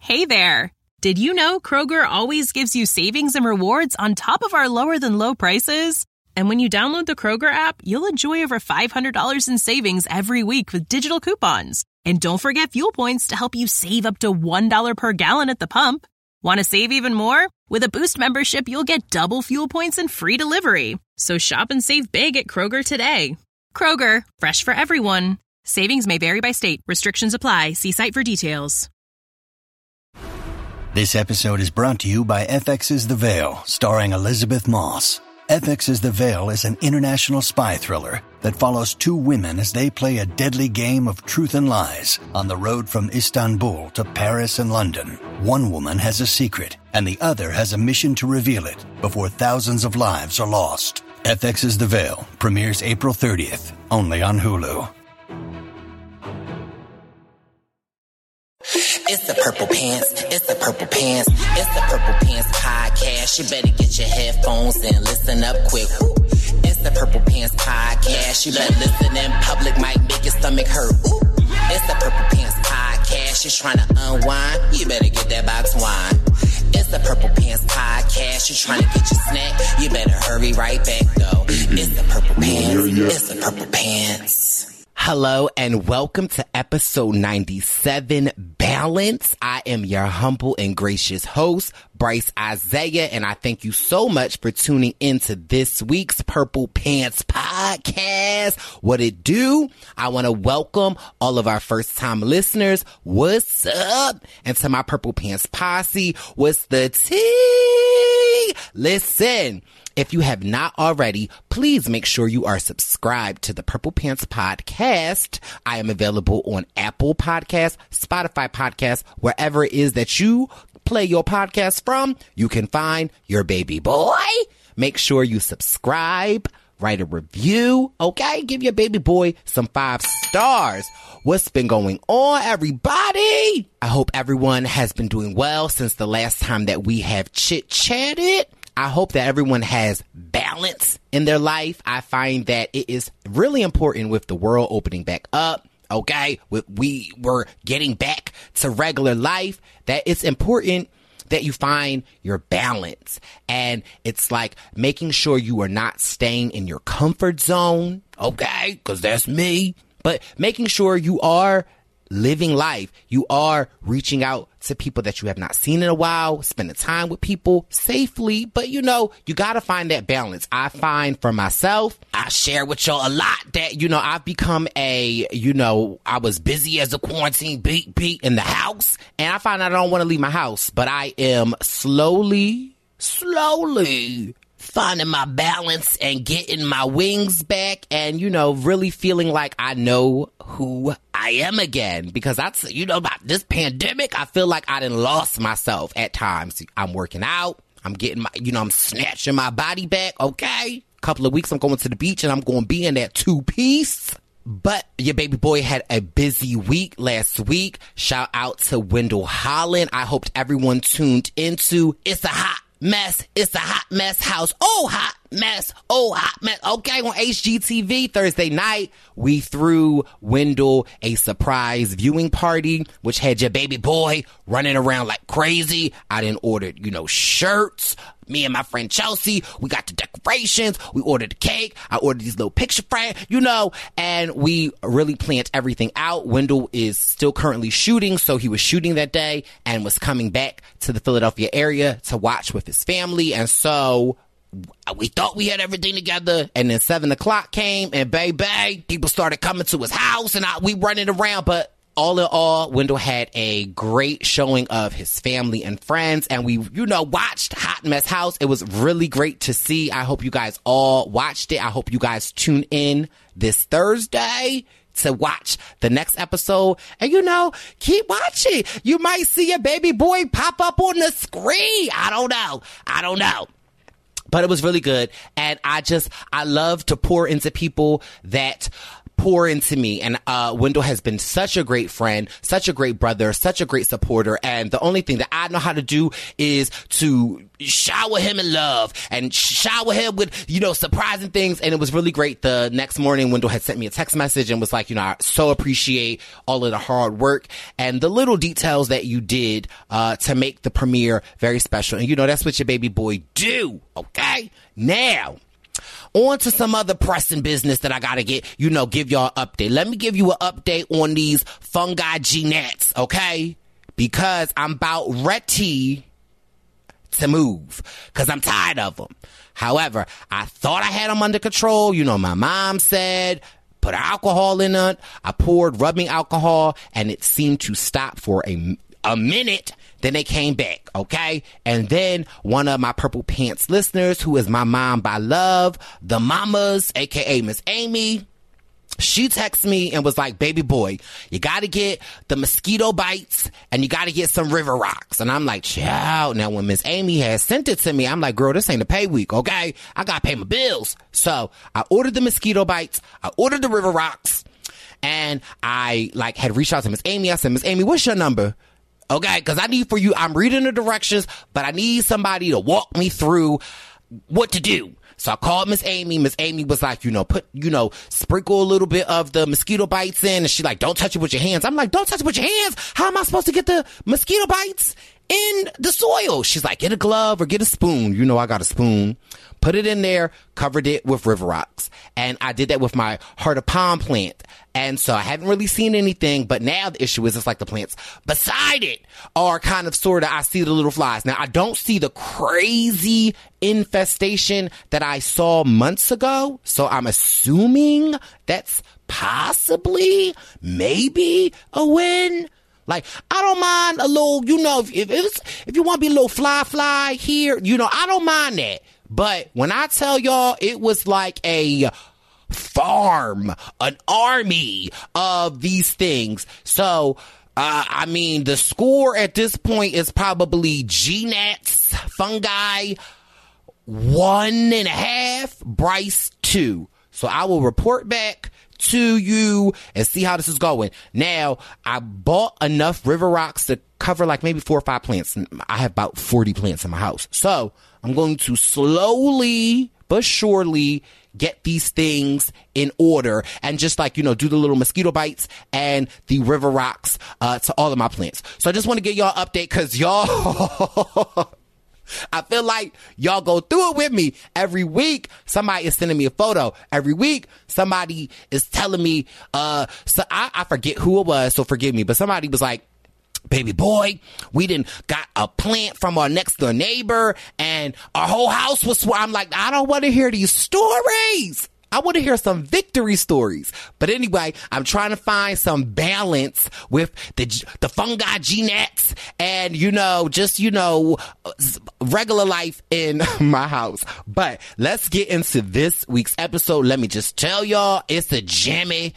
Hey there! Did you know Kroger always gives you savings and rewards on top of our lower-than-low prices? And when you download the Kroger app, you'll enjoy over $500 in savings every week with digital coupons. And don't forget fuel points to help you save up to $1 per gallon at the pump. Want to save even more? With a Boost membership, you'll get double fuel points and free delivery. So shop and save big at Kroger today. Kroger, fresh for everyone. Savings may vary by state. Restrictions apply. See site for details. This episode is brought to you by FX's The Veil, starring Elizabeth Moss. FX's The Veil is an international spy thriller that follows two women as they play a deadly game of truth and lies on the road from Istanbul to Paris and London. One woman has a secret, and the other has a mission to reveal it before thousands of lives are lost. FX's The Veil premieres April 30th, only on Hulu. It's the Purple Pants, it's the Purple Pants, it's the Purple Pants podcast. You better get your headphones and listen up quick. It's the Purple Pants podcast. You better listen in public, might make your stomach hurt. It's the Purple Pants podcast. You're trying to unwind, you better get that box wine. It's the Purple Pants podcast. You're trying to get your snack, you better hurry right back though. It's the Purple Pants, it's the Purple Pants. Hello and welcome to episode 97, Balance. I am your humble and gracious host, Bryce Isaiah, and I thank you so much for tuning into this week's Purple Pants podcast. What it do? I want to welcome all of our first-time listeners. What's up? And to my Purple Pants posse, what's the tea? Listen. If you have not already, please make sure you are subscribed to the Purple Pants Podcast. I am available on Apple Podcasts, Spotify Podcasts, wherever it is that you play your podcast from. You can find your baby boy. Make sure you subscribe, write a review, okay? Give your baby boy some 5 stars. What's been going on, everybody? I hope everyone has been doing well since the last time that we have chit-chatted. I hope that everyone has balance in their life. I find that it is really important with the world opening back up, okay? We were getting back to regular life, that it's important that you find your balance. And it's like making sure you are not staying in your comfort zone, okay? Because that's me. But making sure you are living life. You are reaching out to people that you have not seen in a while, spending time with people safely. But, you know, you got to find that balance. I find for myself, I share with y'all a lot that, you know, I've become I was busy as a quarantine beat in the house. And I find I don't want to leave my house. But I am slowly finding my balance and getting my wings back and, you know, really feeling like I know who I am again. Because about this pandemic, I feel like I done lost myself at times. I'm working out. I'm getting I'm snatching my body back. Okay. Couple of weeks I'm going to the beach and I'm going to be in that 2-piece. But your baby boy had a busy week last week. Shout out to Wendell Holland. I hoped everyone tuned into It's a Hot Mess. It's a Hot Mess House. Oh, hot mess. Oh, hot mess. Okay, on HGTV Thursday night, we threw Wendell a surprise viewing party, which had your baby boy running around like crazy. I done ordered, shirts. Me and my friend Chelsea, we got the decorations. We ordered the cake. I ordered these little picture frames, and we really planned everything out. Wendell is still currently shooting, so he was shooting that day and was coming back to the Philadelphia area to watch with his family. And so we thought we had everything together, and then 7 o'clock came, and baby, people started coming to his house, and we running around, but all in all, Wendell had a great showing of his family and friends, and we, watched Hot Mess House. It was really great to see. I hope you guys all watched it. I hope you guys tune in this Thursday to watch the next episode. And, keep watching. You might see your baby boy pop up on the screen. I don't know. But it was really good. And I love to pour into people that pour into me. And Wendell has been such a great friend, such a great brother, such a great supporter. And the only thing that I know how to do is to shower him in love and shower him with, surprising things. And it was really great. The next morning, Wendell had sent me a text message and was like, I so appreciate all of the hard work and the little details that you did to make the premiere very special. And that's what your baby boy do. Okay. Now, on to some other pressing business that I gotta give y'all an update. Let me give you an update on these fungi G-Nats, okay? Because I'm about ready to move, because I'm tired of them. However, I thought I had them under control. My mom said, put alcohol in it. I poured rubbing alcohol, and it seemed to stop for a minute. Then they came back, okay? And then one of my Purple Pants listeners, who is my mom by love, the mamas, a.k.a. Miss Amy, she texted me and was like, baby boy, you got to get the mosquito bites and you got to get some River Rocks. And I'm like, child. Now, when Miss Amy had sent it to me, I'm like, girl, this ain't a pay week, okay? I got to pay my bills. So I ordered the mosquito bites. I ordered the River Rocks. And I had reached out to Miss Amy. I said, Miss Amy, what's your number? Okay, because I'm reading the directions, but I need somebody to walk me through what to do. So I called Miss Amy. Miss Amy was like, sprinkle a little bit of the mosquito bites in. And she like, don't touch it with your hands. I'm like, don't touch it with your hands? How am I supposed to get the mosquito bites in the soil? She's like, get a glove or get a spoon. I got a spoon. Put it in there, covered it with River Rocks. And I did that with my Heart of Palm plant. And so I haven't really seen anything, but now the issue is it's like the plants beside it are kind of I see the little flies. Now, I don't see the crazy infestation that I saw months ago. So I'm assuming that's possibly, maybe a win. I don't mind a little, if you want to be a little fly here, I don't mind that. But when I tell y'all it was like a farm, an army of these things. So, the score at this point is probably G-Nats, fungi, 1.5, Bryce 2. So I will report back to you and see how this is going. Now, I bought enough River Rocks to cover maybe 4 or 5 plants. I have about 40 plants in my house. So I'm going to slowly but surely get these things in order and just do the little mosquito bites and the River Rocks to all of my plants. So I just want to get y'all an update because y'all I feel like y'all go through it with me. Every week, somebody is sending me a photo. Every week, somebody is telling me, so I forget who it was, so forgive me, but somebody was like, baby boy, we done got a plant from our next door neighbor and our whole house was I'm like, I don't want to hear these stories. I want to hear some victory stories. But anyway, I'm trying to find some balance with the fungi G-Nats and, regular life in my house. But let's get into this week's episode. Let me just tell y'all, it's a jam-packed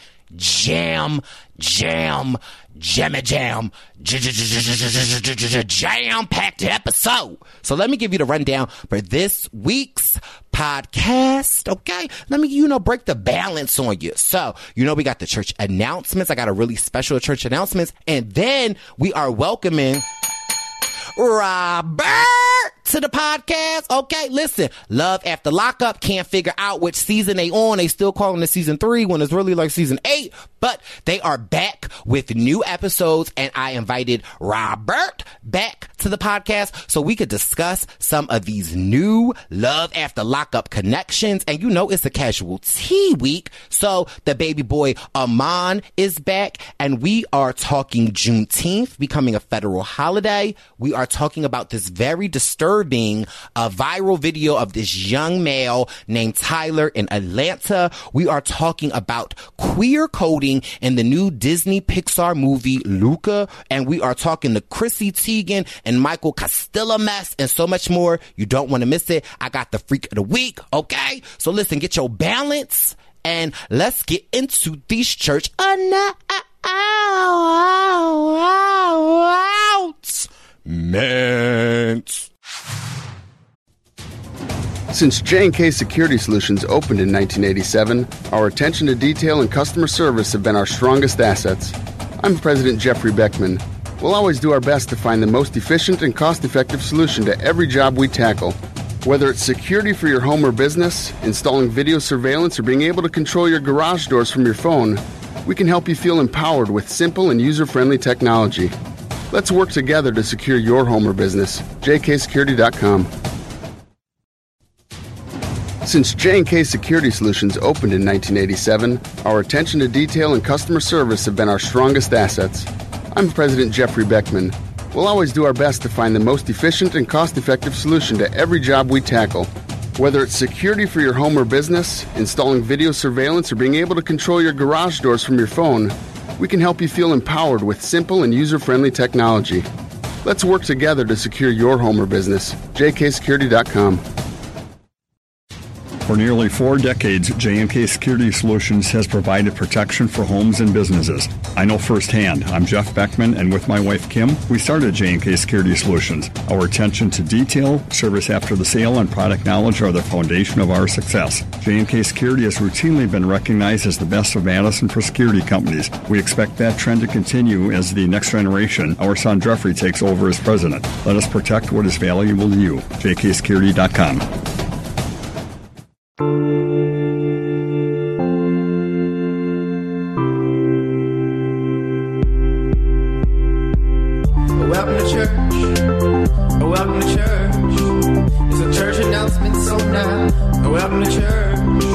episode. So let me give you the rundown for this week's podcast, okay? Let me, break the balance on you. So, we got the church announcements. I got a really special church announcements. And then we are welcoming Robert to the podcast. Okay, listen, Love After Lockup can't figure out which season they on. They still calling it season 3 when it's really season 8, but they are back with new episodes and I invited Robert back to the podcast so we could discuss some of these new Love After Lockup connections. And it's a casualty week, so the baby boy Amon is back and we are talking Juneteenth becoming a federal holiday. We are talking about this very disturbing viral video of this young male named Tyler in Atlanta. We are talking about queer coding in the new Disney Pixar movie Luca, and we are talking to Chrissy Teigen and Michael Costilla mess and so much more. You don't want to miss it. I got the freak of the week, okay? So listen, get your balance and let's get into these church announcements. Since J&K Security Solutions opened in 1987, our attention to detail and customer service have been our strongest assets. I'm President Jeffrey Beckman. We'll always do our best to find the most efficient and cost-effective solution to every job we tackle. Whether it's security for your home or business, installing video surveillance, or being able to control your garage doors from your phone, we can help you feel empowered with simple and user-friendly technology. Let's work together to secure your home or business. jksecurity.com. Since J&K Security Solutions opened in 1987, our attention to detail and customer service have been our strongest assets. I'm President Jeffrey Beckman. We'll always do our best to find the most efficient and cost-effective solution to every job we tackle. Whether it's security for your home or business, installing video surveillance, or being able to control your garage doors from your phone, we can help you feel empowered with simple and user-friendly technology. Let's work together to secure your home or business. jksecurity.com. For nearly 4 decades, J&K Security Solutions has provided protection for homes and businesses. I know firsthand. I'm Jeff Beckman, and with my wife, Kim, we started J&K Security Solutions. Our attention to detail, service after the sale, and product knowledge are the foundation of our success. J&K Security has routinely been recognized as the best of Madison for security companies. We expect that trend to continue as the next generation, our son Jeffrey, takes over as president. Let us protect what is valuable to you. jksecurity.com. Welcome to church. Welcome to church. It's a church announcement, so now welcome to church.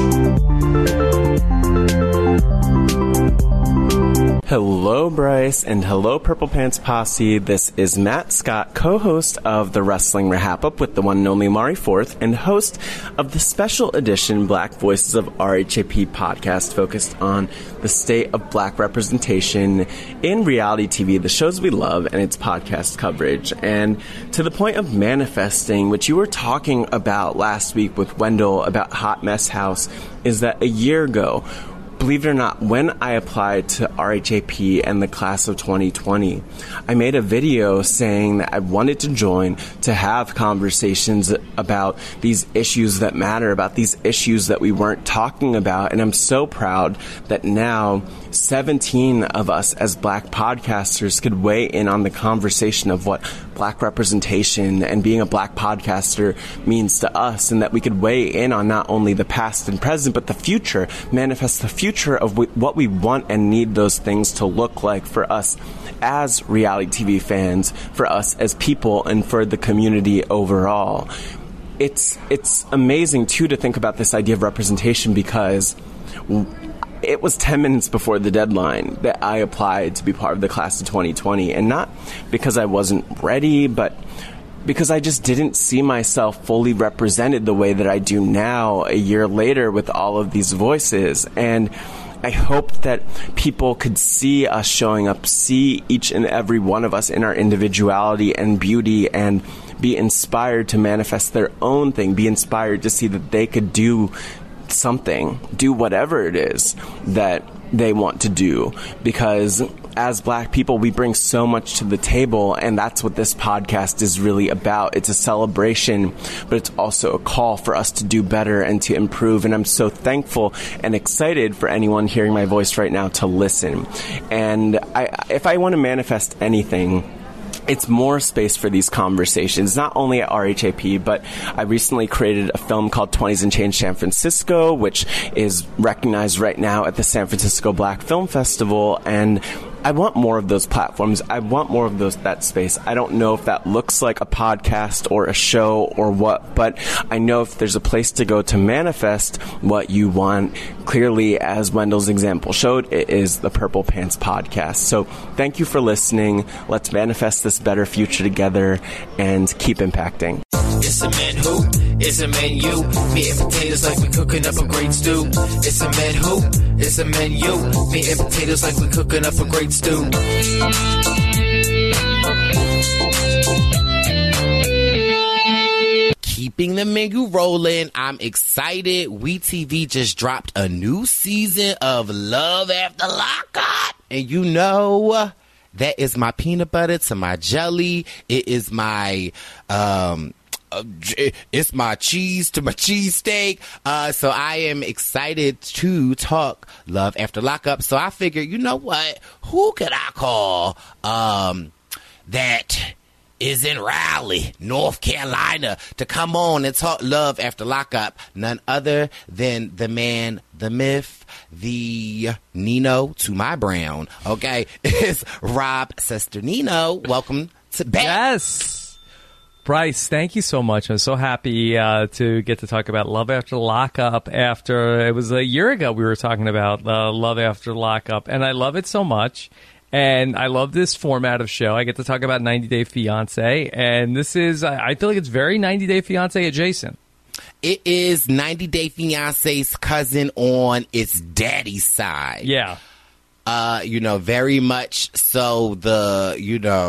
Hello, Bryce, and hello, Purple Pants Posse. This is Matt Scott, co-host of the Wrestling Wrap-Up with the one and only Mari Forth, and host of the special edition Black Voices of RHAP podcast focused on the state of black representation in reality TV, the shows we love, and its podcast coverage. And to the point of manifesting, which you were talking about last week with Wendell about Hot Mess House, is that a year ago, believe it or not, when I applied to RHAP and the class of 2020, I made a video saying that I wanted to join to have conversations about these issues that matter, about these issues that we weren't talking about. And I'm so proud that now 17 of us as black podcasters could weigh in on the conversation of what black representation and being a black podcaster means to us, and that we could weigh in on not only the past and present, but the future, manifest the future of what we want and need those things to look like for us as reality TV fans, for us as people, and for the community overall. It's amazing, too, to think about this idea of representation, because it was 10 minutes before the deadline that I applied to be part of the class of 2020, and not because I wasn't ready, but because I just didn't see myself fully represented the way that I do now, a year later, with all of these voices. And I hope that people could see us showing up, see each and every one of us in our individuality and beauty, and be inspired to manifest their own thing, be inspired to see that they could do something, do whatever it is that they want to do, because as black people, we bring so much to the table, and that's what this podcast is really about. It's a celebration, but it's also a call for us to do better and to improve, and I'm so thankful and excited for anyone hearing my voice right now to listen. And if I want to manifest anything, it's more space for these conversations, not only at RHAP, but I recently created a film called 20s and Change San Francisco, which is recognized right now at the San Francisco Black Film Festival, and I want more of those platforms. I want more of that space. I don't know if that looks like a podcast or a show or what, but I know if there's a place to go to manifest what you want, clearly, as Wendell's example showed, it is the Purple Pants Podcast. So thank you for listening. Let's manifest this better future together and keep impacting. It's a man who, it's a man you. Meat and potatoes like we cooking up a great stew. It's a man who, it's a man you. Meat and potatoes like we cooking up a great stew. Keeping the menu rolling, I'm excited. WeTV just dropped a new season of Love After Lockup. And you know, that is my peanut butter to my jelly. It is my it's my cheese to my cheesesteak. So I am excited to talk Love After Lockup. So I figured, you know what? Who could I call that is in Raleigh, North Carolina, to come on and talk Love After Lockup? None other than the man, the myth, the Nino to my Brown. Okay, it's Rob Cesternino. Welcome to back. Yes. Bryce, thank you so much. I'm so happy to get to talk about Love After Lockup after it was a year ago we were talking about Love After Lockup, and I love it so much. And I love this format of show. I get to talk about 90 Day Fiancé, and this is, I feel like it's very 90 Day Fiancé adjacent. It is 90 Day Fiancé's cousin on its daddy's side. Yeah. Very much so the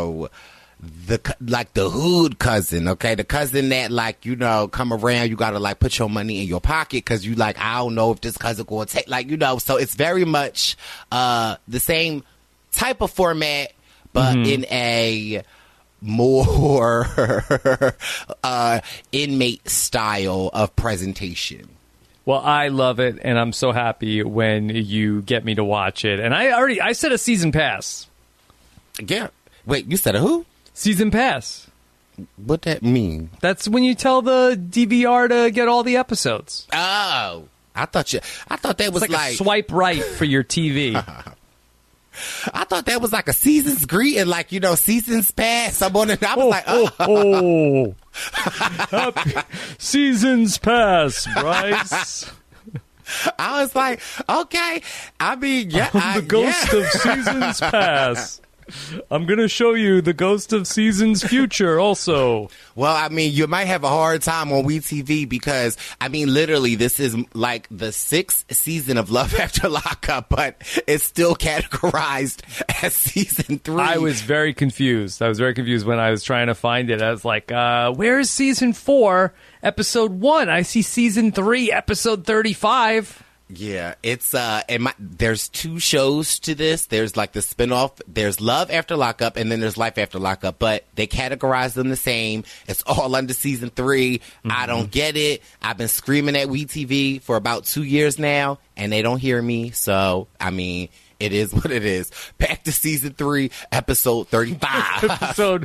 hood cousin, okay? The cousin that, come around, you gotta, put your money in your pocket because you, I don't know if this cousin gonna take, so it's very much the same type of format, but in a more inmate style of presentation. Well, I love it, and I'm so happy when you get me to watch it. And I said a season pass. Yeah. Wait, you said a who? Season pass. What that mean? That's when you tell the DVR to get all the episodes. Oh, I thought that was like a swipe right for your TV. I thought that was like a season's greeting, seasons pass. I was like, oh. Happy seasons pass, Bryce. I was like, okay. I mean, yeah. The ghost of seasons past. I'm going to show you the ghost of seasons future also. Well, I mean, you might have a hard time on WeTV because, literally, this is like the 6th season of Love After Lockup, but it's still categorized as season 3. I was very confused. When I was trying to find it. I was like, where is season 4, episode 1? I see season 3, episode 35. Yeah, it's there's 2 shows to this. There's the spinoff. There's Love After Lockup, and then there's Life After Lockup. But they categorize them the same. It's all under season 3. I don't get it. I've been screaming at WeTV for about 2 years now, and they don't hear me. So it is what it is. Back to season 3, episode 35, episode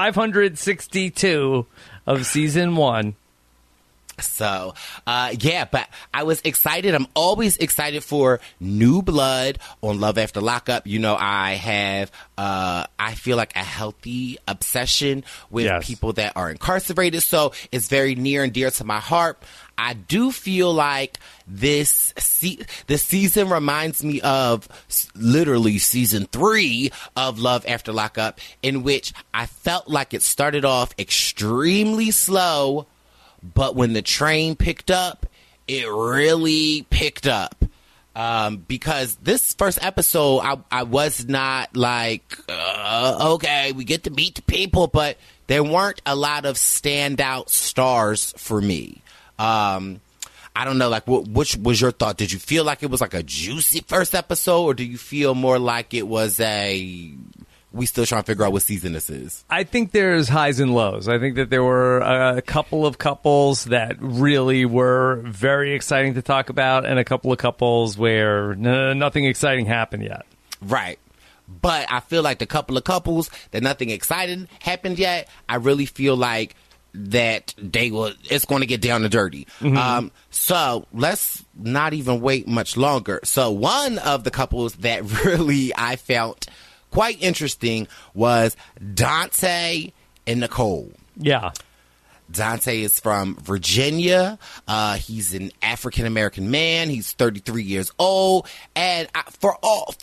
562 of season 1. So, but I was excited. I'm always excited for new blood on Love After Lockup. I have, I feel like a healthy obsession with people that are incarcerated. So it's very near and dear to my heart. I do feel like the season reminds me of literally season 3 of Love After Lockup, in which I felt like it started off extremely slow, but when the train picked up, it really picked up. Because this first episode, I was not like, okay, we get to meet the people, but there weren't a lot of standout stars for me. I don't know, which was your thought? Did you feel like it was like a juicy first episode, or do you feel more like it was we still trying to figure out what season this is? I think there's highs and lows. I think that there were a couple of couples that really were very exciting to talk about, and a couple of couples where nothing exciting happened yet. Right. But I feel like the couple of couples that nothing exciting happened yet, I really feel like that it's going to get down and dirty. So let's not even wait much longer. So one of the couples that really I felt quite interesting was Dante and Nicole. Yeah. Dante is from Virginia. He's an African-American man. He's 33 years old. And for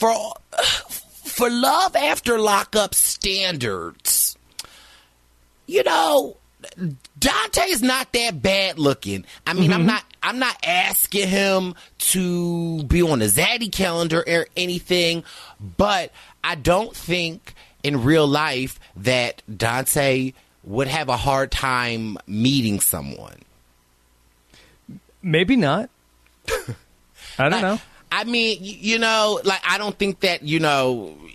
Love After Lockup standards, Dante's not that bad looking. I'm not asking him to be on the Zaddy calendar or anything, but I don't think in real life that Dante would have a hard time meeting someone. Maybe not. I don't know. I don't think that,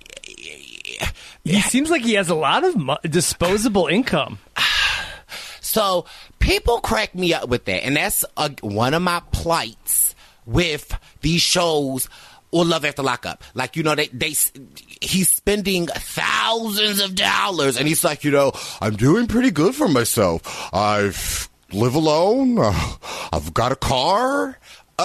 He seems like he has a lot of disposable income. So people crack me up with that. And that's one of my plights with these shows or Love After Lockup. Like, you know, he's spending thousands of dollars and he's like, you know, I'm doing pretty good for myself. I live alone. I've got a car.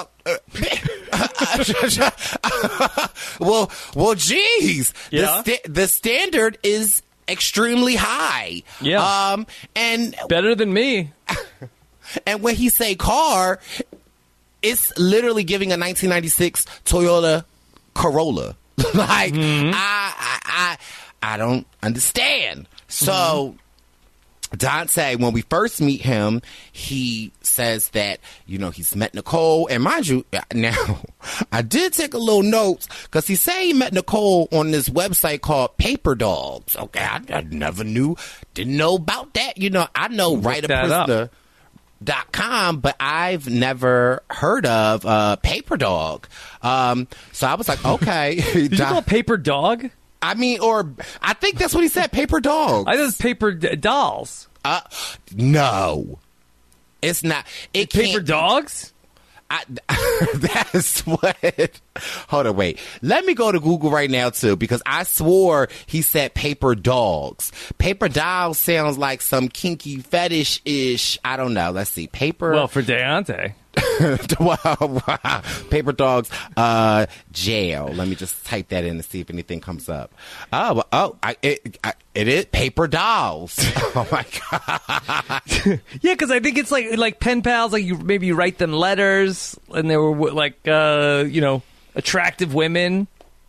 Well, geez. Yeah. The standard is extremely high. Yeah. And better than me. And when he say car, it's literally giving a 1996 Toyota Corolla. Like, I don't understand. So, Dante, when we first meet him, he says that, you know, he's met Nicole. And mind you, now, I did take a little notes because he said he met Nicole on this website called Paper Dogs. Okay, I never didn't know about that. You know, I know WriteAPrisoner.com, but I've never heard of Paper Dog. So I was like, okay. Did you call it Paper Dog? I mean, or I think that's what he said, Paper Dogs. I thought it was Paper Dolls. No. It's not. Paper Dogs? That's what. Hold on, wait. Let me go to Google right now, too, because I swore he said Paper Dogs. Paper Dolls sounds like some kinky fetish-ish. I don't know. Let's see. Well, for Deontay. Wow. Paper Dogs jail. Let me just type that in to see if anything comes up. It is Paper Dolls. Oh my god. Yeah, because I think it's like pen pals. Like you write them letters, and they were like attractive women.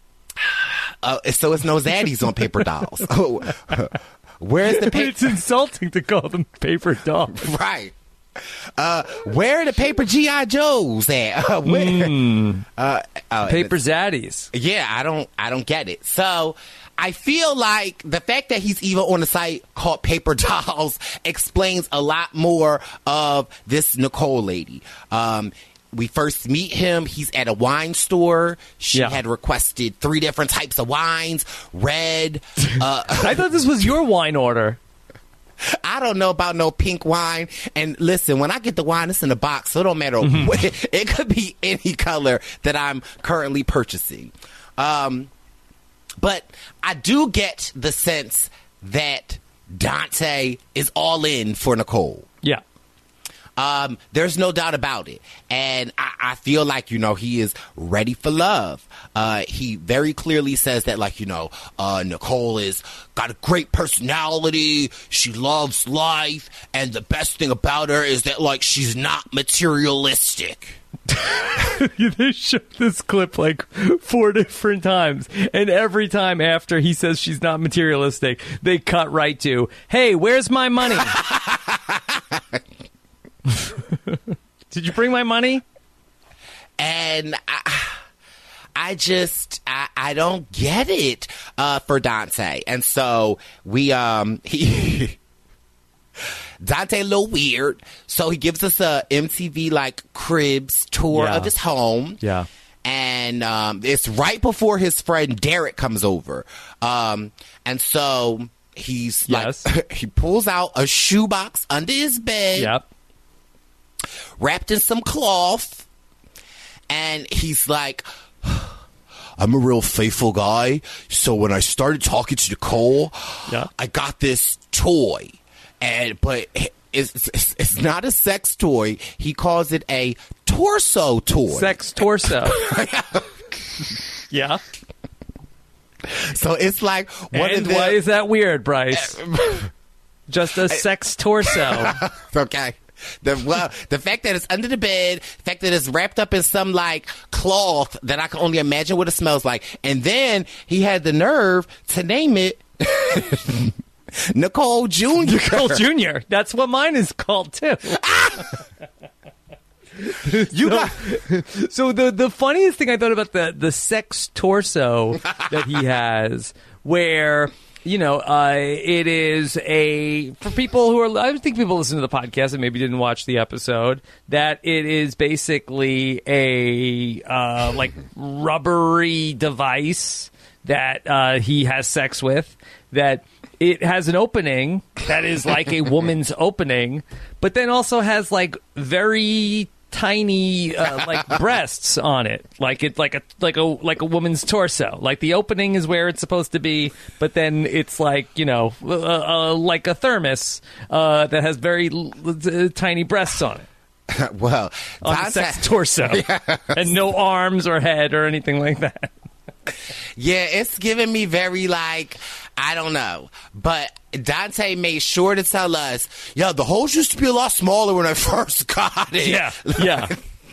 So it's no zaddies on Paper Dolls. Oh, where's the paper? It's insulting to call them Paper Dogs. Right. Where are the Paper G.I. Joes at? Paper Zaddies. Yeah, I don't get it. So I feel like the fact that he's even on a site called Paper Dolls explains a lot more of this Nicole lady. We first meet him. He's at a wine store. She had requested 3 different types of wines. Red. I thought this was your wine order. I don't know about no pink wine. And listen, when I get the wine, it's in a box, so it don't matter. It could be any color that I'm currently purchasing. But I do get the sense that Dante is all in for Nicole. Yeah. There's no doubt about it. And I feel like, you know, he is ready for love. He very clearly says that, like, you know, Nicole is got a great personality. She loves life. And the best thing about her is that, like, she's not materialistic. They showed this clip like 4 different times, and every time after he says she's not materialistic, they cut right to, hey, where's my money? Did you bring my money? And I don't get it for Dante. And so Dante a little weird, so he gives us a MTV like Cribs tour of his home. Yeah. And it's right before his friend Derek comes over. And so he's like, he pulls out a shoebox under his bed. Yep. Wrapped in some cloth, and he's like, I'm a real faithful guy, so when I started talking to Nicole, I got this toy, but it's not a sex toy. He calls it a torso toy. Sex torso. Yeah. So it's like, why is that weird, Bryce? Just a sex torso. Okay. The fact that it's under the bed, the fact that it's wrapped up in some like cloth that I can only imagine what it smells like, and then he had the nerve to name it Nicole Jr. Nicole Jr. That's what mine is called too. So the funniest thing I thought about the sex torso that he has, where, you know, it is for people who are, I think people listen to the podcast and maybe didn't watch the episode, that it is basically a like rubbery device that he has sex with, that it has an opening that is like a woman's opening, but then also has like very tiny like breasts on it, like a woman's torso. Like the opening is where it's supposed to be, but then it's like like a thermos that has very tiny breasts on it. Well, on the sex torso, and no arms or head or anything like that. Yeah, it's giving me very like, I don't know. But Dante made sure to tell us, yo, the holes used to be a lot smaller when I first got it. Yeah.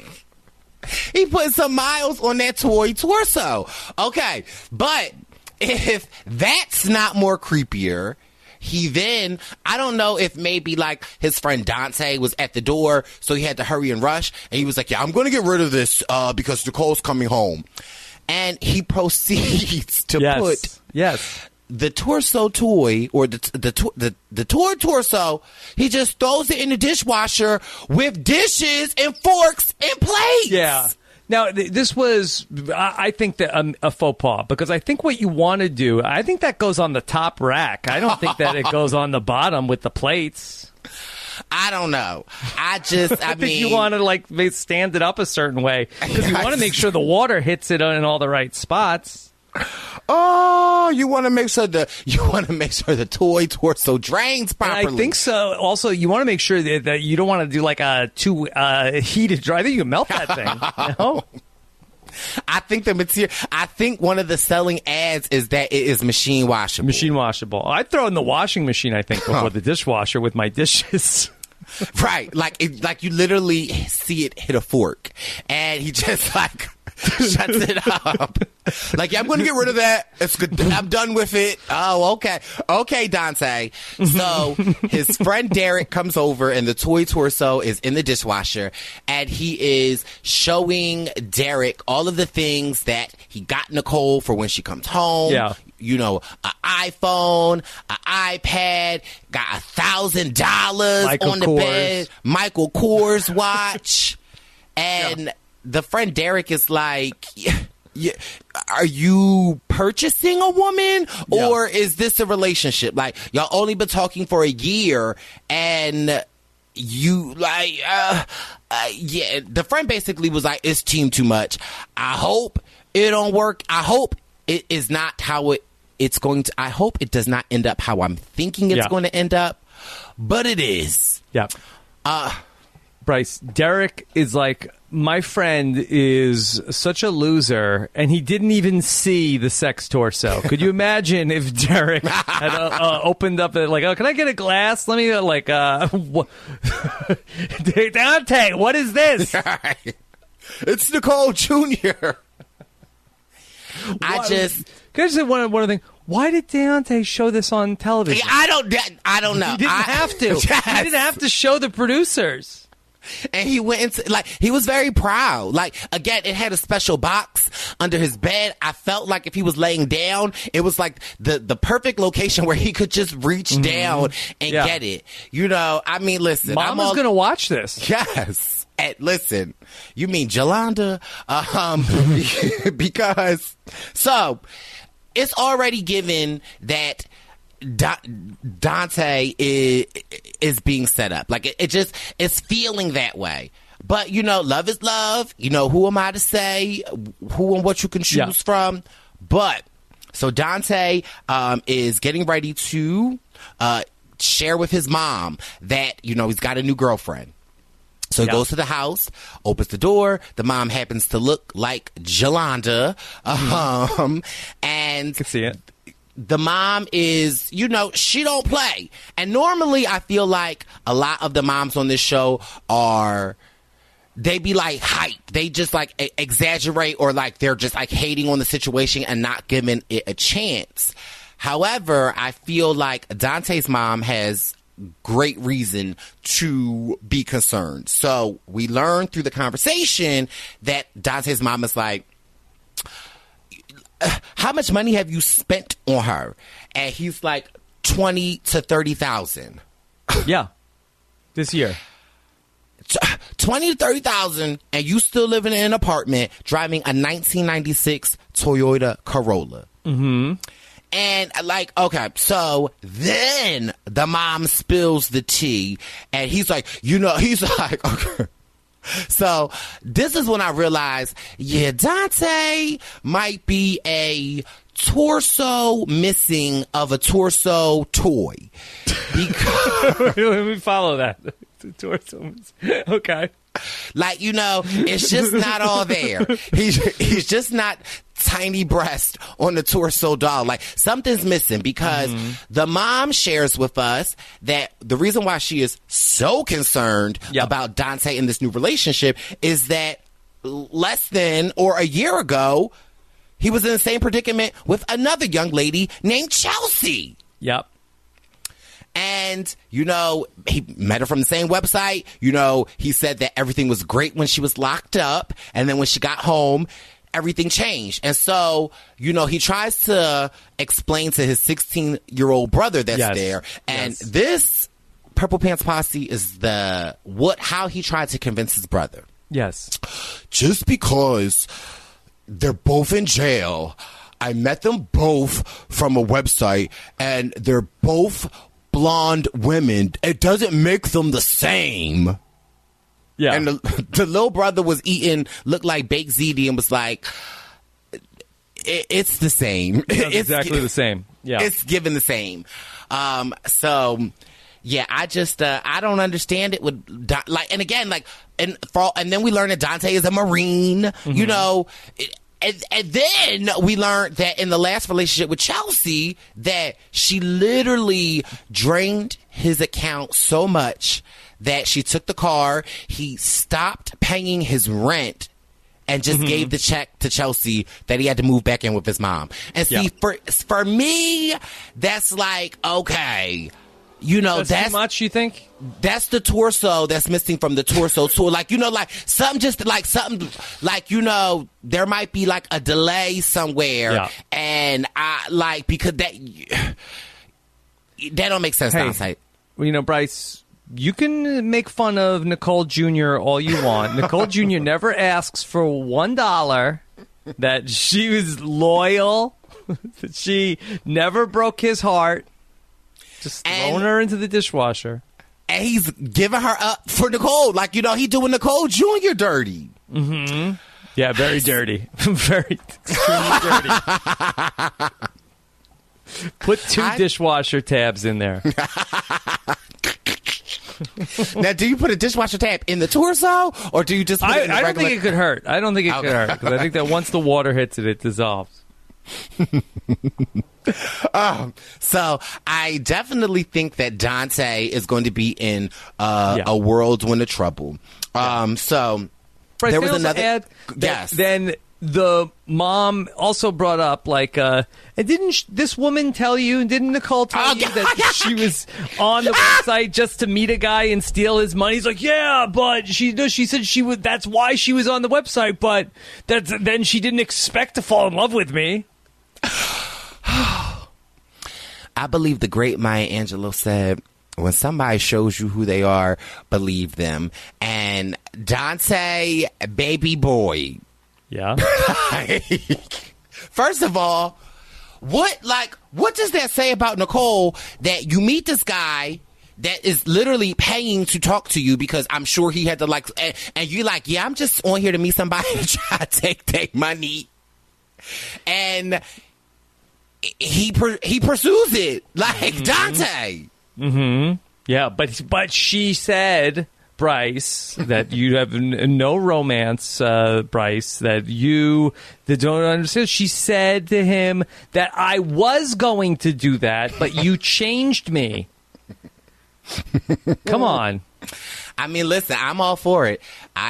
He put some miles on that toy torso. Okay, but if that's not more creepier, he then, I don't know if maybe like his friend Dante was at the door, so he had to hurry and rush, and he was like, yeah, I'm going to get rid of this because Nicole's coming home. And he proceeds to put the torso toy, or the toy torso, he just throws it in the dishwasher with dishes and forks and plates. Yeah. Now, this was, I think, that a faux pas, because I think what you want to do, I think that goes on the top rack. I don't think that it goes on the bottom with the plates. I don't know. I think you want to like stand it up a certain way, because you want to make sure the water hits it in all the right spots. Oh, you want to make sure the toy torso drains properly. And I think so. Also, you want to make sure that you don't want to do like a too heated dry. I think you can melt that thing. No? I think the material. I think one of the selling ads is that it is machine washable. Machine washable. I'd throw it in the washing machine, I think, before the dishwasher with my dishes. Right, like you literally see it hit a fork, and he just like shuts it up. Like, yeah, I'm going to get rid of that. It's good. I'm done with it. Oh, okay, Dante. So his friend Derek comes over, and the toy torso is in the dishwasher, and he is showing Derek all of the things that he got Nicole for when she comes home. Yeah. You know, an iPhone, an iPad, got $1,000 on the bed, Michael Kors watch, and the friend Derek is like, are you purchasing a woman, or is this a relationship? Like, y'all only been talking for a year, and you like, the friend basically was like, it's team too much. I hope it don't work. I hope it is not how it's going to. I hope it does not end up how I'm thinking it's going to end up, but it is. Yeah. Bryce, Derek is like, my friend is such a loser, and he didn't even see the sex torso. Could you imagine if Derek had opened up like, oh, can I get a glass? Let me Dante, what is this? It's Nicole Jr. Can I just say one other thing? Why did Dante show this on television? I don't know. He didn't have to. Yes. He didn't have to show the producers. And he went into, like, he was very proud. Like, again, it had a special box under his bed. I felt like if he was laying down, it was like the perfect location where he could just reach down and get it. You know, I mean, listen. Mama's going to watch this. Yes. And listen, you mean Jolanda? Because, so, it's already given that Dante is being set up. Like, it just is feeling that way. But, you know, love is love. You know, who am I to say who and what you can choose from? But, so Dante is getting ready to share with his mom that, you know, he's got a new girlfriend. So he goes to the house, opens the door. The mom happens to look like Jolanda. And I can see it. The mom is, you know, she don't play. And normally I feel like a lot of the moms on this show they be like hype. They just like exaggerate, or like they're just like hating on the situation and not giving it a chance. However, I feel like Dante's mom has great reason to be concerned. So we learned through the conversation that Dante's mom is like, how much money have you spent on her? And he's like, 20 to 30,000. Yeah. This year. 20 to 30,000, and you still living in an apartment driving a 1996 Toyota Corolla. Mm-hmm. And like, okay, so then the mom spills the tea and he's like, okay. So this is when I realized, yeah, Dante might be a torso missing of a torso toy. Because let me follow that. The torso missing. Okay. Like, it's just not all there. He's just not tiny breast on the torso doll. Like, something's missing because the mom shares with us that the reason why she is so concerned about Dante in this new relationship is that less than or a year ago, he was in the same predicament with another young lady named Chelsea. Yep. And, he met her from the same website. He said that everything was great when she was locked up. And then when she got home, everything changed. And so, he tries to explain to his 16-year-old brother that's there. And this Purple Pants Posse is how he tried to convince his brother. Yes. Just because they're both in jail, I met them both from a website, and they're both blonde women. It doesn't make them the same. Yeah. And the little brother looked like baked ziti and was like, it's the same. It's exactly the same. Yeah. It's given the same. So yeah, I just I don't understand it with and again, and then we learned that Dante is a Marine, And then we learned that in the last relationship with Chelsea that she literally drained his account so much that she took the car, he stopped paying his rent, and just gave the check to Chelsea that he had to move back in with his mom. And see, for me, that's like, okay, that's too much, you think? That's the torso that's missing from the torso tour. There might be like a delay somewhere. Yeah. And because that don't make sense. Hey, Bryce, you can make fun of Nicole Jr. all you want. Nicole Jr. never asks for $1, that she was loyal, that she never broke his heart. Just throwing her into the dishwasher. And he's giving her up for Nicole. He doing Nicole Jr. dirty. Mm-hmm. Yeah, very dirty. Very extremely dirty. Put 2 dishwasher tabs in there. Now, do you put a dishwasher tab in the torso, or do you just put it in the I don't think it could hurt. I don't think it could hurt, because I think that once the water hits it, it dissolves. So I definitely think that Dante is going to be in a whirlwind of trouble. So Bryce, there was another. Yes. Then the mom also brought up and didn't this woman tell you? Didn't Nicole tell you that she was on the website just to meet a guy and steal his money? He's like, yeah, but she said she would. That's why she was on the website, but then she didn't expect to fall in love with me. I believe the great Maya Angelou said, when somebody shows you who they are, believe them. And Dante, baby boy. Yeah. First of all, what does that say about Nicole that you meet this guy that is literally paying to talk to you because I'm sure he had to and you're like, yeah, I'm just on here to meet somebody to try to take money. And he pursues it like Dante. Mm-hmm. Yeah, but she said, Bryce, that you have no romance, Bryce, that don't understand. She said to him that I was going to do that, but you changed me. Come on. I mean, listen, I'm all for it.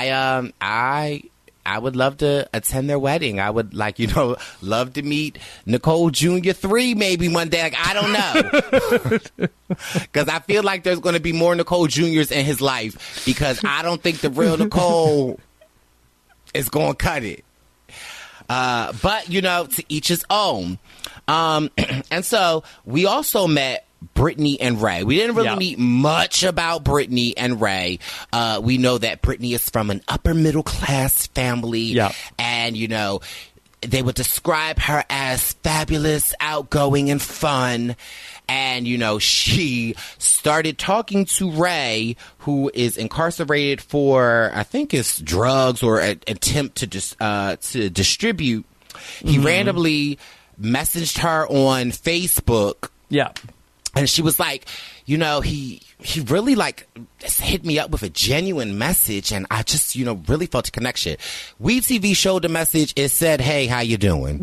I would love to attend their wedding. I would love to meet Nicole Jr. 3 maybe one day. I don't know. Because I feel like there's going to be more Nicole Jr.'s in his life because I don't think the real Nicole is going to cut it. But, to each his own. And so we also met Brittany and Ray. We didn't really meet much about Brittany and Ray. We know that Brittany is from an upper middle class family. And, they would describe her as fabulous, outgoing, and fun. And, she started talking to Ray, who is incarcerated for, I think it's drugs or an attempt to distribute. He randomly messaged her on Facebook. Yeah. And she was like, he really hit me up with a genuine message, and I just, really felt a connection. We TV showed the message. It said, "Hey, how you doing?"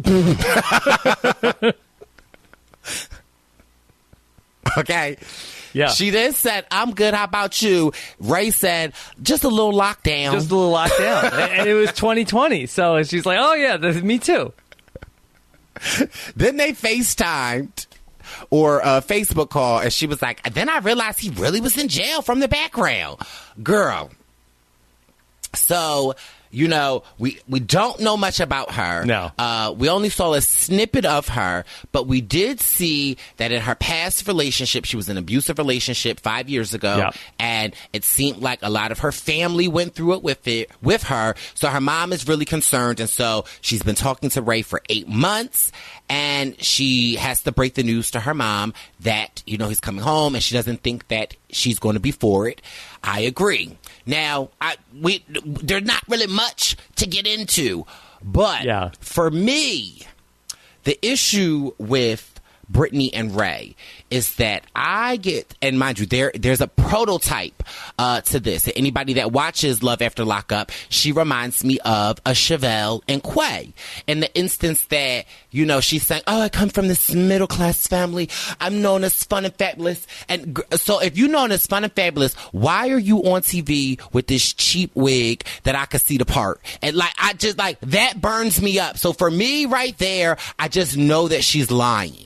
Okay. Yeah. She then said, "I'm good. How about you?" Ray said, "Just a little lockdown." Just a little lockdown. And it was 2020. So she's like, "Oh, yeah, me too." Then they FaceTimed or a Facebook call, and she was like, then I realized he really was in jail from the background. Girl. So, we don't know much about her. No. We only saw a snippet of her, but we did see that in her past relationship, she was in an abusive relationship 5 years ago, yeah. and it seemed like a lot of her family went through it with her. So her mom is really concerned, and so she's been talking to Ray for 8 months, and she has to break the news to her mom that, he's coming home, and she doesn't think that she's going to be for it. I agree. Now, there's not really much to get into, but for me, the issue with Brittany and Ray is that I get, and mind you, there's a prototype to this. Anybody that watches Love After Lockup, she reminds me of a Chevelle and Quay. In the instance that, she's saying, "Oh, I come from this middle class family. I'm known as fun and fabulous." And so if you're known as fun and fabulous, why are you on TV with this cheap wig that I could see the part? And I just that burns me up. So for me right there, I just know that she's lying.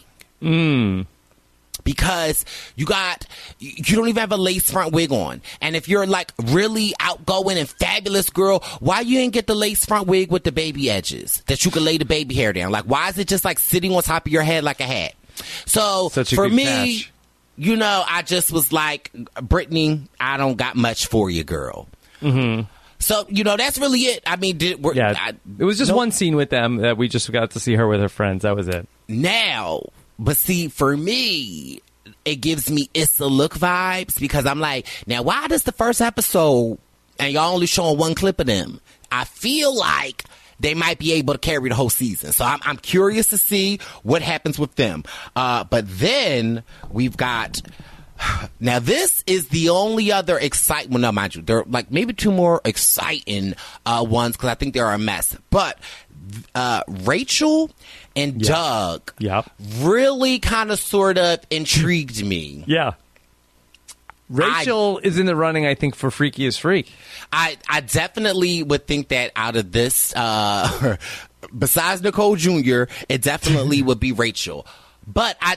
Because you don't even have a lace front wig on. And if you're really outgoing and fabulous girl, why you ain't get the lace front wig with the baby edges that you can lay the baby hair down? Why is it just sitting on top of your head like a hat? So for me, catch. I just was like, Brittany, I don't got much for you, girl. Mm-hmm. So, that's really it. I mean, it was just one scene with them that we just got to see her with her friends. That was it. Now, but see, for me, it gives me It's a Look vibes, because I'm like, now why does the first episode and y'all only showing one clip of them? I feel like they might be able to carry the whole season. So I'm curious to see what happens with them. But then we've got, now this is the only other excitement. No, mind you, there are maybe two more exciting ones, because I think they're a mess. But Rachel and Doug really kind of sort of intrigued me. Yeah. Rachel is in the running, I think, for Freakiest Freak. I definitely would think that out of this, besides Nicole Jr., it definitely would be Rachel. But I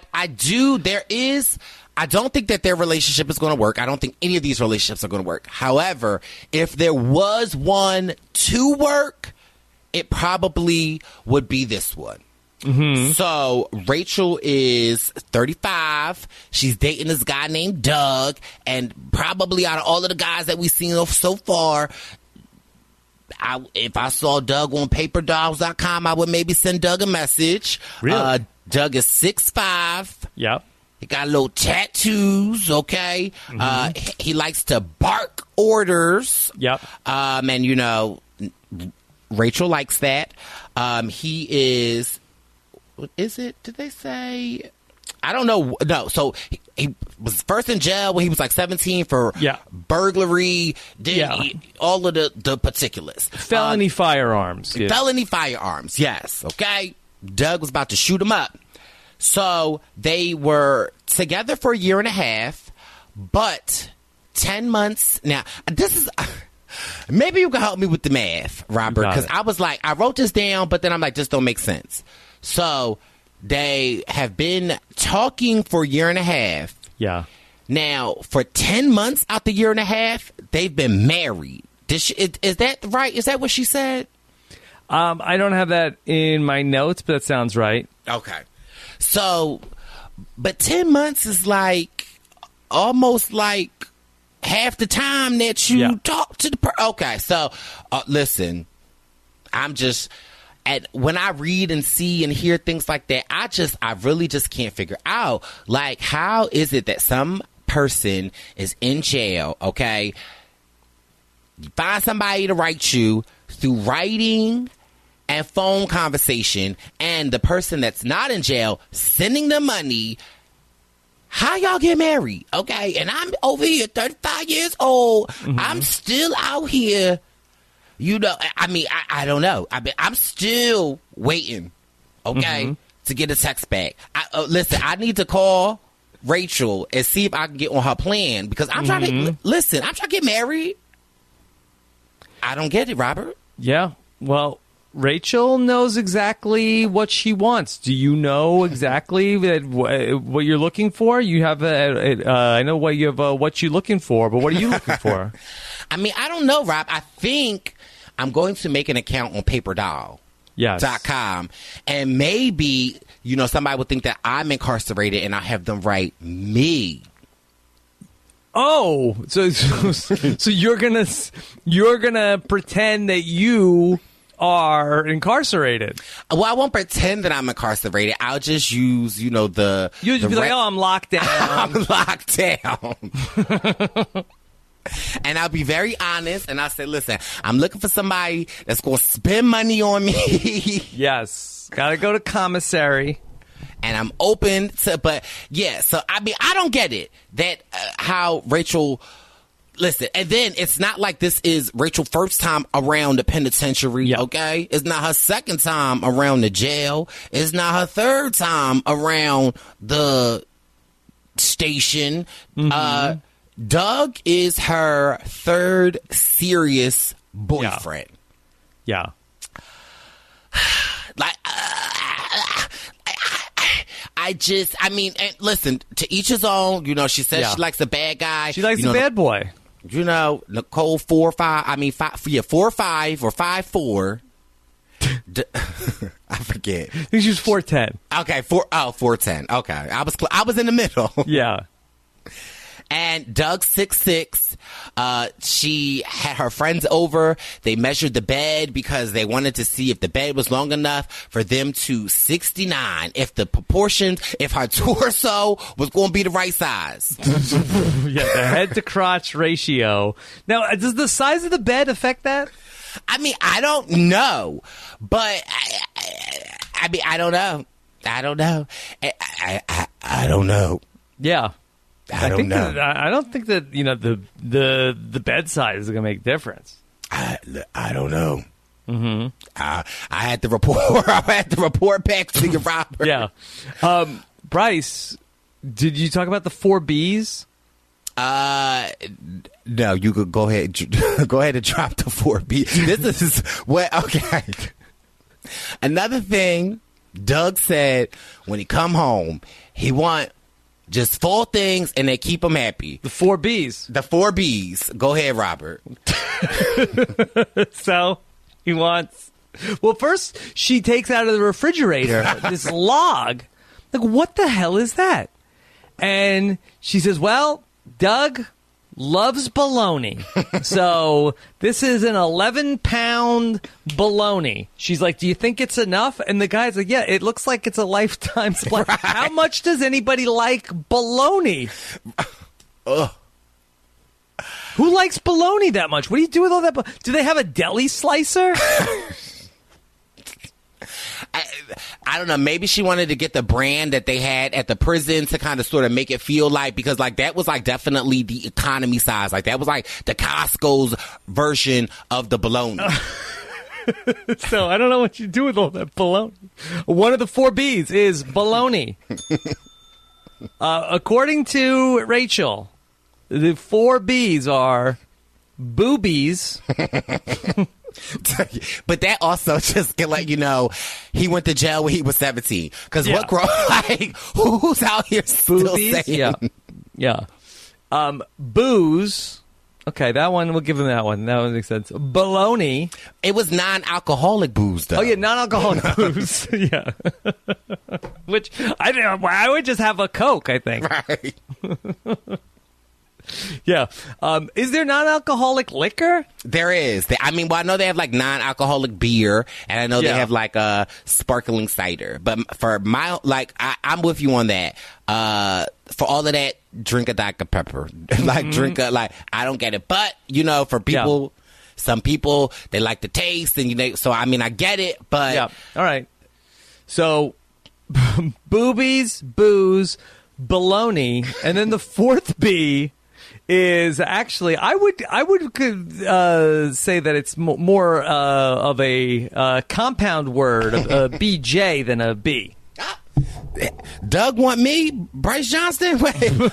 don't think that their relationship is going to work. I don't think any of these relationships are going to work. However, if there was one to work, it probably would be this one. Mm-hmm. So Rachel is 35. She's dating this guy named Doug, and probably out of all of the guys that we've seen so far, if I saw Doug on paperdolls.com, I would maybe send Doug a message. Really? Doug is 6'5". Yep. He got little tattoos, okay? Mm-hmm. He likes to bark orders. Yep. And, Rachel likes that. He is... What is it? Did they say? I don't know. No. So he was first in jail when he was 17 for burglary. All of the particulars. Felony firearms. Yeah. Felony firearms. Yes. Okay. Doug was about to shoot him up. So they were together for a year and a half, but 10 months. Now, this is... Maybe you can help me with the math, Robert, because I was like, I wrote this down, but then I'm like, this don't make sense. So they have been talking for a year and a half. Yeah. Now, for 10 months out the year and a half, they've been married. Is that right? Is that what she said? I don't have that in my notes, but that sounds right. Okay. So, but 10 months is almost half the time that you talk to the person. Okay, so listen, And when I read and see and hear things like that, I really just can't figure out, like, how is it that some person is in jail, okay? You find somebody to write you through writing and phone conversation, and the person that's not in jail sending the money. How y'all get married, okay? And I'm over here, 35 years old. I'm still out here. You know, I mean, I don't know. I'm still waiting, okay, to get a text back. Listen, I need to call Rachel and see if I can get on her plan, because I'm trying to, listen, I'm trying to get married. I don't get it, Robert. Yeah, well, Rachel knows exactly what she wants. Do you know exactly what you're looking for? You have I know what you have. What you're looking for, but what are you looking for? I mean, I don't know, Rob. I think I'm going to make an account on PaperDoll.com, and maybe, you know, somebody would think that I'm incarcerated and I have them write me. Oh, so you're gonna pretend that you are incarcerated. Well, I won't pretend that I'm incarcerated. I'll just use, you know, you'll just be like, oh, I'm locked down. I'm locked down. And I'll be very honest, and I'll say, listen, I'm looking for somebody that's going to spend money on me. Yes. Got to go to commissary. And I'm open to, but yeah, so I mean, I don't get it that how Rachel, listen, and then it's not like this is Rachel's first time around the penitentiary, okay? It's not her second time around the jail. It's not her third time around the station. Doug is her third serious boyfriend. Yeah. Like, I mean, and listen, to each his own. You know, she says she likes a bad guy. She likes a bad boy. You know, Nicole 4 or 5. I mean, 4 or 5 or 5'4". I forget. I think she was 4'10". Okay, 4'10". Okay, I was in the middle. Yeah. And Doug 6'6". She had her friends over. They measured the bed because they wanted to see if the bed was long enough for them to 69. If the proportions, if her torso was going to be the right size. Yeah, the head to crotch ratio. Now, does the size of the bed affect that? I mean, I don't know, but I mean, I don't know. I don't know. I don't know. Yeah. I don't know. I don't think that, you know, the bed size is going to make a difference. I don't know. I had to report. I had to report back to you, Robert. Yeah. Bryce, did you talk about the 4 Bs? No. You could go ahead. Go ahead and drop the 4 Bs. This is what. Okay. Another thing, Doug said when he come home, he want just 4 things, and they keep him happy. The 4 Bs. The 4 Bs. Go ahead, Robert. So, he wants... Well, first, she takes out of the refrigerator this log. Like, what the hell is that? And she says, well, Doug loves bologna. So, this is an 11-pound bologna. She's like, do you think it's enough? And the guy's like, yeah, it looks like it's a lifetime supply. Right. How much does anybody like bologna? Ugh. Who likes bologna that much? What do you do with all that? Do they have a deli slicer? I don't know. Maybe she wanted to get the brand that they had at the prison to kind of sort of make it feel like, because like that was like definitely the economy size. Like that was like the Costco's version of the bologna. So I don't know what you do with all that bologna. One of the 4 Bs is bologna. According to Rachel, the 4 Bs are boobies. But that also just can let you know he went to jail when he was 17. Because what grown, like, who's out here still boobies? saying? Yeah. Booze. Okay, that one, we'll give him that one. That one makes sense. Bologna. It was non-alcoholic booze, though. Oh, yeah, non-alcoholic booze. Yeah. Which, I would just have a Coke, I think. Right. Yeah. Is there non-alcoholic liquor? There is. I know they have like non-alcoholic beer, and I know they have like a sparkling cider. But for I'm with you on that. For all of that, drink a Dr. Pepper. I don't get it. But, for people, some people, they like the taste, and so I get it, but. Yeah. All right. So, boobies, booze, baloney, and then the fourth B is actually I would say that it's more of a compound word, a BJ than a B. Doug want me, Bryce Johnston. Wait.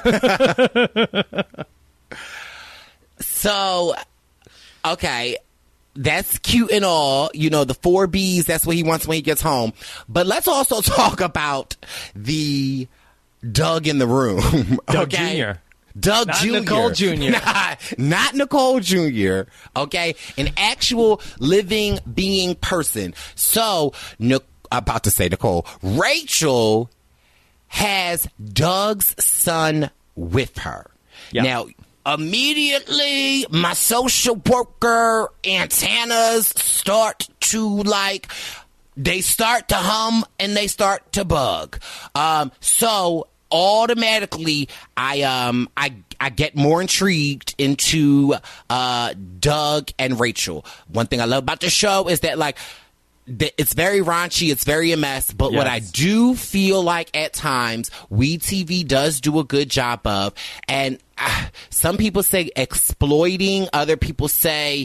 So, okay. That's cute and all, the 4 B's, that's what he wants when he gets home. But let's also talk about the Doug in the room. Doug okay? Jr. Doug Not Jr. Nicole Jr. Not Nicole Jr. Okay? An actual living being person. So, I'm about to say Nicole. Rachel has Doug's son with her. Yep. Now, immediately, my social worker antennas start to they start to hum and they start to bug. So automatically, I get more intrigued into Doug and Rachel. One thing I love about the show is that it's very raunchy, it's very a mess, but what I do feel like at times WeTV does do a good job of, and some people say exploiting, other people say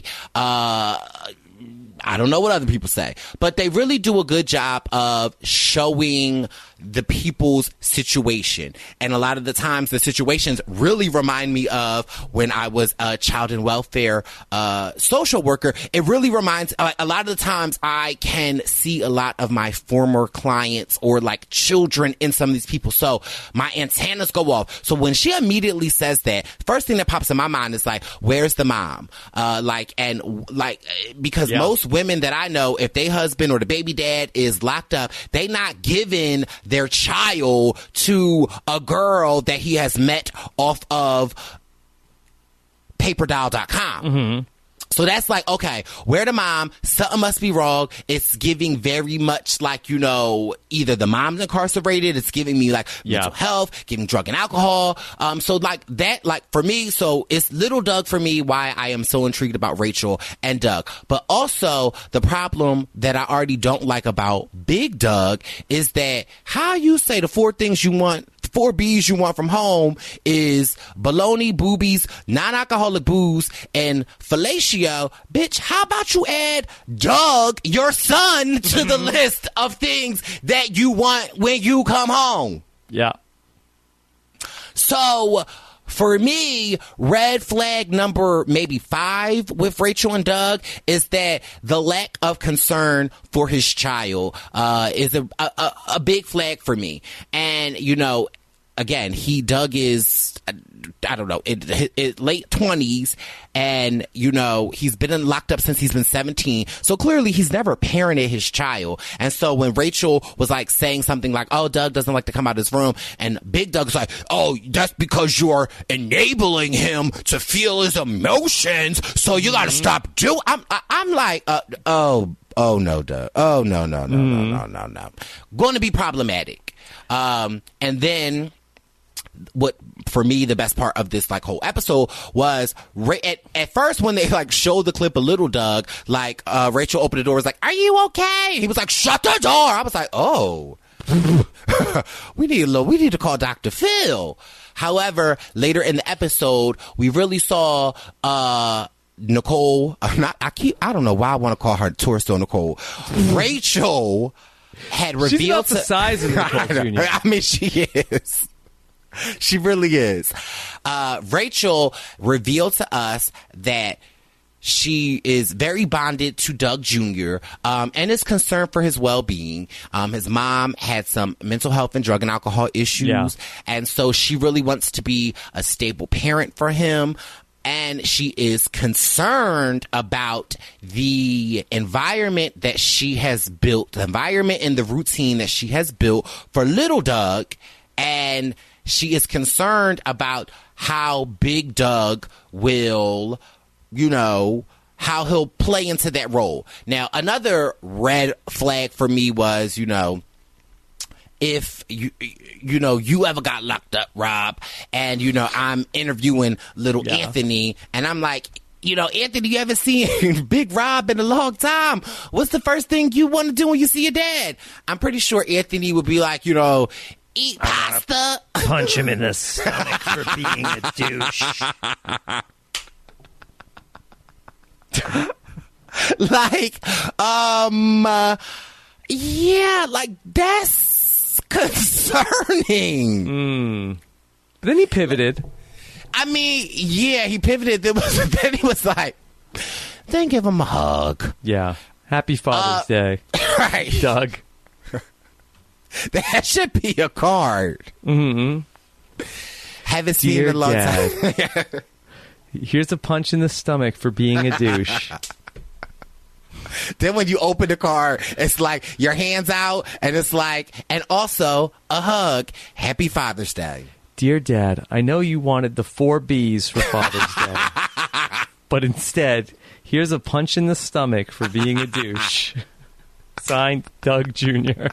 I don't know what other people say, but they really do a good job of showing the people's situation. And a lot of the times the situations really remind me of when I was a child and welfare social worker. It really reminds, a lot of the times I can see a lot of my former clients or children in some of these people. So my antennas go off. So when she immediately says that, first thing that pops in my mind is where's the mom? Because most women that I know, if their husband or the baby dad is locked up, they not giving their child to a girl that he has met off of paperdoll.com. Mm-hmm. So that's okay, where the mom? Something must be wrong. It's giving very much either the mom's incarcerated, it's giving me mental health, giving drug and alcohol. So that, for me, so it's little Doug for me, why I am so intrigued about Rachel and Doug. But also the problem that I already don't like about Big Doug is that how you say the 4 things you want, 4 B's you want from home is baloney, boobies, non-alcoholic booze, and fellatio. Bitch, how about you add Doug, your son, to the list of things that you want when you come home? Yeah. So, for me, red flag number maybe 5 with Rachel and Doug is that the lack of concern for his child is a big flag for me. And, again, Doug is, I don't know, in late 20s, and, he's been locked up since he's been 17. So clearly he's never parented his child. And so when Rachel was saying something oh, Doug doesn't like to come out of his room, and Big Doug's oh, that's because you're enabling him to feel his emotions. So you got to stop doing. I'm oh no, Doug. Oh no. Going to be problematic. And then, what for me the best part of this whole episode was at first when they showed the clip of little Doug, Rachel opened the door, was are you okay? He was shut the door. I was oh, we need to call Dr. Phil. However, later in the episode, we really saw Nicole. I don't know why I want to call her Torso Nicole. Rachel had revealed she's about the size of Nicole Jr. I mean, she is. She really is. Rachel revealed to us that she is very bonded to Doug Jr. And is concerned for his well-being. His mom had some mental health and drug and alcohol issues. And so she really wants to be a stable parent for him. And she is concerned about the environment that she has built, the environment and the routine that she has built for little Doug. And she is concerned about how Big Doug will, how he'll play into that role. Now, another red flag for me was, if you ever got locked up, Rob, and I'm interviewing little Anthony, and I'm like, Anthony, you haven't seen Big Rob in a long time. What's the first thing you want to do when you see your dad? I'm pretty sure Anthony would be like, eat pasta. Punch him in the stomach for being a douche. That's concerning. But then he pivoted. I mean, yeah, he pivoted. Then he was like, then give him a hug. Yeah. Happy Father's Day. Right. Doug. That should be a card. Mm-hmm. Haven't seen it in a long time. Here's a punch in the stomach for being a douche. Then when you open the card, it's like your hands out, and it's like, and also a hug. Happy Father's Day. Dear Dad, I know you wanted the 4 B's for Father's Day, but instead, here's a punch in the stomach for being a douche. Signed, Doug Jr.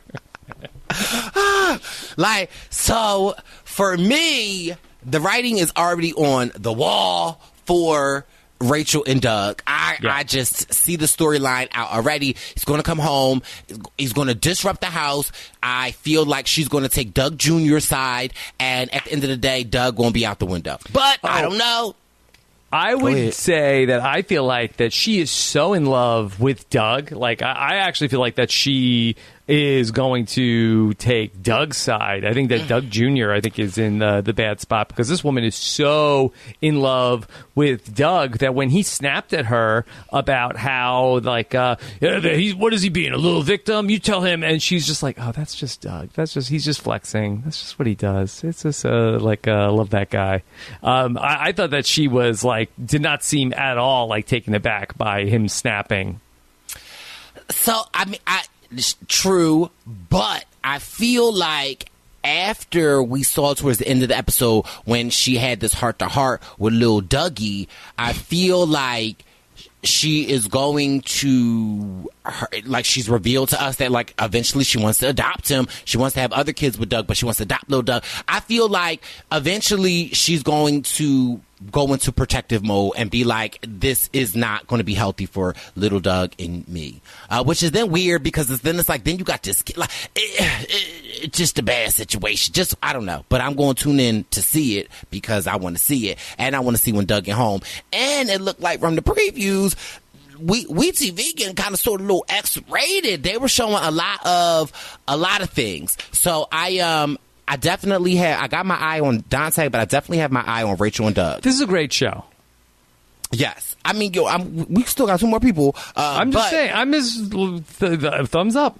So for me, the writing is already on the wall for Rachel and Doug. I just see the storyline out already. He's going to come home. He's going to disrupt the house. I feel like she's going to take Doug Jr.'s side, and at the end of the day, Doug won't be out the window. But I don't know. I would say that I feel like that she is so in love with Doug. Like, I actually feel like that she is going to take Doug's side. I think that Doug Jr., is in the bad spot because this woman is so in love with Doug that when he snapped at her about how, what is he being, a little victim? You tell him. And she's just like, oh, that's just Doug. He's just flexing. That's just what he does. It's just love that guy. I thought that she was did not seem at all taken aback by him snapping. So, it's true, but I feel like after we saw towards the end of the episode when she had this heart-to-heart with Lil Dougie, I feel like she is going to, she's revealed to us that, eventually she wants to adopt him. She wants to have other kids with Doug, but she wants to adopt Lil Doug. I feel like eventually she's going to go into protective mode and be like, this is not going to be healthy for little Doug and me. Which is then weird because then it's then you got this kid, it's just a bad situation. Just, I don't know. But I'm going to tune in to see it because I want to see it. And I want to see when Doug get home. And it looked like from the previews, we TV getting kind of sort of a little X-rated. They were showing a lot of things. So I definitely I got my eye on Dante, but I definitely have my eye on Rachel and Doug. This is a great show. Yes. I mean, we still got 2 more people. I'm just saying, I'm thumbs up.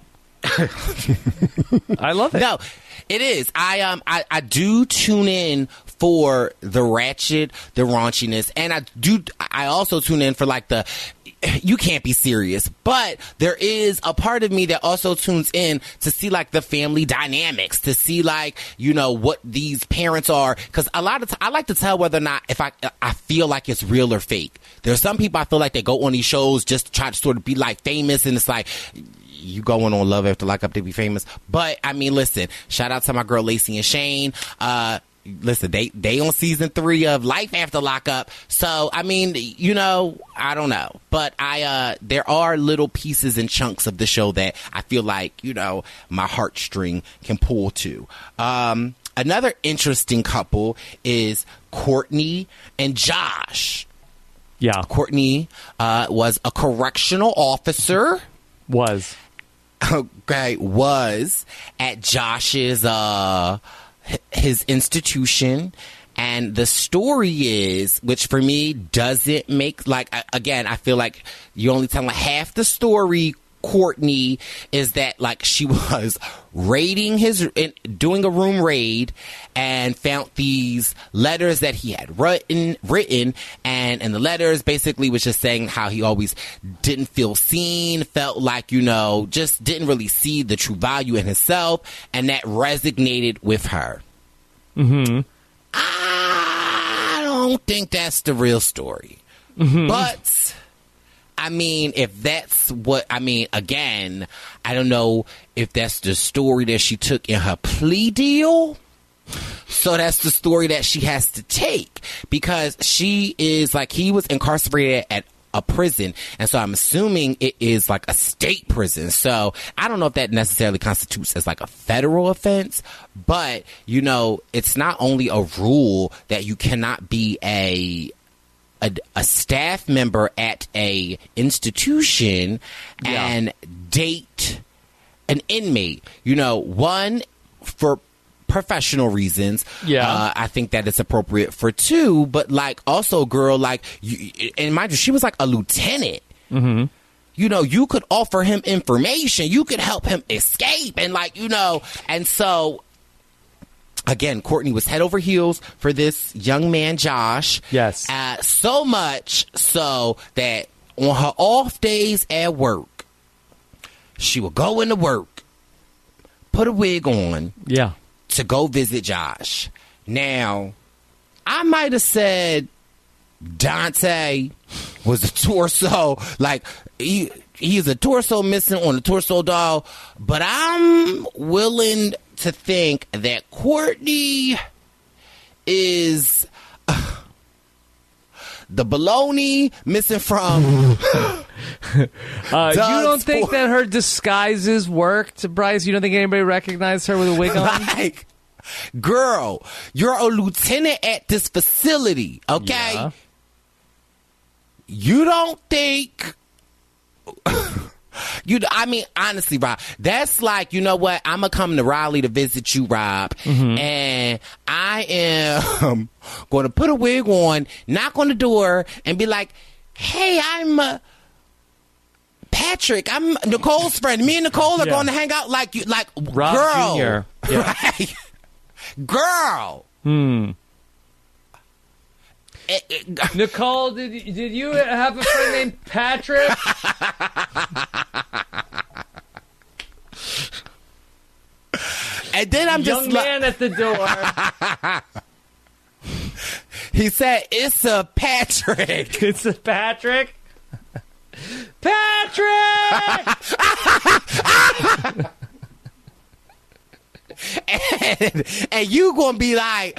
I love it. No, it is. I do tune in for the ratchet, the raunchiness, and I also tune in for you can't be serious, but there is a part of me that also tunes in to see the family dynamics, to see what these parents are, because a lot of I like to tell whether or not if I feel like it's real or fake. There's some people I feel like they go on these shows just to try to sort of be famous, and it's you going on Love After Lockup to be famous. But I mean, listen, shout out to my girl Lacey and Shane. Listen, they on season 3 of Life After Lockup. So, I mean, I don't know. But there are little pieces and chunks of the show that I feel like, my heartstring can pull to. Another interesting couple is Courtney and Josh. Yeah. Courtney was a correctional officer. Was at Josh's his institution, and the story is, which for me doesn't make again, I feel like you're only telling half the story. Courtney is that she was doing a room raid and found these letters that he had written, and the letters basically was just saying how he always didn't feel seen, felt just didn't really see the true value in himself, and that resonated with her. Mm-hmm. don't think that's the real story. But I mean, if that's what, I mean, again, I don't know if that's the story that she took in her plea deal. So that's the story that she has to take, because she is like, he was incarcerated at a prison, and so I'm assuming it is like a state prison. So I don't know if that necessarily constitutes as like a federal offense, but you know, it's not only a rule that you cannot be a staff member at a institution and date an inmate. You know, one, for professional reasons, I think that it's appropriate. For two, but like also, girl, like and mind you, she was like a lieutenant. You know, you could offer him information, you could help him escape, and like, you know, and so again, Courtney was head over heels for this young man, Josh. Yes. So much so that on her off days at work, she would go into work, put a wig on, to go visit Josh. Now, I might have said Dante was a torso, like he's a torso missing on a torso doll, but I'm willing to think that Courtney is the baloney missing from you don't think that her disguises worked, Bryce? You don't think anybody recognized her with a wig on? Like, girl, you're a lieutenant at this facility, okay? Yeah. You don't think I mean, honestly, Rob, that's like, you know what? I'm gonna come to Raleigh to visit you, Rob, and I am going to put a wig on, knock on the door, and be like, "Hey, I'm Patrick. I'm Nicole's friend. Me and Nicole are going to hang out." Like, you, like, Rob girl, Jr. Right? Girl. Nicole, did you have a friend named Patrick? And then I'm young just man at the door. He said, "It's a Patrick." It's a Patrick. Patrick. And you gonna be like,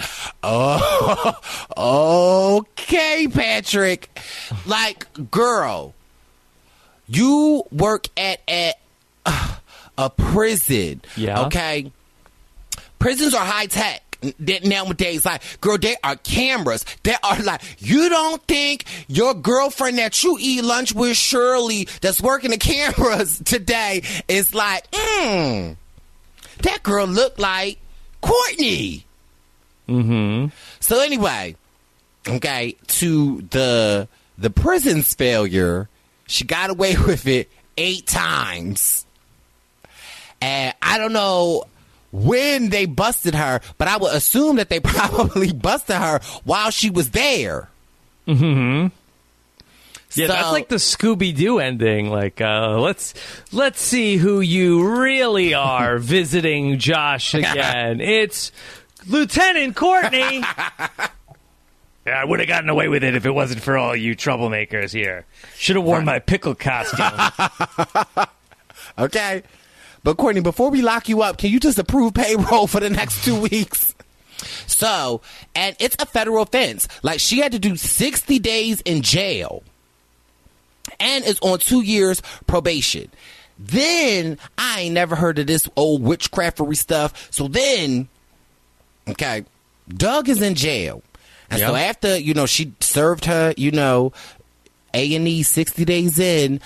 "Oh, okay, Patrick." Like, girl, you work at a prison, okay? Prisons are high tech nowadays. Like, girl, there are cameras. There are, like, you don't think your girlfriend that you eat lunch with, Shirley, that's working the cameras today, is like, that girl looked like Courtney. So anyway, okay, to the prison's failure, she got away with it 8 times. And I don't know when they busted her, but I would assume that they probably busted her while she was there. Yeah, that's like the Scooby-Doo ending. Like, let's see who you really are visiting Josh again. It's Lieutenant Courtney. Yeah, I would have gotten away with it if it wasn't for all you troublemakers here. Should have worn my pickle costume. Okay. But Courtney, before we lock you up, can you just approve payroll for the next 2 weeks? So, and it's a federal offense. Like, she had to do 60 days in jail and is on 2 years probation. Then, I ain't never heard of this old witchcraftery stuff. So then, okay, Doug is in jail. And so after, you know, she served her, you know, A&E 60 days in,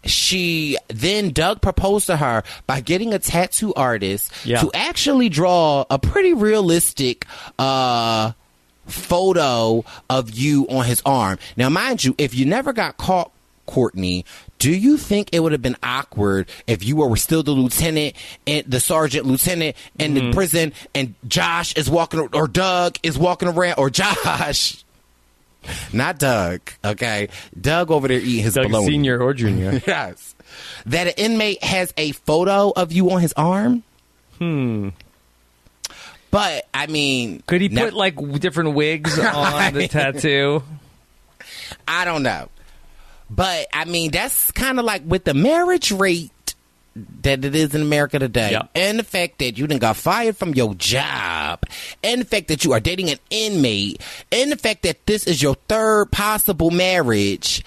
Doug proposed to her by getting a tattoo artist to actually draw a pretty realistic photo of you on his arm. Now, mind you, if you never got caught, Courtney, do you think it would have been awkward if you were still the lieutenant and the sergeant lieutenant in the prison, and Josh is walking, or Doug is walking around, or Josh, not Doug, okay, Doug over there eating his bologna. Senior or junior. Yes, that an inmate has a photo of you on his arm? But, I mean... Could he put, like, different wigs on the tattoo? I don't know. But, I mean, that's kind of like with the marriage rate that it is in America today, and the fact that you done got fired from your job, and the fact that you are dating an inmate, and the fact that this is your third possible marriage,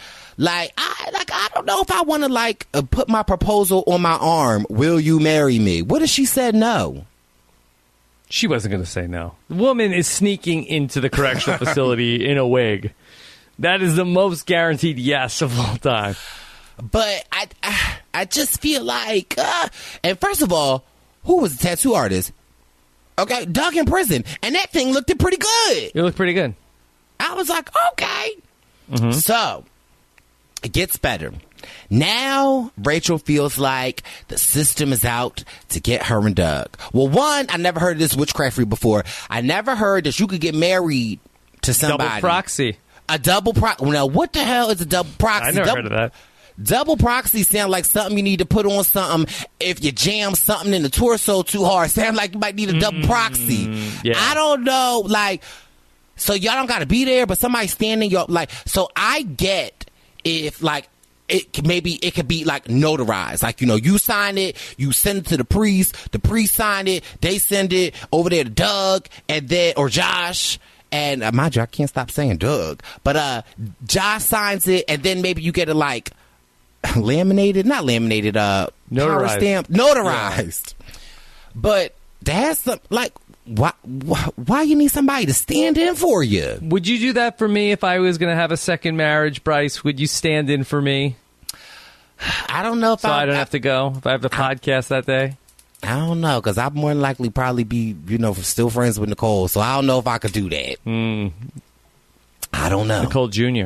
I don't know if I want to put my proposal on my arm. Will you marry me? What if she said no? She wasn't going to say no. The woman is sneaking into the correctional facility in a wig. That is the most guaranteed yes of all time. But I just feel like, and first of all, who was the tattoo artist? Okay, Doug in prison, and that thing looked pretty good. It looked pretty good. I was like, okay. So, it gets better. Now, Rachel feels like the system is out to get her and Doug. Well, one, I never heard of this witchcraftery before. I never heard that you could get married to somebody. Double proxy. A double proxy. Now, what the hell is a double proxy? I never heard of that. Double proxy sound like something you need to put on something if you jam something in the torso too hard. Sound like you might need a double proxy. Yeah. I don't know. So y'all don't got to be there, but somebody standing your so I get if it could be notarized. You sign it, you send it to the priest sign it, they send it over there to Doug or Josh. And mind you, I can't stop saying Doug. But Josh signs it, and then maybe you get it not laminated, power stamp, notarized. Yeah. But that's why you need somebody to stand in for you? Would you do that for me if I was going to have a second marriage, Bryce? Would you stand in for me? I don't know if I don't have to go if I have the podcast that day. I don't know, because I'd more than likely probably be, still friends with Nicole. So I don't know if I could do that. I don't know. Nicole Jr.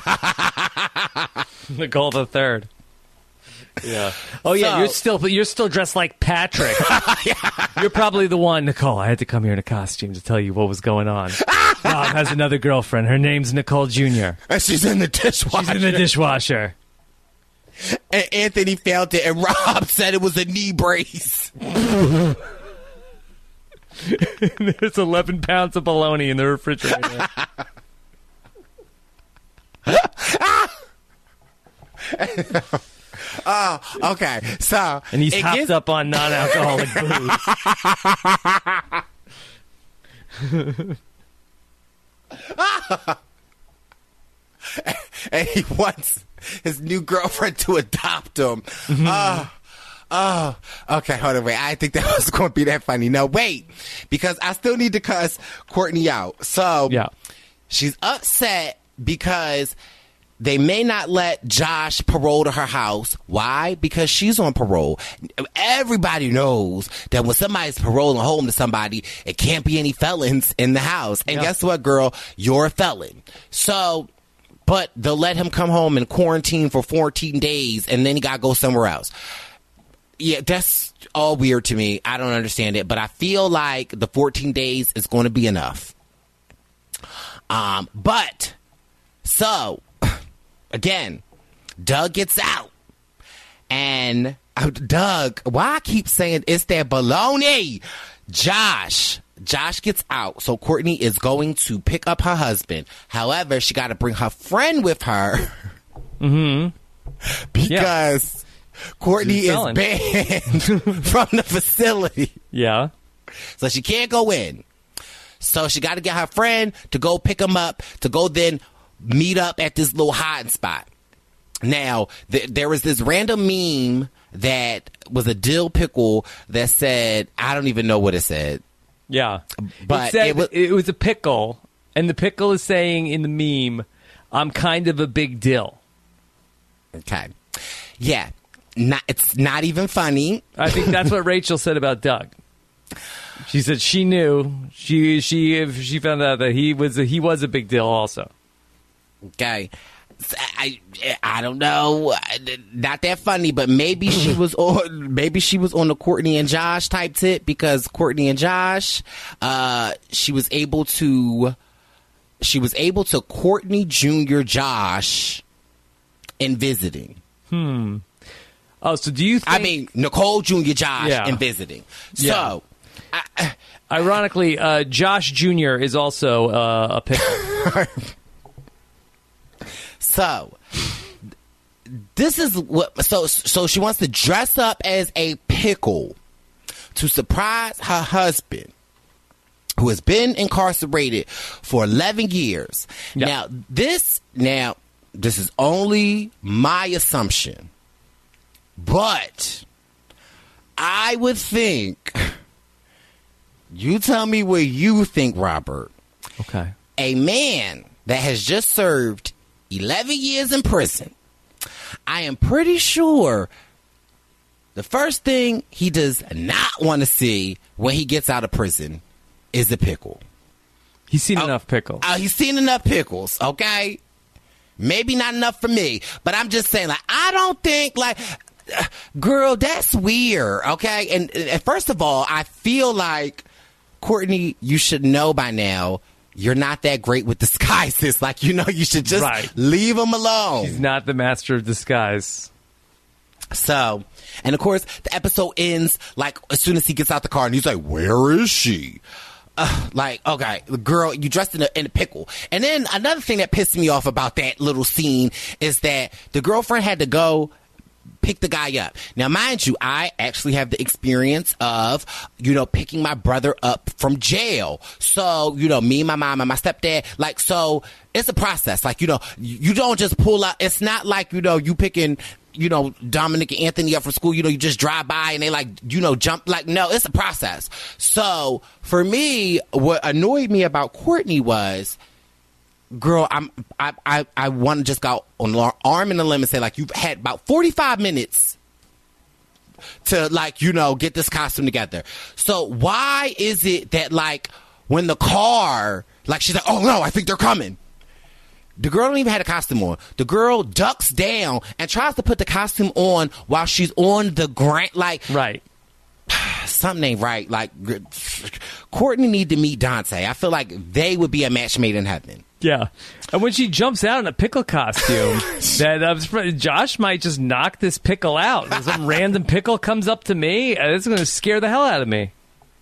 Nicole the Third. Yeah. Oh yeah. You're still dressed like Patrick. You're probably the one, Nicole. I had to come here in a costume to tell you what was going on. Rob has another girlfriend. Her name's Nicole Jr. And she's in the dishwasher. And Anthony felt it, and Rob said it was a knee brace. There's 11 pounds of bologna in the refrigerator. Oh, okay. So, and he's hopped up on non-alcoholic booze. And he wants his new girlfriend to adopt him. Okay, hold on, wait. I think that was going to be that funny. No, wait, because I still need to cuss Courtney out. So, she's upset because they may not let Josh parole to her house. Why? Because she's on parole. Everybody knows that when somebody's paroling home to somebody, it can't be any felons in the house. And guess what, girl? You're a felon. So, but they'll let him come home and quarantine for 14 days, and then he got to go somewhere else. Yeah, that's all weird to me. I don't understand it, but I feel like the 14 days is going to be enough. Again, Doug gets out, and Doug, why I keep saying it's that baloney? Josh gets out, so Courtney is going to pick up her husband. However, she got to bring her friend with her. Because Courtney is banned from the facility. Yeah. So she can't go in. So she got to get her friend to go pick him up, to go then meet up at this little hiding spot. Now, there was this random meme that was a dill pickle that said, I don't even know what it said. Yeah. But it was a pickle, and the pickle is saying in the meme, I'm kind of a big dill. Okay. Yeah. It's not even funny. I think that's what Rachel said about Doug. She said she knew. She found out that he was a big deal also. Okay. I don't know. Not that funny, but maybe she was on the Courtney and Josh type tip, because Courtney and Josh, she was able to Courtney Jr. Josh in visiting. Oh, so do you think... I mean, Nicole Jr. Josh in visiting. So, Ironically, Josh Jr. is also a pickle. So, this is what. So she wants to dress up as a pickle to surprise her husband, who has been incarcerated for 11 years. Yep. Now, this is only my assumption, but I would think. You tell me what you think, Robert. Okay. A man that has just served 11 years in prison, I am pretty sure the first thing he does not want to see when he gets out of prison is a pickle. He's seen enough pickles. He's seen enough pickles, okay? Maybe not enough for me, but I'm just saying, like, I don't think, like, girl, that's weird, okay? And first of all, I feel like, Courtney, you should know by now, you're not that great with disguises. Like, you know, you should just leave him alone. He's not the master of disguise. So, and of course, the episode ends, like, as soon as he gets out the car, and he's like, where is she? Like, okay, the girl, you dressed in a pickle. And then another thing that pissed me off about that little scene is that the girlfriend had to go pick the guy up. Now, mind you, I actually have the experience of, you know, picking my brother up from jail. So, you know, me, my mom, and my stepdad, like, so it's a process. Like, you know, you don't just pull out. It's not like, you know, you picking, you know, Dominic and Anthony up from school, you know, you just drive by and they like, you know, jump. Like, no, it's a process. So for me, what annoyed me about Courtney was, girl, I want to just go on arm and a limb and say, like, you've had about 45 minutes to, like, you know, get this costume together. So why is it that, like, when the car, like, she's like, oh no, I think they're coming. The girl don't even have a costume on. The girl ducks down and tries to put the costume on while she's on the ground. Like, right. Something ain't right. Like, Courtney need to meet Dante. I feel like they would be a match made in heaven. Yeah. And when she jumps out in a pickle costume, that Josh might just knock this pickle out. Some random pickle comes up to me, and it's going to scare the hell out of me.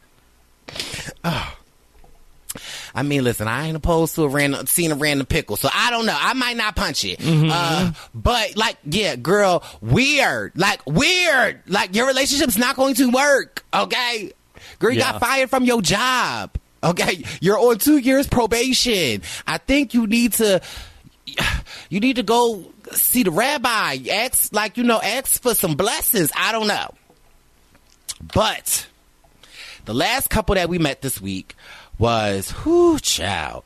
Oh. I mean, listen, I ain't opposed to seeing a random pickle, so I don't know. I might not punch it. Mm-hmm. But, like, yeah, girl, weird. Like, your relationship's not going to work, okay? Girl, you got fired from your job, okay? You're on 2 years probation. I think you need to go see the rabbi. Ask for some blessings. I don't know. But the last couple that we met this week was, child.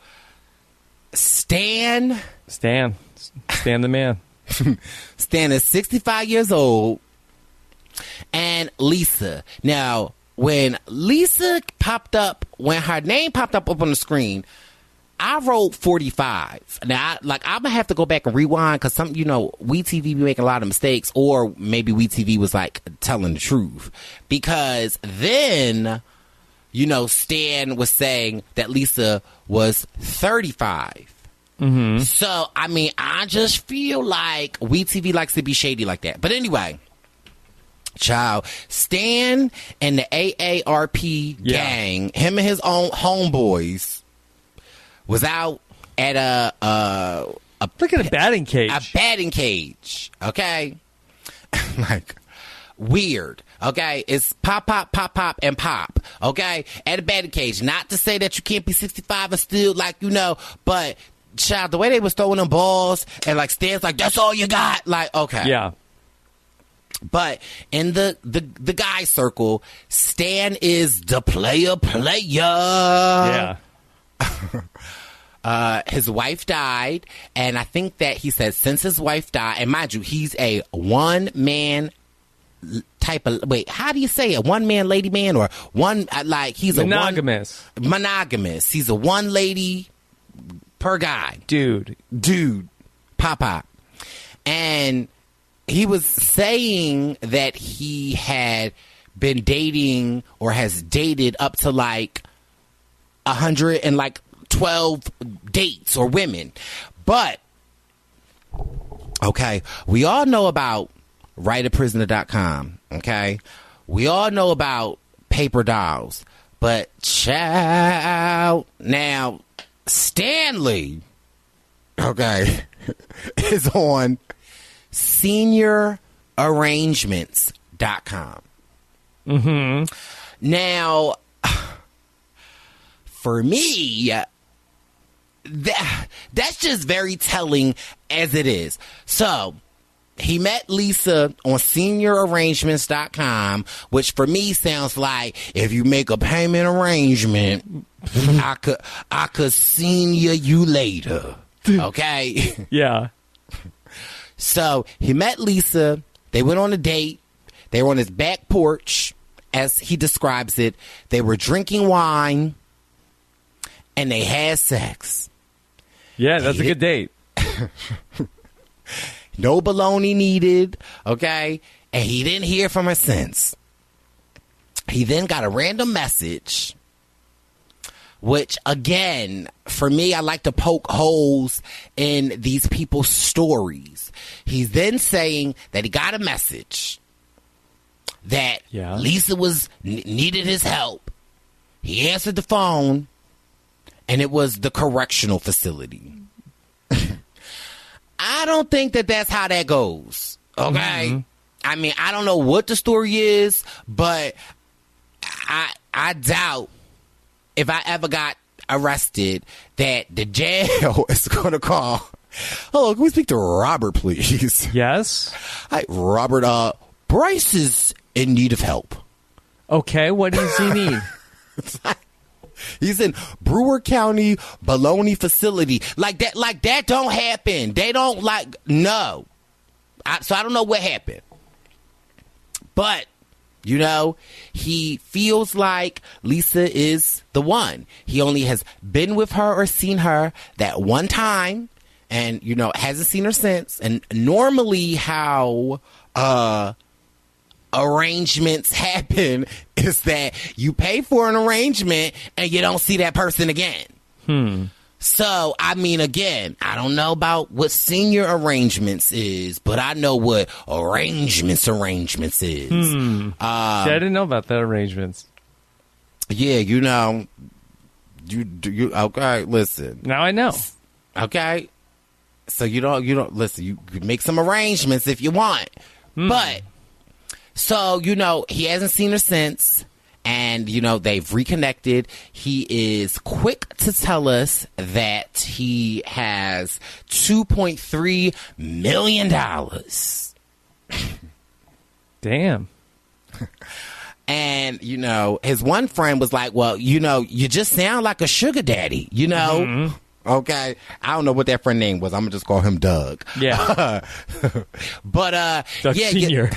Stan the man. Stan is 65 years old. And Lisa. Now, when Lisa when her name popped up on the screen, I wrote 45. Now, I'm going to have to go back and rewind because WeTV be making a lot of mistakes, or maybe WeTV was, like, telling the truth. Because then, Stan was saying that Lisa was 35. Mm-hmm. So, I mean, I just feel like WeTV likes to be shady like that. But anyway, child, Stan and the AARP gang, him and his own homeboys, was out at look at a batting cage. A batting cage, okay? Like, weird, okay? It's pop, pop, pop, pop, and pop, okay? At a batting cage. Not to say that you can't be 65 and still, but, child, the way they was throwing them balls, and, like, Stan's like, that's all you got? Like, okay. Yeah. But in the guy circle, Stan is the player. Yeah. His wife died, and I think that he said since his wife died, and mind you, he's a one-man type of, how do you say it? One-man, lady man, or one, he's monogamous. Monogamous. He's a one lady per guy. Dude. Pop. And he was saying that he had been dating or has dated up to 112 dates or women. But, okay, we all know about writeaprisoner.com, okay? We all know about paper dolls. But child, now Stanley, okay, is on seniorarrangements.com. Mm-hmm. Now, for me, that's just very telling as it is. So, he met Lisa on seniorarrangements.com, which for me sounds like if you make a payment arrangement, I could senior you later. Okay? Yeah. So he met Lisa. They went on a date. They were on his back porch, as he describes it. They were drinking wine, and they had sex. Yeah, that's a good date. No baloney needed, okay? And he didn't hear from her since. He then got a random message, which, again, for me, I like to poke holes in these people's stories. He's then saying that he got a message that Lisa needed his help. He answered the phone, and it was the correctional facility. I don't think that that's how that goes, okay? Mm-hmm. I mean, I don't know what the story is, but I doubt if I ever got arrested that the jail is going to call. Hello, can we speak to Robert, please? Yes? Hi, Robert, Bryce is in need of help. Okay, what does he need? He's in Brewer County Baloney facility. Like that don't happen. They don't no. So I don't know what happened. But, he feels like Lisa is the one. He only has been with her or seen her that one time and, hasn't seen her since. And normally how arrangements happen is that you pay for an arrangement and you don't see that person again. So, I mean, again, I don't know about what senior arrangements is, but I know what arrangements is. See, I didn't know about the arrangements. Yeah, you okay, listen. Now I know. Okay. So you don't listen, you make some arrangements if you want. But so, he hasn't seen her since, and, they've reconnected. He is quick to tell us that he has $2.3 million. Damn. And, his one friend was like, well, you just sound like a sugar daddy, Mm-hmm. Okay, I don't know what that friend name was. I'm gonna just call him Doug. Yeah, but Doug Senior.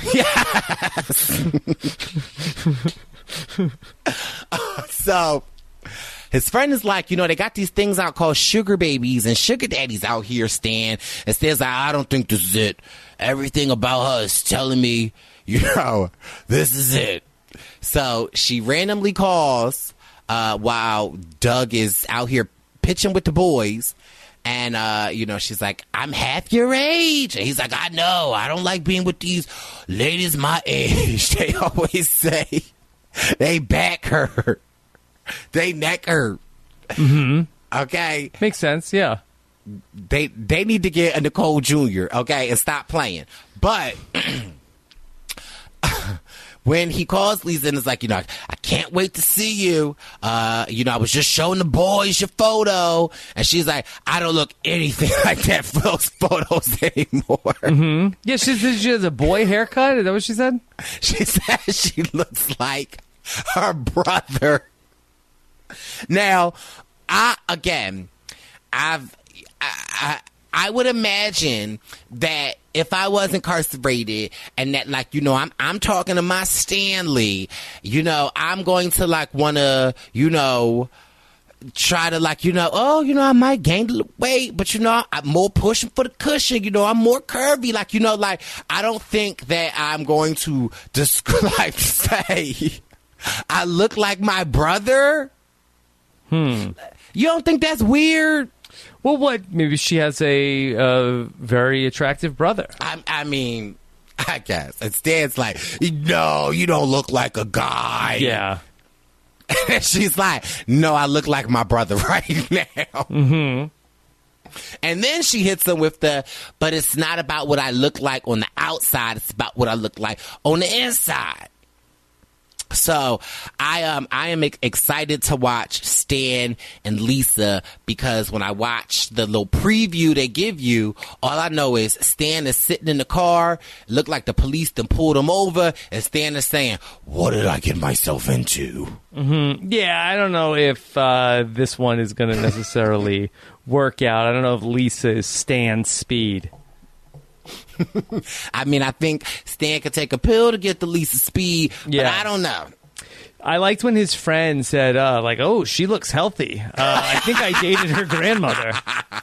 So his friend is like, they got these things out called sugar babies and sugar daddies out here, Stan. And Stan's like, I don't think this is it. Everything about her is telling me, this is it. So she randomly calls while Doug is out here pitching with the boys, and she's like, I'm half your age, and he's like, I know, I don't like being with these ladies my age. They always say they back her, they neck her. Okay, makes sense. Yeah, they need to get a Nicole Jr. Okay, and stop playing. But when he calls Lisa and is like, I can't wait to see you. I was just showing the boys your photo. And she's like, I don't look anything like that for those photos anymore. Mm-hmm. Yeah, she has a boy haircut. Is that what she said? She said she looks like her brother. Now, I would imagine that if I was incarcerated and that, I'm talking to my Stanley, I'm going to, want to, try to, I might gain a little weight, but, I'm more pushing for the cushion, I'm more curvy, I don't think that I'm going to just, say, I look like my brother. You don't think that's weird? Well, what? Maybe she has a very attractive brother. I mean, I guess. And Stan's like, no, you don't look like a guy. Yeah. She's like, no, I look like my brother right now. Mm-hmm. And then she hits him with but it's not about what I look like on the outside. It's about what I look like on the inside. So I am excited to watch Stan and Lisa, because when I watch the little preview they give you, all I know is Stan is sitting in the car, looked like the police then pulled him over, and Stan is saying, what did I get myself into? Mm-hmm. Yeah, I don't know if this one is going to necessarily work out. I don't know if Lisa is Stan's speed. I mean, I think Stan could take a pill to get the Lisa speed, but I don't know. I liked when his friend said, oh, she looks healthy. I think I dated her grandmother.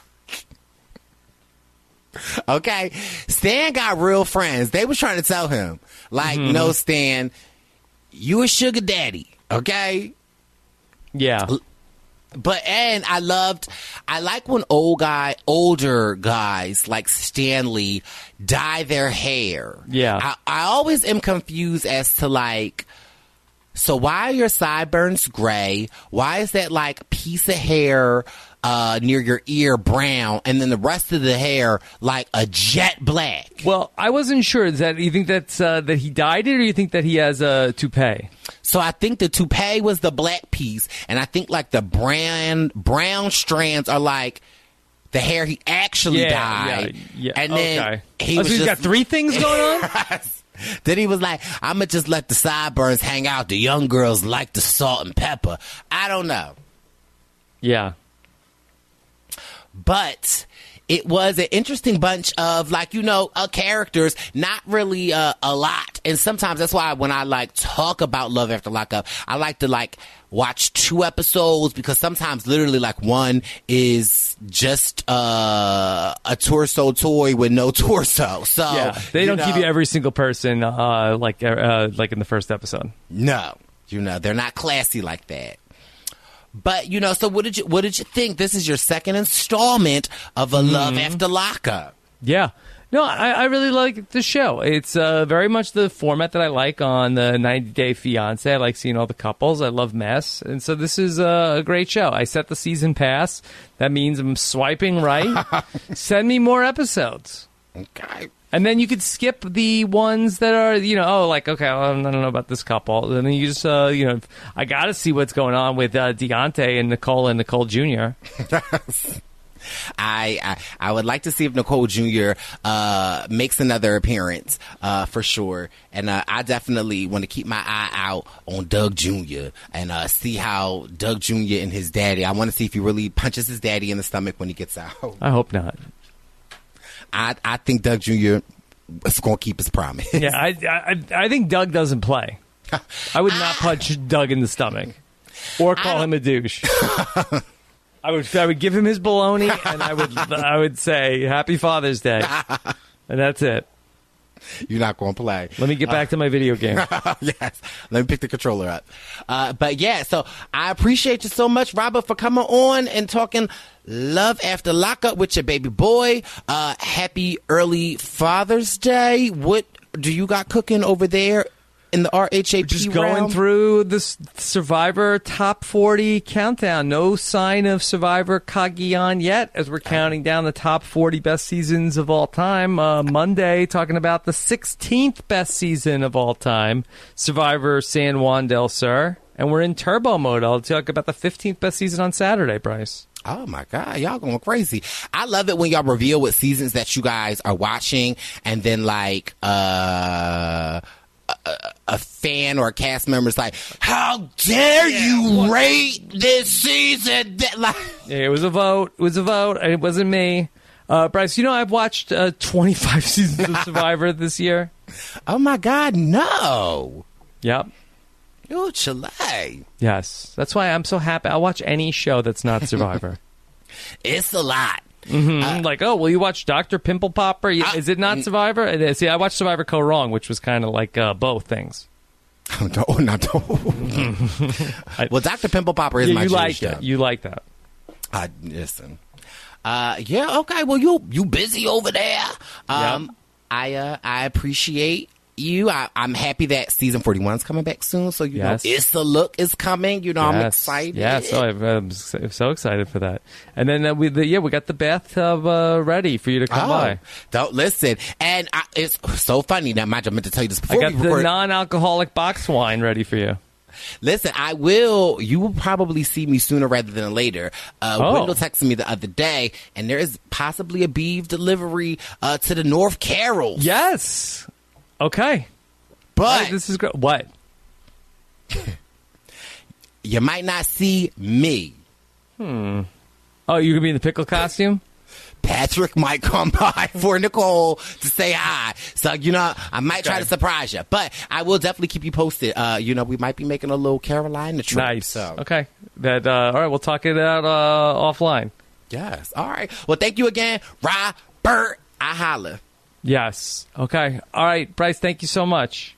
Okay. Stan got real friends. They was trying to tell him, no, Stan, you a sugar daddy, okay? Yeah. But, and I like when older guys like Stanley dye their hair. Yeah. I always am confused as to so why are your sideburns gray? Why is that piece of hair near your ear brown, and then the rest of the hair like a jet black? Well, I wasn't sure. You think that's that he dyed it, or you think that he has a toupee? So I think the toupee was the black piece, and I think the brown strands are the hair he actually dyed. Yeah. And then he's got three things going on? Then he was like, I'm going to just let the sideburns hang out. The young girls like the salt and pepper. I don't know. Yeah. But it was an interesting bunch of characters, not really a lot. And sometimes that's why when I talk about Love After Lockup, I like to watch 2 episodes, because sometimes literally one is just a torso toy with no torso. So yeah, they don't give you every single person like in the first episode. No, they're not classy like that. But so what did you think? This is your second installment of a Love After Lockup. Yeah. No, I really like the show. It's very much the format that I like on the 90 Day Fiancé. I like seeing all the couples. I love mess. And so this is a great show. I set the season pass. That means I'm swiping right. Send me more episodes. Okay. And then you could skip the ones that are, okay, well, I don't know about this couple. And then you just, I got to see what's going on with Deontay and Nicole Jr. I would like to see if Nicole Jr. Makes another appearance for sure, and I definitely want to keep my eye out on Doug Jr. and see how Doug Jr. and his daddy. I want to see if he really punches his daddy in the stomach when he gets out. I hope not. I think Doug Jr. is going to keep his promise. Yeah, I think Doug doesn't play. I would not punch Doug in the stomach or call him a douche. I would give him his bologna, and I would say Happy Father's Day, and that's it. You're not going to play. Let me get back to my video game. Yes, let me pick the controller up. But yeah, so I appreciate you so much, Robert, for coming on and talking Love After Lockup with your baby boy. Happy early Father's Day. What do you got cooking over there in the RHAP just realm? Going through the Survivor Top 40 countdown. No sign of Survivor Cagayan yet, as we're counting down the top 40 best seasons of all time. Monday, talking about the 16th best season of all time, Survivor San Juan del Sur. And we're in turbo mode. I'll talk about the 15th best season on Saturday, Bryce. Oh, my God. Y'all going crazy. I love it when y'all reveal what seasons that you guys are watching, and then, a fan or a cast member's like, how dare you rate this season? It was a vote. It wasn't me. Bryce, I've watched 25 seasons of Survivor this year. Oh, my God, no. Yep. Oh, Chile. Yes. That's why I'm so happy. I'll watch any show that's not Survivor. It's a lot. Mm-hmm. Will you watch Dr. Pimple Popper? Is it not Survivor? It is. See, I watched Survivor Co. Wrong, which was kind of like both things. No. Well, Dr. Pimple Popper is my Jewish show. You like that. Listen. Yeah, okay. Well, you busy over there. Yep. I appreciate you. I'm happy that season 41 is coming back soon. So, you know, It's the Look is coming. You know, I'm excited. Yeah, so I'm so excited for that. And then we got the bathtub ready for you to come by. Don't listen. And it's so funny. Now, mind you, I meant to tell you this before. I got the non-alcoholic box wine ready for you. Listen, you will probably see me sooner rather than later. Wendell texted me the other day, and there is possibly a beef delivery to the North Carroll. Yes. Okay. But this is great. What? You might not see me. Oh, you gonna be in the pickle costume? Patrick might come by for Nicole to say hi. So, you know, I might try to surprise you. But I will definitely keep you posted. You know, we might be making a little Carolina trip. Nice. So. Okay. All right, we'll talk it out offline. Yes. All right. Well, thank you again, Robert. I holla. Yes. Okay. All right, Bryce, thank you so much.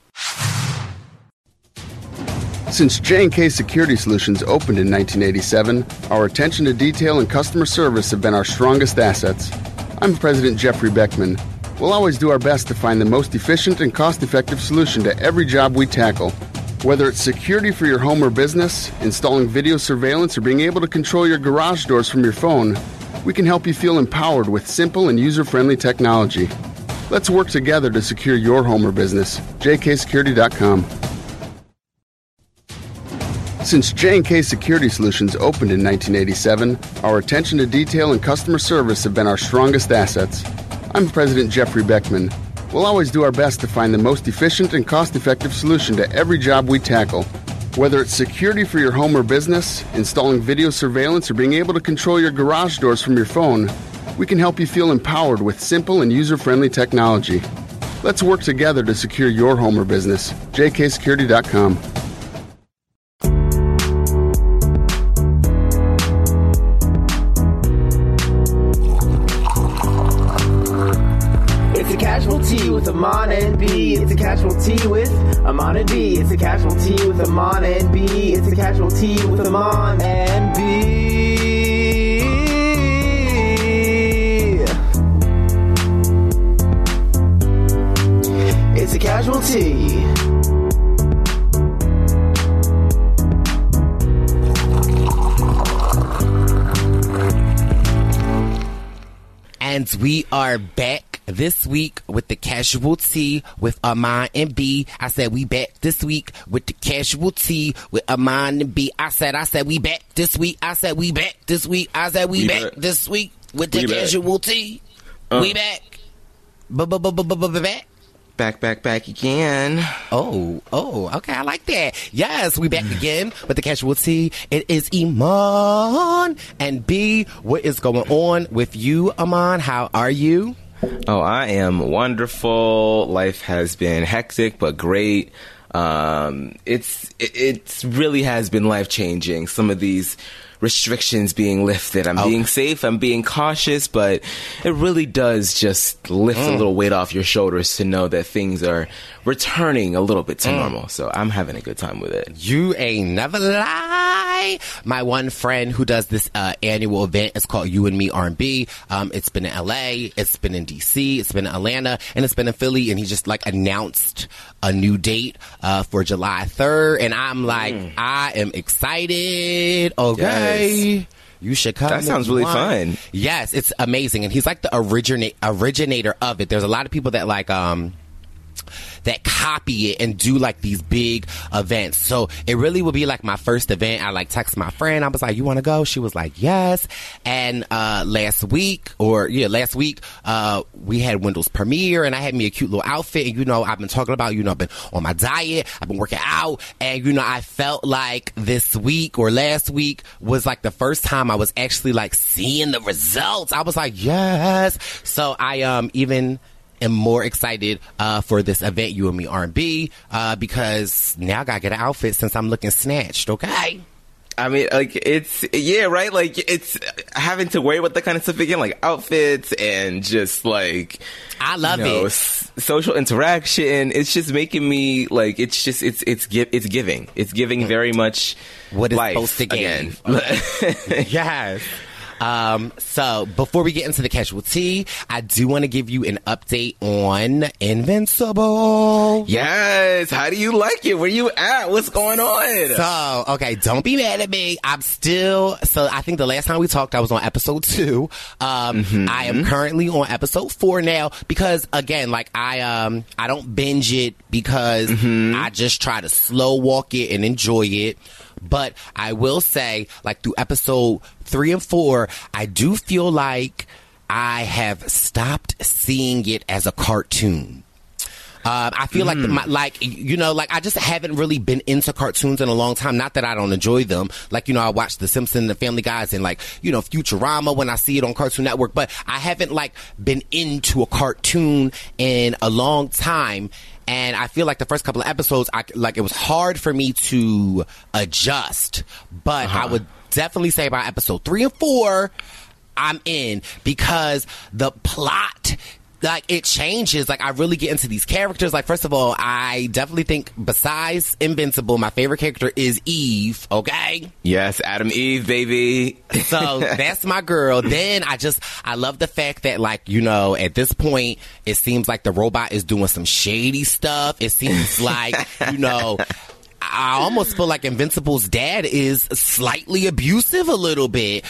Since J&K Security Solutions opened in 1987, our attention to detail and customer service have been our strongest assets. I'm President Jeffrey Beckman. We'll always do our best to find the most efficient and cost-effective solution to every job we tackle. Whether it's security for your home or business, installing video surveillance, or being able to control your garage doors from your phone, we can help you feel empowered with simple and user-friendly technology. Let's work together to secure your home or business. jksecurity.com. Since J&K Security Solutions opened in 1987, our attention to detail and customer service have been our strongest assets. I'm President Jeffrey Beckman. We'll always do our best to find the most efficient and cost-effective solution to every job we tackle. Whether it's security for your home or business, installing video surveillance, or being able to control your garage doors from your phone, we can help you feel empowered with simple and user-friendly technology. Let's work together to secure your home or business. jksecurity.com. With Amon and B, it's a casual tea with Amon and B. It's a casual tea with Amon and B. It's a casual tea with Amon and B. It's a casual tea. And we are back this week with the Casual Tea with Amon and B. I said we back this week with the Casual Tea with Amon and B. I said we back this week. I said we back this week. I said we back this week with the Casual Tea. We back. Back again. Oh, okay, I like that. Yes, we back again with the Casual Tea. It is Amon and B. What is going on with you, Amon? How are you? Oh, I am wonderful. Life has been hectic, but great. It really has been life-changing. Some of these restrictions being lifted. I'm being safe, I'm being cautious, but it really does just lift a little weight off your shoulders to know that things are returning a little bit to normal. So I'm having a good time with it. You ain't never lie. My one friend who does this annual event is called You and Me R&B. It's been in LA, it's been in DC, it's been in Atlanta, and it's been in Philly, and he just like announced a new date for July 3rd, and I'm like, I am excited. Okay. Yes. You should come. That sounds really fun. Yes, it's amazing. And he's like the originator of it. There's a lot of people that like that copy it and do like these big events. So it really will be like my first event. I like text my friend. I was like, you want to go? She was like, yes. And last week we had Wendell's premiere, and I had me a cute little outfit. And, you know, I've been talking about, you know, I've been on my diet. I've been working out. And, you know, I felt like this week or last week was like the first time I was actually like seeing the results. I was like, yes. So I am more excited for this event, You and Me R&B, because now I gotta get an outfit since I'm looking snatched, okay? I mean, like, right? Like, it's having to worry about that kind of stuff again, like outfits and just like, I love it. Social interaction. It's just making me like, it's giving. It's giving very much what it's life supposed to give. Again. Yes. So before we get into the casual tea, I do want to give you an update on Invincible. Yes. How do you like it? Where you at? What's going on? So, okay, don't be mad at me. I think the last time we talked, I was on episode 2. I am currently on episode 4 now because, again, like I don't binge it because I just try to slow walk it and enjoy it. But I will say, like, through episode 3 and 4, I do feel like I have stopped seeing it as a cartoon. I feel like, I just haven't really been into cartoons in a long time. Not that I don't enjoy them. Like, I watch The Simpsons and The Family Guys and, like, Futurama when I see it on Cartoon Network. But I haven't, like, been into a cartoon in a long time. And I feel like the first couple of episodes, it was hard for me to adjust. But I would definitely say by episode 3 and 4, I'm in because the plot, like, it changes. Like, I really get into these characters. Like, first of all, I definitely think besides Invincible, my favorite character is Eve, okay? Yes, Adam Eve, baby. So that's my girl. Then I love the fact that, like, at this point, it seems like the robot is doing some shady stuff. It seems like, I almost feel like Invincible's dad is slightly abusive a little bit.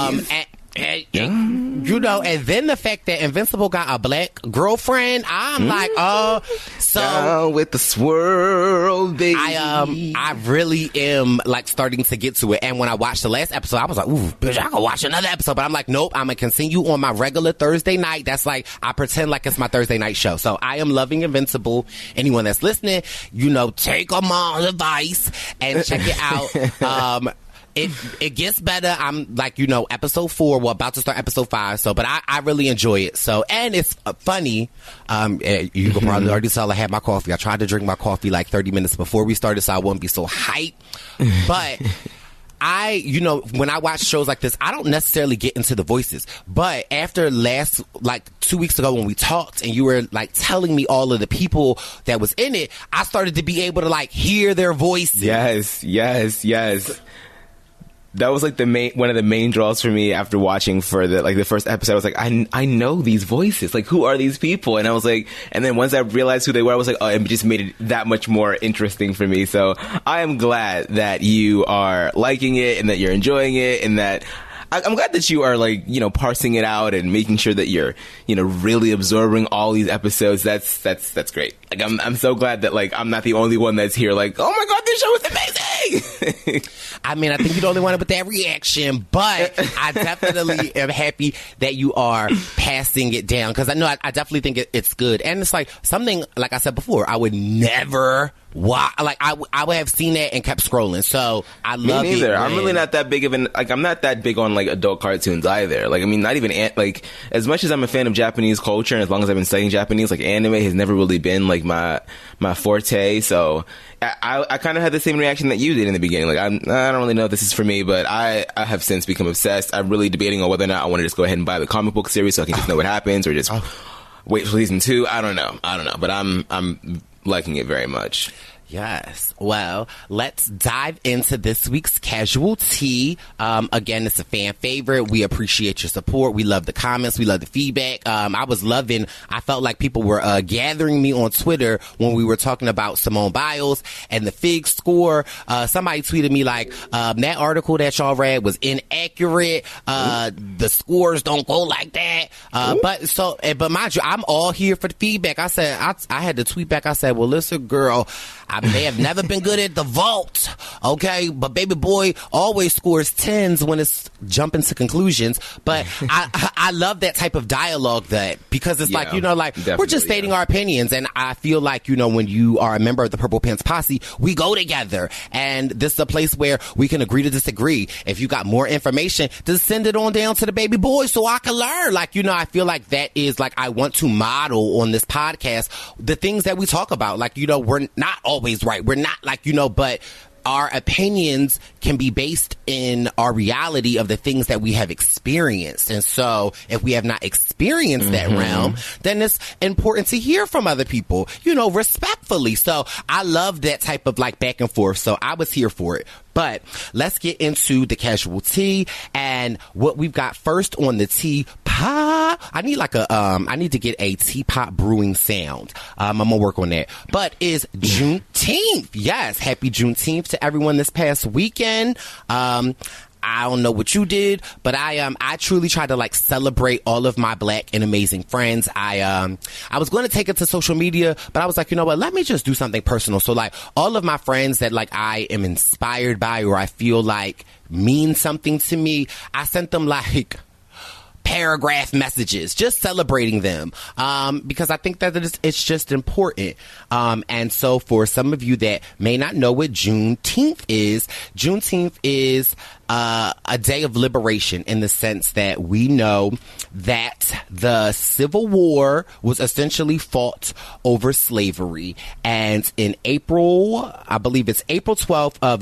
And then the fact that Invincible got a black girlfriend, I'm like, so down with the swirl, baby. I really am, like, starting to get to it. And when I watched the last episode, I was like, ooh, bitch, I can watch another episode. But I'm like, nope, I'm gonna continue on my regular Thursday night. That's like, I pretend like it's my Thursday night show. So I am loving Invincible. Anyone that's listening, take a mom's advice and check it out. It gets better. I'm like, episode 4. We're about to start episode 5. So, but I really enjoy it. So, and it's funny. You can probably already tell I had my coffee. I tried to drink my coffee like 30 minutes before we started, so I wouldn't be so hyped. But when I watch shows like this, I don't necessarily get into the voices. But after 2 weeks ago when we talked and you were, like, telling me all of the people that was in it, I started to be able to, like, hear their voices. Yes. That was like one of the main draws for me after watching for the first episode. I was like, I know these voices. Like, who are these people? And I was like, and then once I realized who they were, I was like, oh, it just made it that much more interesting for me. So I am glad that you are liking it and that you're enjoying it and that I'm glad that you are, like, parsing it out and making sure that you're, really absorbing all these episodes. That's great. Like, I'm so glad that, like, I'm not the only one that's here, like, oh my God, this show is amazing. I mean, I think you're the only one with that reaction, but I definitely am happy that you are passing it down because I know I definitely think it's good. And it's like something, like I said before, I would never watch. Like, I would have seen that and kept scrolling. So I love it. Me neither. I'm really not that big of I'm not that big on, like, adult cartoons either. Like, I mean, not even, like, as much as I'm a fan of Japanese culture and as long as I've been studying Japanese, like, anime has never really been, like, my forte. So I kind of had the same reaction that you did in the beginning. Like, I don't really know if this is for me, but I have since become obsessed. I'm really debating on whether or not I want to just go ahead and buy the comic book series so I can just know what happens or just wait for season 2. I don't know. But I'm liking it very much. Yes. Well, let's dive into this week's casual tea. Again, it's a fan favorite. We appreciate your support. We love the comments. We love the feedback. I felt like people were gathering me on Twitter when we were talking about Simone Biles and the FIG score. Somebody tweeted me like, that article that y'all read was inaccurate. The scores don't go like that. But mind you, I'm all here for the feedback. I said, I had to tweet back. I said, well, listen, girl, I may have never been good at the vault, okay? But baby boy always scores 10s when it's jumping to conclusions. But I love that type of dialogue because it's like, we're just stating our opinions. And I feel like, when you are a member of the Purple Pants Posse, we go together. And this is a place where we can agree to disagree. If you got more information, just send it on down to the baby boy so I can learn. Like, I feel like that is like I want to model on this podcast the things that we talk about. Like, we're not always right. We're not like, but our opinions can be based in our reality of the things that we have experienced. And so if we have not experienced that realm, then it's important to hear from other people, you know, respectfully. So I love that type of like back and forth. So I was here for it. But let's get into the casual tea and what we've got first on the teapot. I need to get a teapot brewing sound. I'm gonna work on that. But is Juneteenth. Yes, happy Juneteenth to everyone this past weekend. I don't know what you did, but I truly tried to like celebrate all of my black and amazing friends. I was going to take it to social media, but I was like, you know what, let me just do something personal. So like all of my friends that like I am inspired by or I feel like mean something to me, I sent them like paragraph messages, just celebrating them, because I think that it's just important. And so for some of you that may not know what Juneteenth is a day of liberation in the sense that we know that the Civil War was essentially fought over slavery. And in April, I believe it's April 12th of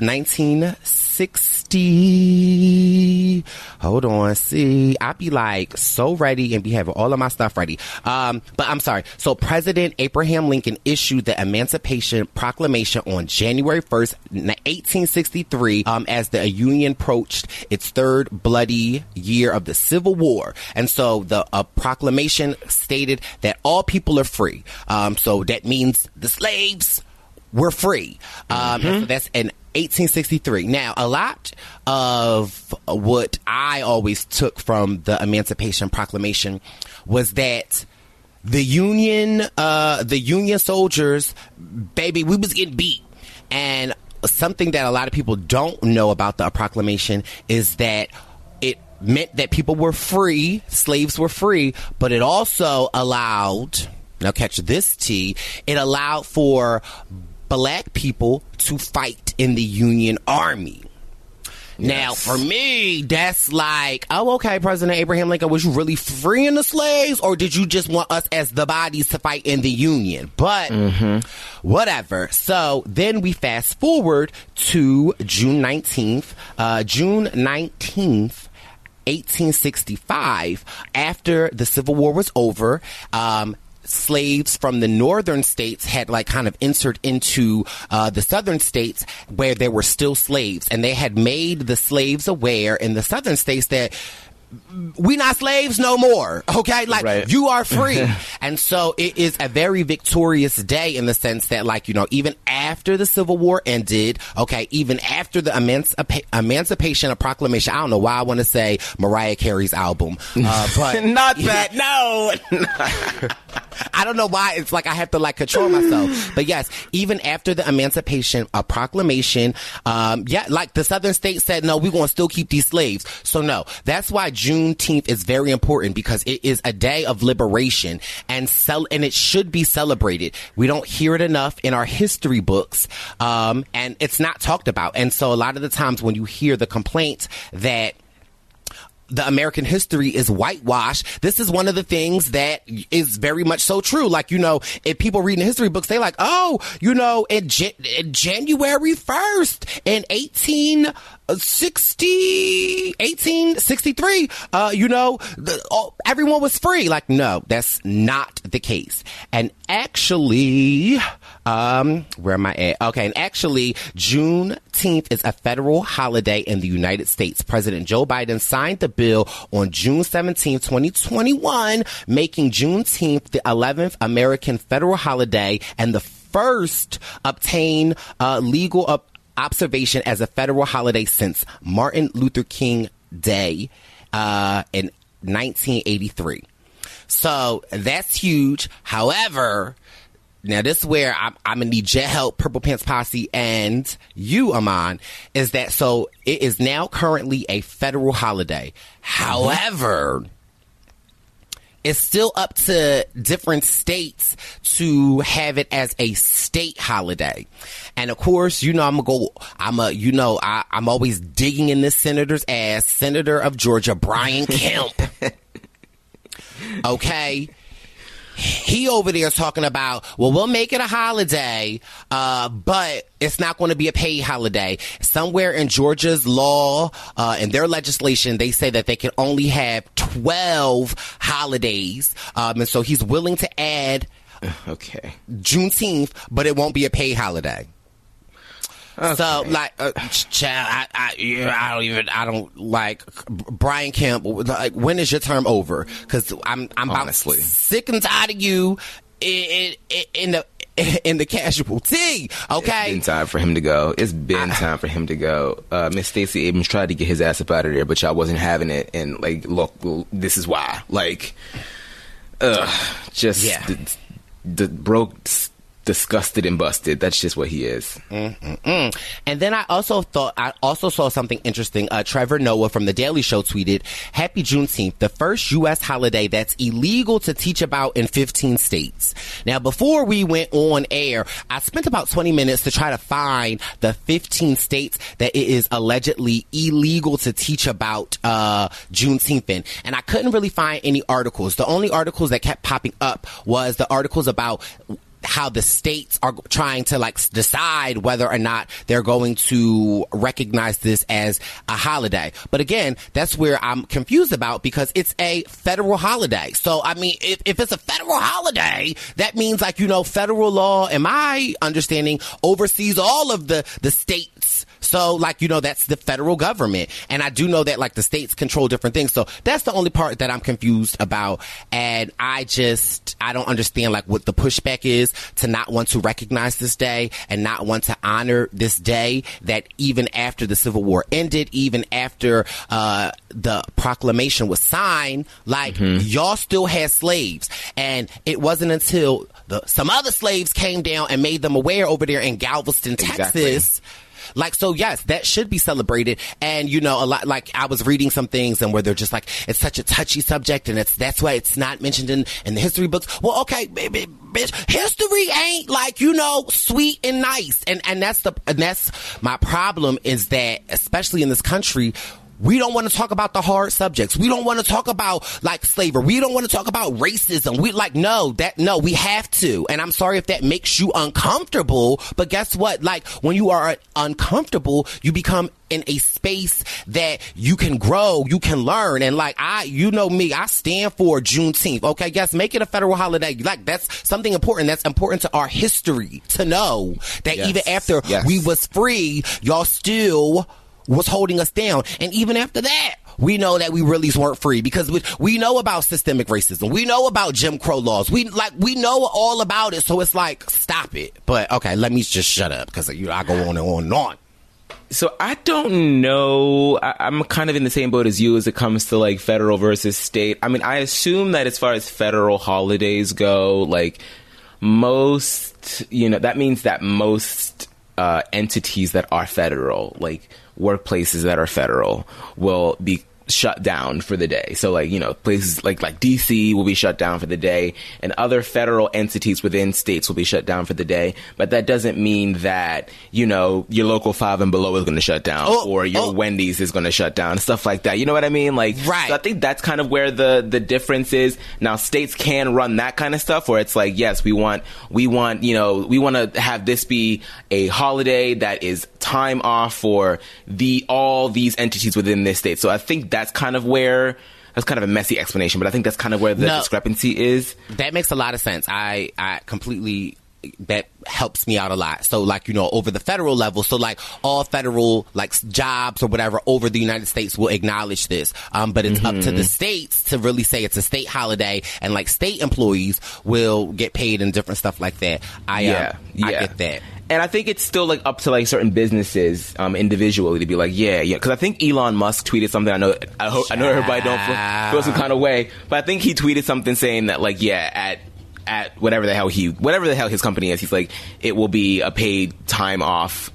1960. Hold on, see, I be like so ready and be having all of my stuff ready. But I'm sorry. So President Abraham Lincoln issued the Emancipation Proclamation on January 1st, 1863, as the Union approached its third bloody year of the Civil War. And so the proclamation stated that all people are free. So that means the slaves were free. And so that's in 1863. Now, a lot of what I always took from the Emancipation Proclamation was that the Union soldiers, baby, we was getting beat. And something that a lot of people don't know about the proclamation is that it meant that people were free, slaves were free, but it also allowed, now catch this T, it allowed for black people to fight in the Union Army. Yes. Now, for me, that's like, oh, okay, President Abraham Lincoln, was you really freeing the slaves, or did you just want us as the bodies to fight in the Union? But whatever. So then we fast forward to June 19th. June 19th, 1865, after the Civil War was over, slaves from the northern states had like kind of entered into the southern states where there were still slaves, and they had made the slaves aware in the southern states that we not slaves no more, okay? Like, right. You are free. And so it is a very victorious day in the sense that, like, you know, even after the Civil War ended, okay, even after the Emancipation of Proclamation, I don't know why I want to say Mariah Carey's album, but not that, no. I don't know why. It's like I have to like control myself. But yes, even after the Emancipation Proclamation, like the southern states said, no, we're going to still keep these slaves. So no, that's why Juneteenth is very important, because it is a day of liberation and it should be celebrated. We don't hear it enough in our history books, and it's not talked about. And so a lot of the times when you hear the complaint that the American history is whitewashed, this is one of the things that is very much so true. Like, you know, if people reading the history books, they like, oh, you know, in January 1st in 1863, you know, everyone was free. Like, no, that's not the case. And actually, where am I at? Okay, and actually, Juneteenth is a federal holiday in the United States. President Joe Biden signed the bill on June 17, 2021, making Juneteenth the 11th American federal holiday and the first obtain legal observation as a federal holiday since Martin Luther King Day in 1983. So that's huge. However, now this is where I'm gonna need your help, Purple Pants Posse, and you, Aman, is that so it is now currently a federal holiday. However, it's still up to different states to have it as a state holiday. And of course, you know, I'm always digging in this senator's ass, Senator of Georgia, Brian Kemp. Okay. he over there is talking about, well, we'll make it a holiday, but it's not going to be a paid holiday. Somewhere in Georgia's law, in their legislation, they say that they can only have 12 holidays. And so he's willing to add Juneteenth, but it won't be a paid holiday. Okay. So, like, child, I don't like Brian Kemp. Like, when is your term over? Because I'm honestly sick and tired of you in the casualty. Okay, it's been time for him to go. It's been time for him to go. Miss Stacey Abrams tried to get his ass up out of there, but y'all wasn't having it. And like, look, this is why. Like, the broke. Disgusted and busted. That's just what he is. And then I also saw something interesting. Trevor Noah from The Daily Show tweeted, "Happy Juneteenth, the first U.S. holiday that's illegal to teach about in 15 states." Now, before we went on air, I spent about 20 minutes to try to find the 15 states that it is allegedly illegal to teach about Juneteenth in. And I couldn't really find any articles. The only articles that kept popping up was the articles about how the states are trying to like decide whether or not they're going to recognize this as a holiday. But again, that's where I'm confused about, because it's a federal holiday. So, I mean, if it's a federal holiday, that means, like, you know, federal law, in my understanding, oversees all of the states. So, like, you know, that's the federal government. And I do know that, like, the states control different things. So that's the only part that I'm confused about. And I don't understand, like, what the pushback is to not want to recognize this day and not want to honor this day that even after the Civil War ended, even after the proclamation was signed, like, y'all still had slaves. And it wasn't until some other slaves came down and made them aware over there in Galveston, Texas. Like, so yes, that should be celebrated. And, you know, a lot, like, I was reading some things and where they're just like, it's such a touchy subject and that's why it's not mentioned in the history books. Well, okay, baby, bitch, history ain't, like, you know, sweet and nice. And that's my problem, is that, especially in this country, we don't want to talk about the hard subjects. We don't want to talk about, like, slavery. We don't want to talk about racism. We have to. And I'm sorry if that makes you uncomfortable, but guess what? Like, when you are uncomfortable, you become in a space that you can grow, you can learn. And like, you know me, I stand for Juneteenth. Okay, yes, make it a federal holiday. Like, that's something important. That's important to our history to know that even after we was free, y'all still was holding us down. And even after that, we know that we really weren't free, because we know about systemic racism. We know about Jim Crow laws. We know all about it. So it's like, stop it. But okay, let me just shut up, because I go on and on and on. So I don't know. I'm kind of in the same boat as you as it comes to, like, federal versus state. I mean, I assume that as far as federal holidays go, like, most, you know, that means that most entities that are federal, like workplaces that are federal, will be shut down for the day. So, like, you know, places like DC will be shut down for the day, and other federal entities within states will be shut down for the day. But that doesn't mean that, you know, your local 5 and below is going to shut down, or your Wendy's is going to shut down, stuff like that. You know what I mean? Like, right. So I think that's kind of where the difference is. Now, states can run that kind of stuff where it's like, yes, we want, you know, we want to have this be a holiday that is time off for all these entities within this state. So I think that's kind of a messy explanation, but I think that's kind of where the discrepancy is. That makes a lot of sense. I completely, that helps me out a lot. So, like, you know, over the federal level, so like all federal, like, jobs or whatever over the United States will acknowledge this. But it's up to the states to really say it's a state holiday, and like state employees will get paid and different stuff like that. I get that. And I think it's still, like, up to, like, certain businesses individually to be like, yeah. Because I think Elon Musk tweeted something. I know everybody don't feel some kind of way, but I think he tweeted something saying that, like, yeah, at whatever the hell his company is, he's like, it will be a paid time off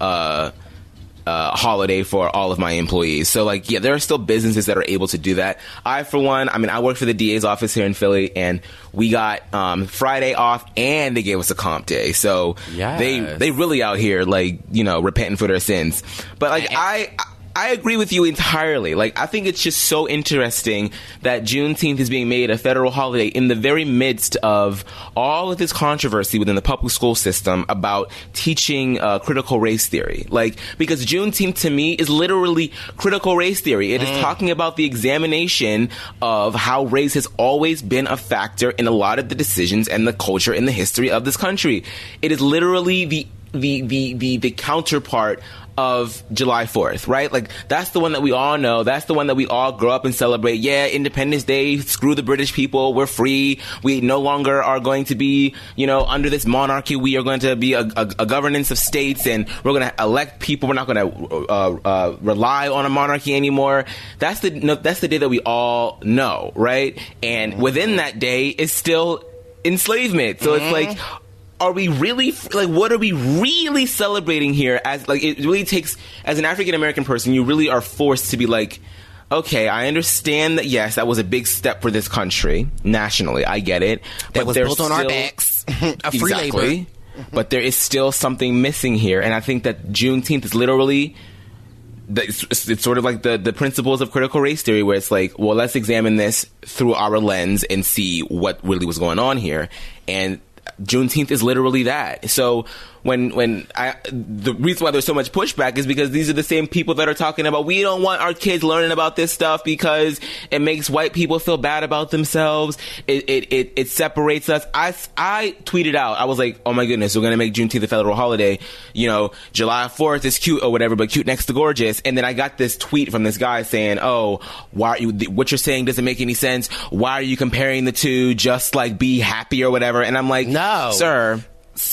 holiday for all of my employees. So, like, yeah, there are still businesses that are able to do that. I, for one, I mean, I work for the DA's office here in Philly, and we got Friday off, and they gave us a comp day. So they really out here, like, you know, repenting for their sins. But, like, I agree with you entirely. Like, I think it's just so interesting that Juneteenth is being made a federal holiday in the very midst of all of this controversy within the public school system about teaching critical race theory. Like, because Juneteenth to me is literally critical race theory. It is talking about the examination of how race has always been a factor in a lot of the decisions and the culture and the history of this country. It is literally the counterpart of July 4th, right? Like, that's the one that we all know. That's the one that we all grow up and celebrate. Yeah, Independence Day, screw the British people. We're free. We no longer are going to be, under this monarchy. We are going to be a governance of states, and we're going to elect people. We're not going to rely on a monarchy anymore. That's the day that we all know, right? And within that day is still enslavement. So it's like, are we really, what are we really celebrating here? As it really takes, as an African American person, you really are forced to be like, okay, I understand that, yes, that was a big step for this country nationally. I get it. That was built on our backs. A free labor. But there is still something missing here. And I think that Juneteenth is literally, it's sort of like the principles of critical race theory, where it's like, well, let's examine this through our lens and see what really was going on here. And Juneteenth is literally that. So the reason why there's so much pushback is because these are the same people that are talking about, we don't want our kids learning about this stuff because it makes white people feel bad about themselves. It separates us. I tweeted out, I was like, oh my goodness, we're going to make Juneteenth a federal holiday. July 4th is cute or whatever, but cute next to gorgeous. And then I got this tweet from this guy saying, oh, what you're saying doesn't make any sense. Why are you comparing the two? Just like be happy or whatever. And I'm like, no, sir.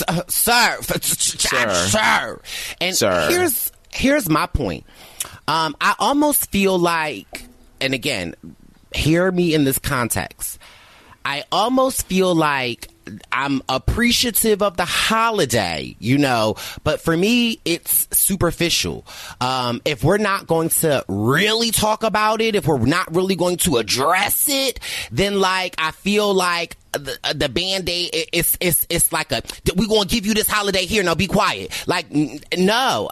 And here's my point. I almost feel like, and again, hear me in this context, I almost feel like I'm appreciative of the holiday, but for me, it's superficial. If we're not going to really talk about it, if we're not really going to address it, then I feel like the Band-Aid, it's like we're going to give you this holiday here. Now be quiet. No.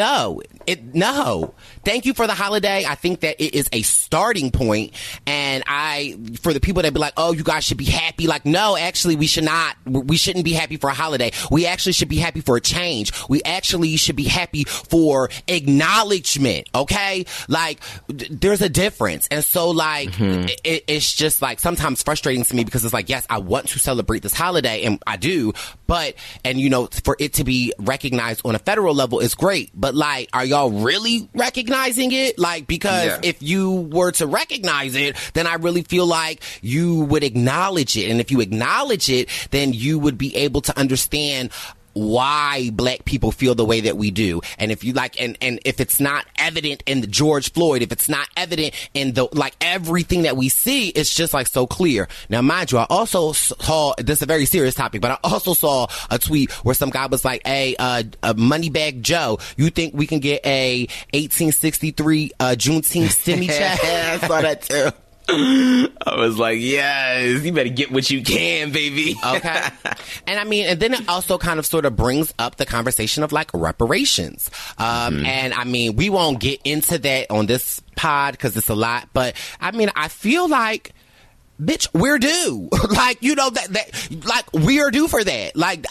Thank you for the holiday. I think that it is a starting point. And for the people that be like, oh, you guys should be happy. No, actually, we shouldn't be happy for a holiday. We actually should be happy for a change. We actually should be happy for acknowledgement. Okay. There's a difference. And so it's just sometimes frustrating to me because it's yes, I want to celebrate this holiday, and I do, but for it to be recognized on a federal level is great, but are y'all really recognizing it? Because if you were to recognize it, then I really feel like you would acknowledge it, and if you acknowledge it, then you would be able to understand why black people feel the way that we do. And if you and if it's not evident in the George Floyd, if it's not evident in the everything that we see, it's just so clear. Now, mind you, I also saw, this is a very serious topic, but I also saw a tweet where some guy was like, hey, Moneybag Joe, you think we can get a 1863 Juneteenth stimmy check? I saw that too. I was like, yes, you better get what you can, baby. Okay. And then it also kind of sort of brings up the conversation of reparations. And we won't get into that on this pod because it's a lot, but I feel like, bitch, we're due. We are due for that.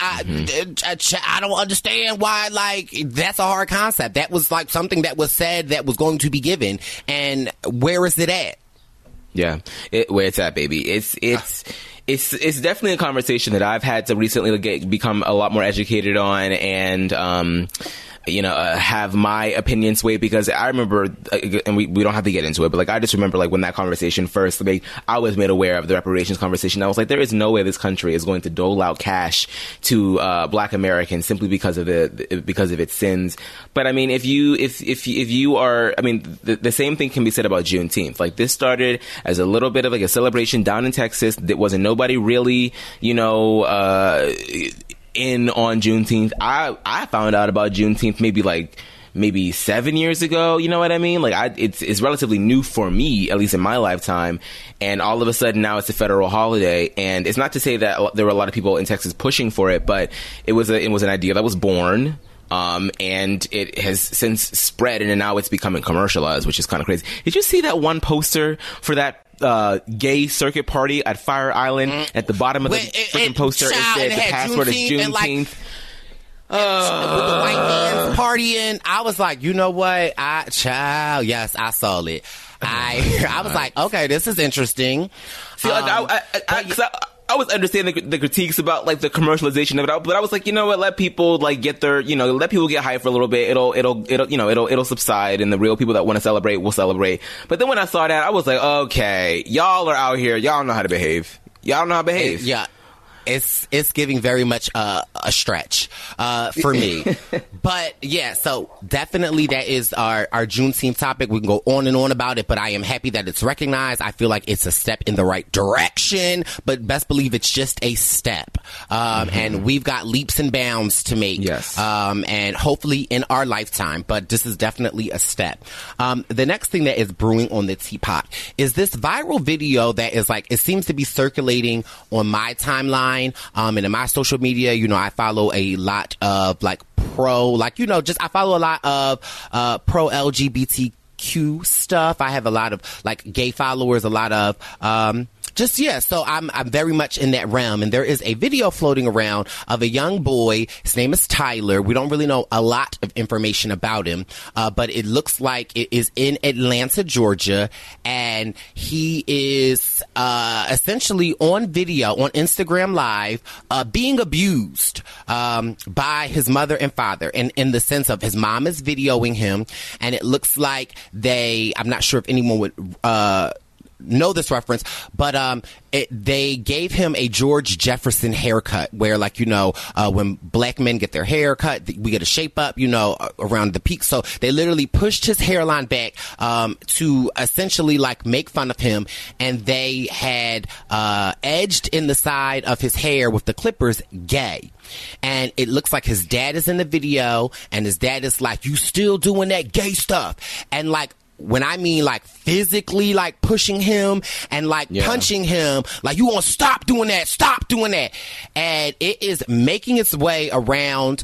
I don't understand why, that's a hard concept. That was something that was said that was going to be given. And where is it at? Yeah, where it's at, baby. It's definitely a conversation that I've had to recently become a lot more educated on, and have my opinion sway, because I remember, and we don't have to get into it, but I just remember when that conversation first, I was made aware of the reparations conversation. I was like, there is no way this country is going to dole out cash to Black Americans simply because of its sins. But if you are, the same thing can be said about Juneteenth. This started as a little bit of a celebration down in Texas. There wasn't nobody really, in on Juneteenth. I found out about Juneteenth maybe 7 years ago. You know what I mean? It's relatively new for me, at least in my lifetime. And all of a sudden now it's a federal holiday. And it's not to say that there were a lot of people in Texas pushing for it, but it was an idea that was born And it has since spread, and now it's becoming commercialized, which is kind of crazy. Did you see that one poster for that gay circuit party at Fire Island? At the bottom of the freaking poster, it said the password is Juneteenth. With the white man's partying, I was like, you know what? Yes, I saw it. I was like, okay, this is interesting. See, I was understanding the critiques about like the commercialization of it, but I was like, you know what? Let people like get their, let people get hyped for a little bit. It'll subside, and the real people that want to celebrate will celebrate. But then when I saw that, I was like, okay, y'all are out here. Y'all know how to behave. Yeah. It's giving very much a stretch for me. But yeah, so definitely that is our Juneteenth topic. We can go on and on about it, but I am happy that it's recognized. I feel like it's a step in the right direction, but best believe it's just a step. And we've got leaps and bounds to make. Yes. And hopefully in our lifetime, but this is definitely a step. The next thing that is brewing on the teapot is this viral video that is like, it seems to be circulating on my timeline. And in my social media, I follow a lot of I follow a lot of pro LGBTQ stuff. I have a lot of gay followers, a lot of so I'm very much in that realm. And there is a video floating around of a young boy. His name is Tyler. We don't really know a lot of information about him, but it looks like it is in Atlanta, Georgia, and he is essentially on video on Instagram Live being abused by his mother and father, and in the sense of his mom is videoing him, and it looks like I'm not sure if anyone would know this reference, but they gave him a George Jefferson haircut, where when black men get their hair cut, we get a shape up, around the peak. So they literally pushed his hairline back to essentially make fun of him, and they had edged in the side of his hair with the clippers gay. And it looks like his dad is in the video, and his dad is like, "You still doing that gay stuff?" And when I mean physically pushing him and punching him, you want to stop doing that. And it is making its way around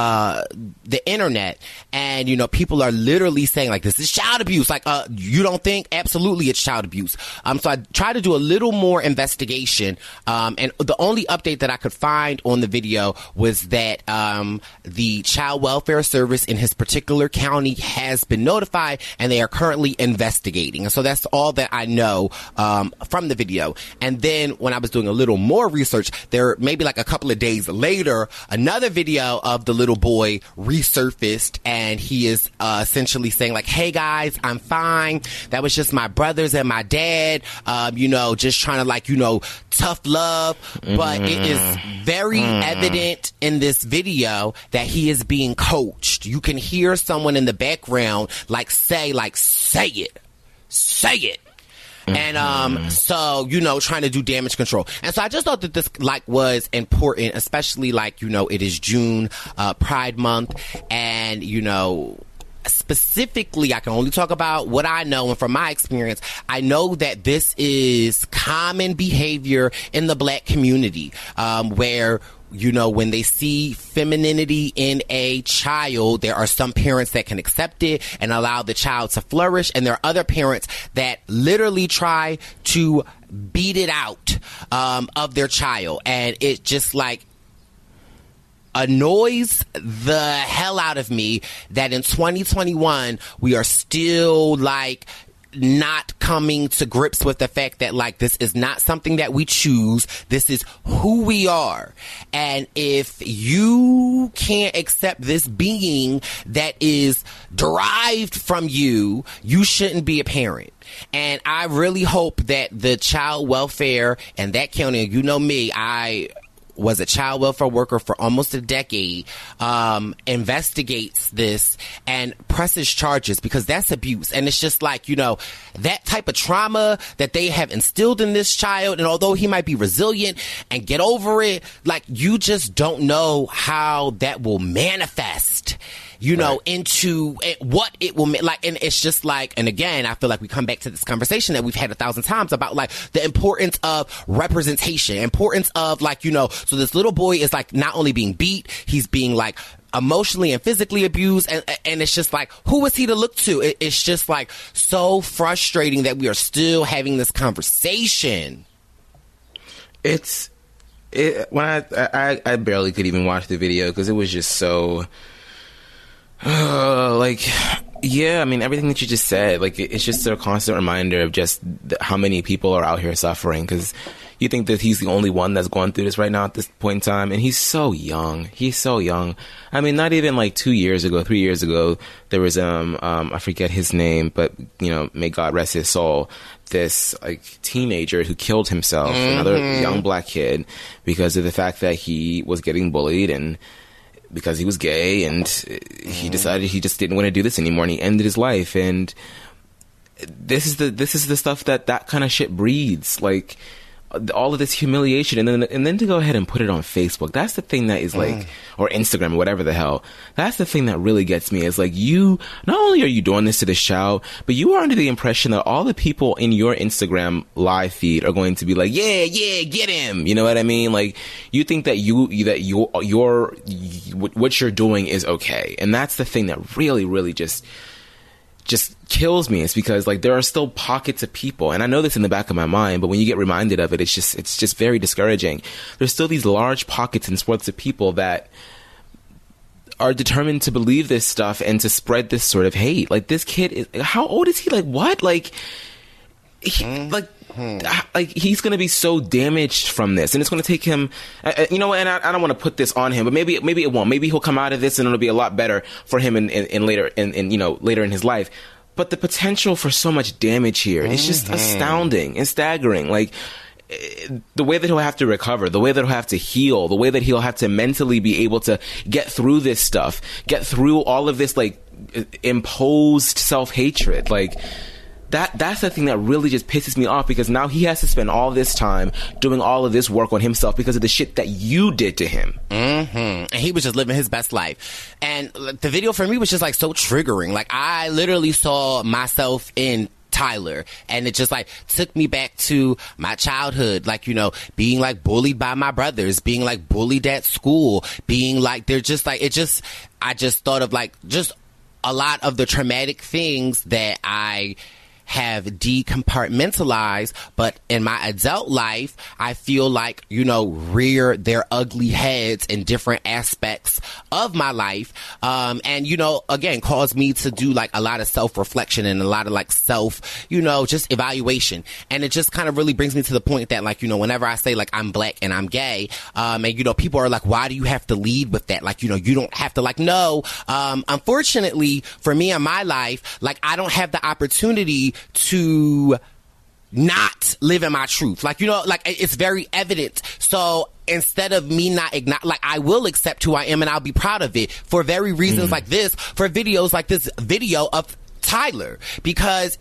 the internet, and people are literally saying this is child abuse. You don't think? Absolutely, it's child abuse. So I tried to do a little more investigation, and the only update that I could find on the video was that the Child Welfare Service in his particular county has been notified, and they are currently investigating. And so that's all that I know from the video. And then when I was doing a little more research, there maybe a couple of days later, another video of the little boy resurfaced, and he is essentially saying "Hey guys, I'm fine. That was just my brothers and my dad, just trying to tough love." But it is very evident in this video that he is being coached. You can hear someone in the background say it. And so trying to do damage control. And so I just thought that this was important, especially it is June, Pride Month, and specifically, I can only talk about what I know, and from my experience, I know that this is common behavior in the black community, where when they see femininity in a child, there are some parents that can accept it and allow the child to flourish, and there are other parents that literally try to beat it out of their child, and it just annoys the hell out of me that in 2021 we are still not coming to grips with the fact that this is not something that we choose. This is who we are. And if you can't accept this being that is derived from you, you shouldn't be a parent. And I really hope that the child welfare in that county, me, I was a child welfare worker for almost a decade, investigates this and presses charges, because that's abuse. And it's just that type of trauma that they have instilled in this child, and although he might be resilient and get over it, you just don't know how that will manifest you know, into what it will make. Like, and it's just like, and again, I feel like we come back to this conversation that we've had 1,000 times about like the importance of representation, importance of like, you know, so this little boy is like not only being beat, he's being like emotionally and physically abused, and it's just like, who is he to look to? It's just like so frustrating that we are still having this conversation. When I barely could even watch the video because it was just so like, yeah, I mean, everything that you just said, like, it's just a constant reminder of just how many people are out here suffering, because you think that he's the only one that's going through this right now at this point in time, and he's so young. I mean, not even like 3 years ago, there was I forget his name, but you know, may God rest his soul, this like teenager who killed himself, another young black kid, because of the fact that he was getting bullied and because he was gay, and he decided he just didn't want to do this anymore, and he ended his life. And this is the stuff that kind of shit breeds, like all of this humiliation, and then to go ahead and put it on Facebook. That's the thing that is like, or Instagram, or whatever the hell. That's the thing that really gets me, is like, you, not only are you doing this to the show, but you are under the impression that all the people in your Instagram live feed are going to be like, yeah, get him. You know what I mean? Like, you think that what you're doing is okay. And that's the thing that really, really just kills me. It's because like there are still pockets of people, and I know this in the back of my mind, but when you get reminded of it, it's just very discouraging. There's still these large pockets and swaths of people that are determined to believe this stuff and to spread this sort of hate. Like, this kid is, how old is he? Like, what? Like, he's going to be so damaged from this, and it's going to take him, you know, and I don't want to put this on him, but maybe it won't. Maybe he'll come out of this and it'll be a lot better for him in later in his life. But the potential for so much damage here is just astounding and staggering. Like, the way that he'll have to recover, the way that he'll have to heal, the way that he'll have to mentally be able to get through this stuff, get through all of this, like, imposed self-hatred. Like, that's the thing that really just pisses me off, because now he has to spend all this time doing all of this work on himself because of the shit that you did to him. And he was just living his best life. And the video for me was just like so triggering. Like, I literally saw myself in Tyler, and it just like took me back to my childhood, like, you know, being like bullied by my brothers, being like bullied at school, being like, they're just like, I just thought of like just a lot of the traumatic things that I have decompartmentalized, but in my adult life, I feel like, you know, rear their ugly heads in different aspects of my life. And, you know, again, caused me to do like a lot of self-reflection and a lot of like self, you know, just evaluation. And it just kind of really brings me to the point that, like, you know, whenever I say like I'm black and I'm gay, and, you know, people are like, why do you have to lead with that? Like, you know, you don't have to, like, no. Unfortunately for me in my life, like, I don't have the opportunity to not live in my truth. Like, you know, like, it's very evident. So instead of me not like, I will accept who I am and I'll be proud of it for very reasons like this, for videos like this video of Tyler, because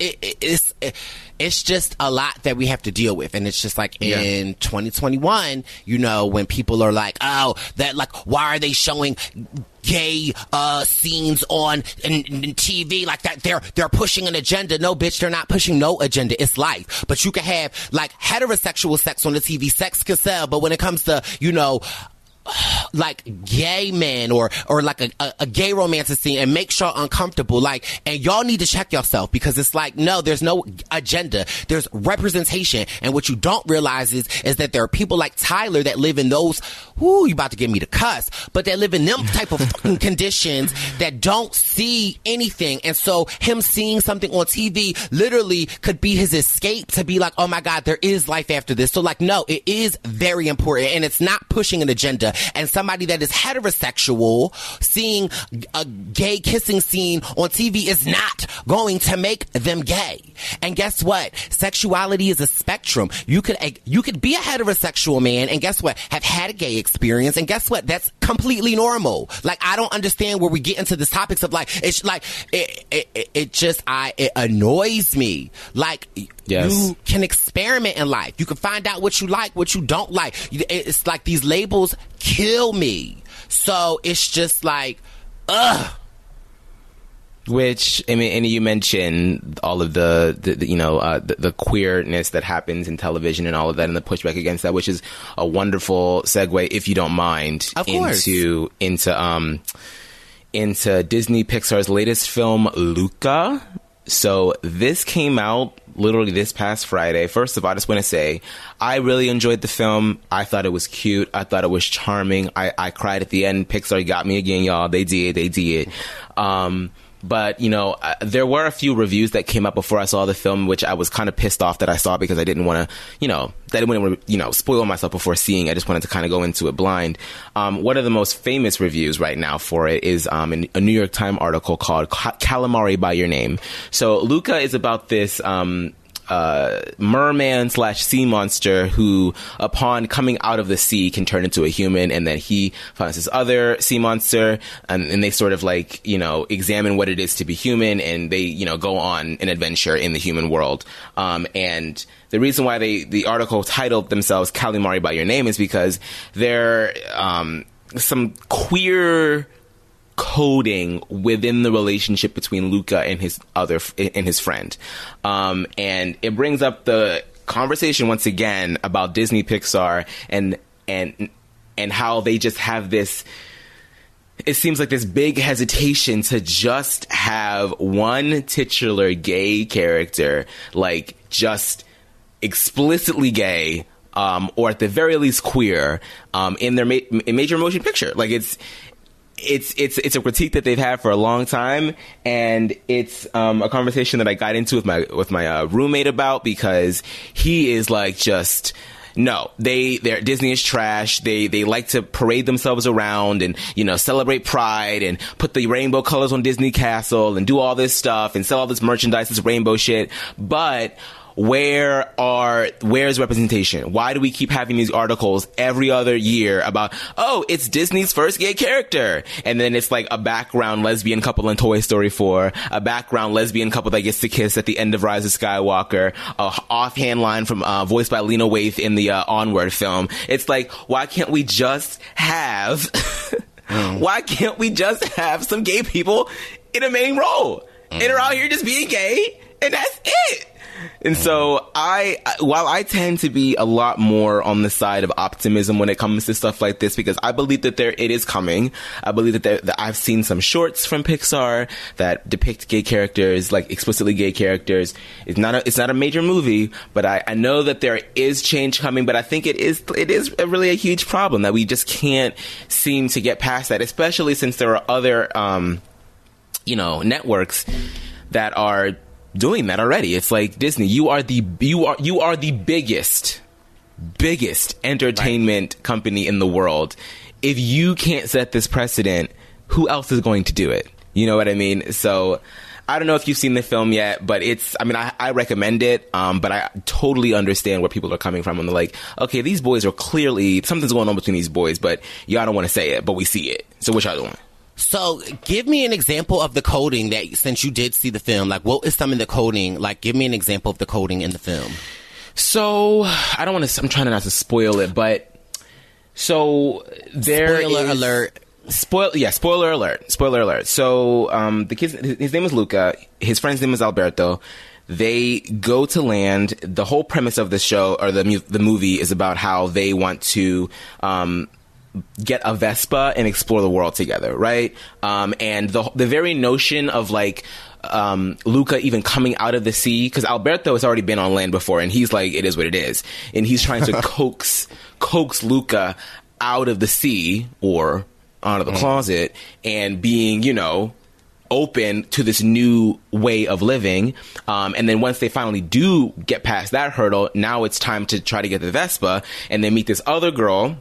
it's just a lot that we have to deal with. And it's just like in 2021, you know, when people are like, oh, that, like, why are they showing gay scenes on TV like that? They're pushing an agenda. No, bitch, they're not pushing no agenda. It's life. But you can have like heterosexual sex on the TV. Sex can sell, but when it comes to, you know, like gay men or like a gay romantic scene, and makes y'all uncomfortable, like, and y'all need to check yourself, because it's like, no, there's no agenda, there's representation. And what you don't realize is that there are people like Tyler that live in those, you about to get me to cuss, but that live in them type of fucking conditions that don't see anything. And so him seeing something on TV literally could be his escape to be like, oh my God, there is life after this. So like, no, it is very important, and it's not pushing an agenda. And somebody that is heterosexual seeing a gay kissing scene on TV is not going to make them gay. And guess what? Sexuality is a spectrum. You could be a heterosexual man, and guess what? Have had a gay experience, and guess what? That's completely normal. Like, I don't understand where we get into this topics of like, it's like, it annoys me. Like, you can experiment in life. You can find out what you like, what you don't like. It's like these labels kill me. So it's just like, Which, I mean, and you mentioned all of the queerness that happens in television and all of that, and the pushback against that, which is a wonderful segue, if you don't mind, of course, into Disney Pixar's latest film, Luca. So this came out literally this past Friday. First of all, I just want to say I really enjoyed the film. I thought it was cute. I thought it was charming. I cried at the end. Pixar got me again, y'all. They did. But, you know, there were a few reviews that came up before I saw the film, which I was kind of pissed off that I saw because I didn't want to, spoil myself before seeing. I just wanted to kind of go into it blind. One of the most famous reviews right now for it is a New York Times article called Calamari by Your Name. So Luca is about this merman / sea monster who, upon coming out of the sea, can turn into a human, and then he finds this other sea monster, and they sort of examine what it is to be human, and they go on an adventure in the human world. And the reason why the article titled themselves Calamari by Your Name is because they're some queer coding within the relationship between Luca and his friend. And it brings up the conversation once again about Disney Pixar and how they just have this, it seems like this big hesitation to just have one titular gay character, like just explicitly gay, or at the very least queer, in their major motion picture. Like it's a critique that they've had for a long time, and it's a conversation that I got into with my roommate about, because he is like, just no, Disney is trash. They like to parade themselves around and celebrate Pride and put the rainbow colors on Disney Castle and do all this stuff and sell all this merchandise, this rainbow shit, but where's representation? Why do we keep having these articles every other year about, oh, it's Disney's first gay character, and then it's like a background lesbian couple in Toy Story 4, a background lesbian couple that gets to kiss at the end of Rise of Skywalker, a offhand line from voiced by Lena Waithe in the Onward film. It's like, why can't we just have some gay people in a main role and are out here just being gay, and that's it? And so while I tend to be a lot more on the side of optimism when it comes to stuff like this, because I believe that it is coming. I believe that I've seen some shorts from Pixar that depict gay characters, like explicitly gay characters. It's not a major movie, but I know that there is change coming. But I think it is really a huge problem that we just can't seem to get past that, especially since there are other networks that are doing that already. It's like, Disney, you are the biggest entertainment company in the world. If you can't set this precedent, who else is going to do it? You know what I mean? So I don't know if you've seen the film yet, but I recommend it. But I totally understand where people are coming from when they're like, okay, these boys are clearly, something's going on between these boys, but y'all don't want to say it, but we see it. So which y'all doing? So give me an example of the coding that, since you did see the film, like what is some of the coding? Like, give me an example of the coding in the film. So I'm trying not to spoil it, but so Spoiler alert. Spoiler alert. So the kid, his name is Luca. His friend's name is Alberto. They go to land. The whole premise of the show, or the movie, is about how they want to get a Vespa and explore the world together, right? And the very notion of like Luca even coming out of the sea, because Alberto has already been on land before, and he's like, it is what it is, and he's trying to coax Luca out of the sea or out of the closet and being, open to this new way of living. And then once they finally do get past that hurdle, now it's time to try to get the Vespa, and they meet this other girl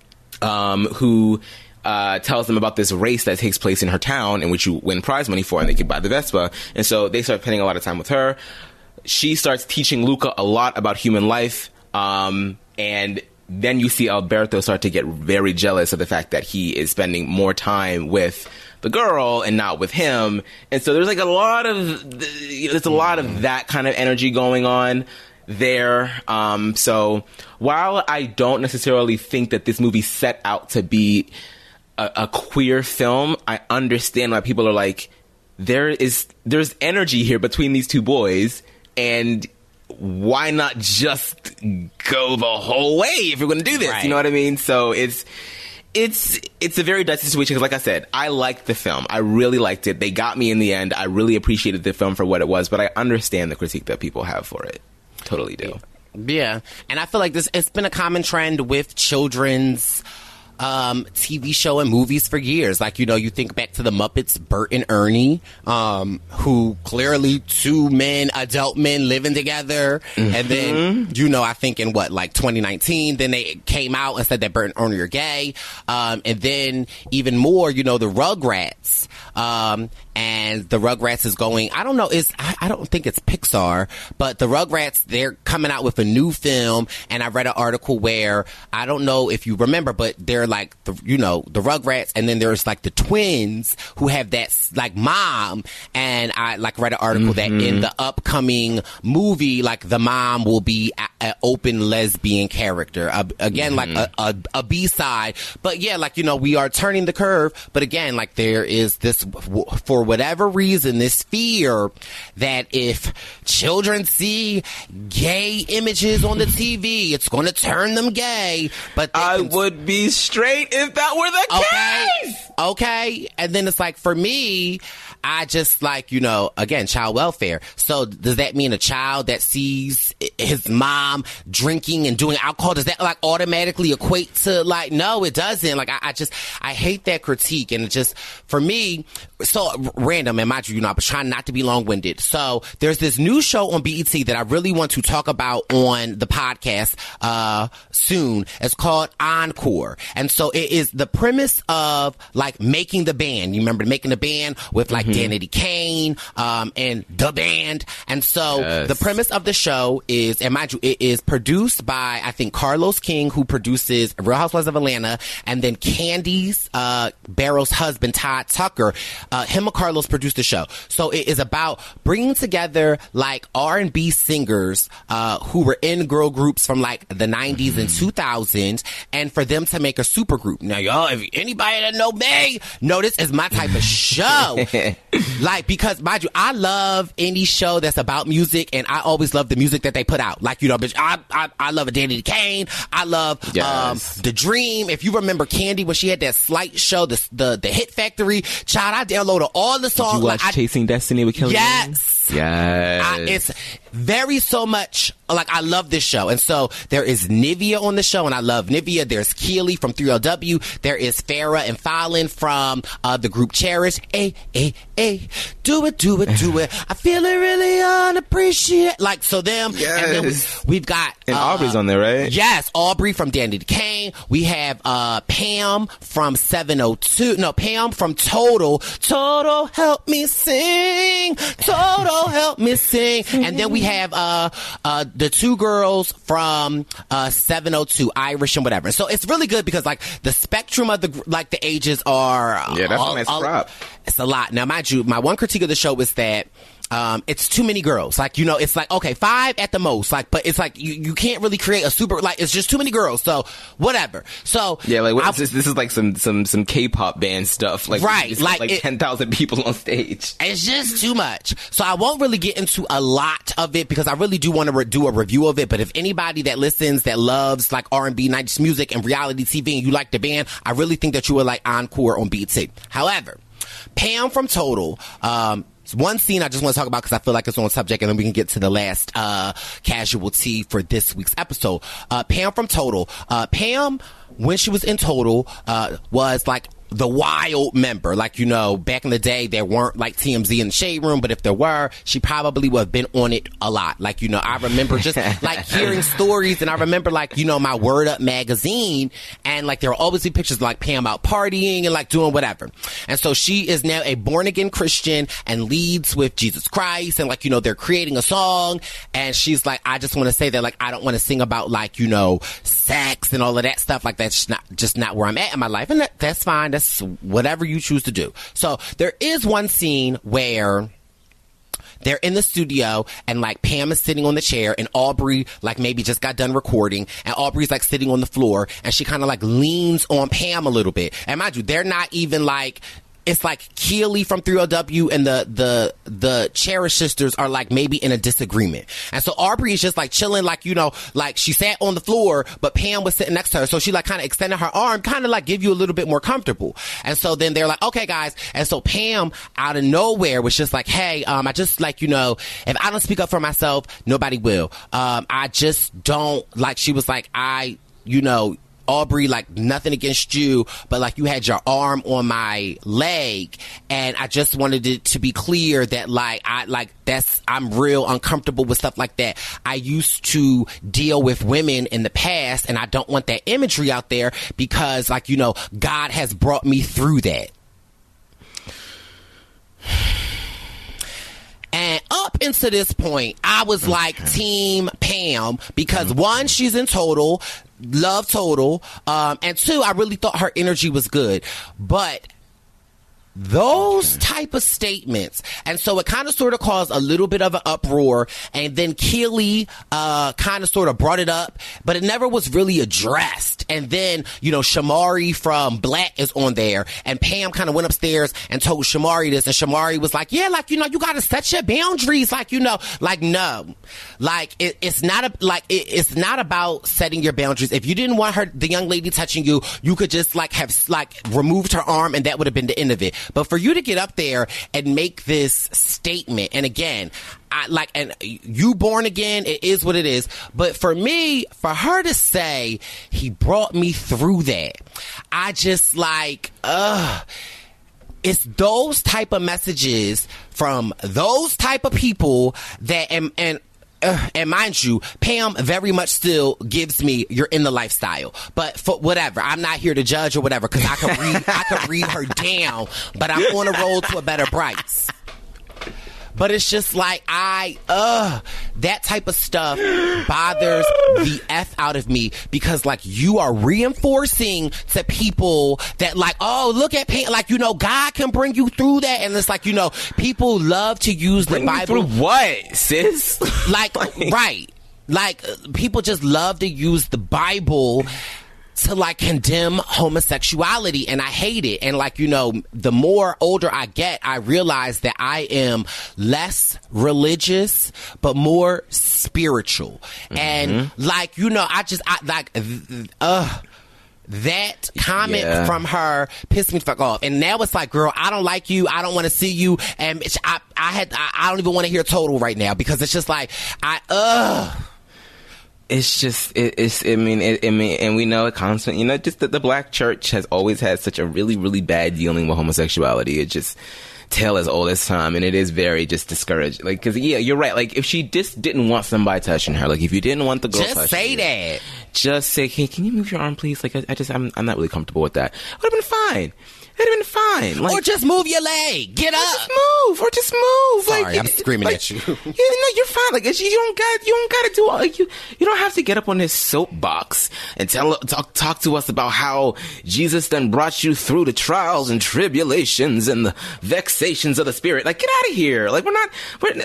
who tells them about this race that takes place in her town in which you win prize money for, and they can buy the Vespa. And so they start spending a lot of time with her. She starts teaching Luca a lot about human life. And then you see Alberto start to get very jealous of the fact that he is spending more time with the girl and not with him. And so there's like a lot of that kind of energy going on there. So while I don't necessarily think that this movie set out to be a queer film, I understand why people are like, there's energy here between these two boys, and why not just go the whole way if you're going to do this? Right. You know what I mean? So it's a very dicey situation because, like I said, I liked the film. I really liked it. They got me in the end. I really appreciated the film for what it was, but I understand the critique that people have for it. Totally do. Yeah. And I feel like it's been a common trend with children's TV show and movies for years. Like, you think back to the Muppets, Bert and Ernie, who clearly two adult men living together. Mm-hmm. And then, I think in 2019, then they came out and said that Bert and Ernie are gay. And then even more, the Rugrats. And the Rugrats is going, I don't know, I don't think it's Pixar, but the Rugrats, they're coming out with a new film. And I read an article where, I don't know if you remember, but they're like, the Rugrats, and then there's like the twins who have that like mom. And I read an article that in the upcoming movie, like the mom will be an open lesbian character. Again, like a B-side. But yeah, we are turning the curve. But again, like there is this, for whatever reason, this fear that if children see gay images on the TV, it's going to turn them gay. But I would be straight if that were the case. Okay. And then it's like, for me, I just again, child welfare. So does that mean a child that sees his mom drinking and doing alcohol, does that automatically equate to no, it doesn't. I hate that critique. And it just, for me, so random, and mind you, I was trying not to be long-winded. So there's this new show on BET that I really want to talk about on the podcast soon. It's called Encore. And so it is the premise of making the band. You remember making the band with Danity Kane and the band. And so the premise of the show is, and mind you, it is produced by, I think, Carlos King, who produces Real Housewives of Atlanta, and then Candice Barrow's husband, Todd Tucker. Him and Carlos produced the show. So it is about bringing together R&B singers who were in girl groups from the 90s and 2000s, and for them to make a super group. Now, y'all, if anybody that know me, know this is my type of show. Because, mind you, I love any show that's about music, and I always love the music that they put out. Bitch, I love a Danity Kane. I love The Dream. If you remember Candy, when she had that slight show, the Hit Factory, child, I downloaded all the songs. Did you watch Chasing Destiny with Kelly? Yes. It's very so much, I love this show. And so there is Nivea on the show, and I love Nivea. There's Keely from 3LW. There is Farrah and Fallon from the group Cherish. Do it. I feel it really unappreciated. So them. Yes. And then we've got... And Aubrey's on there, right? Yes, Aubrey from Danity Kane. We have Pam from 702. No, Pam from Total. Total, help me sing. Total, help me sing. And then we have the two girls from 702, Irish and whatever. So it's really good because the spectrum of the ages are that's a nice crop. It's a lot. Now, mind you, my one critique of the show is that it's too many girls. It's okay, 5 at the most. But it's you can't really create a super, it's just too many girls. So whatever. So yeah, this is some K-pop band stuff. Right. 10,000 people on stage. It's just too much. So I won't really get into a lot of it because I really do want to do a review of it. But if anybody that listens that loves R&B, 90s music and reality TV and you like the band, I really think that you would like Encore on BET. However, Pam from Total, one scene I just want to talk about because I feel like it's on subject, and then we can get to the last casualty for this week's episode. Pam from Total. Pam, when she was in Total, was the wild member. Back in the day, there weren't TMZ in the Shade Room, but if there were, she probably would have been on it a lot. I remember just hearing stories, and I remember my Word Up magazine, and there will always be pictures of Pam out partying and doing whatever. And so she is now a born again Christian and leads with Jesus Christ, and they're creating a song, and she's I just want to say that I don't want to sing about sex and all of that stuff. That's just not where I'm at in my life, and that's fine. That's whatever you choose to do. So there is one scene where they're in the studio and Pam is sitting on the chair and Aubrey maybe just got done recording, and Aubrey's sitting on the floor, and she kind of leans on Pam a little bit. And mind you, they're not even it's like Keely from 3LW and the Cherish sisters are like maybe in a disagreement. And so Aubrey is just like chilling, like, you know, like she sat on the floor, but Pam was sitting next to her. So she like kind of extended her arm, kind of like give you a little bit more comfortable. And so then they're like, okay, guys. And so Pam out of nowhere was just like, hey, I just like, you know, if I don't speak up for myself, nobody will. I just don't like, she was like, you know, Aubrey, like nothing against you, but like you had your arm on my leg, and I just wanted it to be clear that like I'm real uncomfortable with stuff like that. I used to deal with women in the past, and I don't want that imagery out there because, like, you know, God has brought me through that. And up into this point, I was like Team Pam because one, she's in Total, love Total, and two, I really thought her energy was good. But those type of statements, and so it kind of sort of caused a little bit of an uproar, and then Keely kind of sort of brought it up, but it never was really addressed. And then, you know, Shamari from Black is on there, and Pam kind of went upstairs and told Shamari this, and Shamari was like, yeah, like, you know, you got to set your boundaries, like, you know, like, no, like it's not about setting your boundaries. If you didn't want the young lady touching you, you could just like have like removed her arm, and that would have been the end of it. But for you to get up there and make this statement, and again, and you born again, it is what it is. But for me, for her to say, he brought me through that, I just like, it's those type of messages from those type of people that, and mind you, Pam very much still gives me you're in the lifestyle, but for whatever, I'm not here to judge or whatever, because I could read her down, but I'm on a roll to a better Bryce. But it's just like, that type of stuff bothers the F out of me, because like you are reinforcing to people that like, oh, look at Pam, like, you know, God can bring you through that. And it's like, you know, people love to use the Bible. Through what, sis? Like, right. Like, people just love to use the Bible to like condemn homosexuality, and I hate it. And like, you know, the more older I get, I realize that I am less religious but more spiritual. And like, you know, that comment from her pissed me the fuck off. And now it's like, girl, I don't like you, I don't want to see you, and I don't even want to hear Total right now, because it's just like It's just, I mean, and we know it constantly, you know, just that the Black church has always had such a really, really bad dealing with homosexuality. It just tale as old as time, and it is very just discouraged. Like, cause yeah, you're right. Like, if she just didn't want somebody touching her, like if you didn't want the girl touching her, just say that. Just say, hey, can you move your arm, please? Like, I'm not really comfortable with that. Would have been fine. It'd have been fine. Like, or just move your leg. Get up. Just move. Sorry, like, I'm screaming at you. Yeah, no, you're fine. Like, you don't gotta do all, like, you don't have to get up on this soapbox and talk to us about how Jesus then brought you through the trials and tribulations and the vexations of the spirit. Like, get out of here. Like, we're here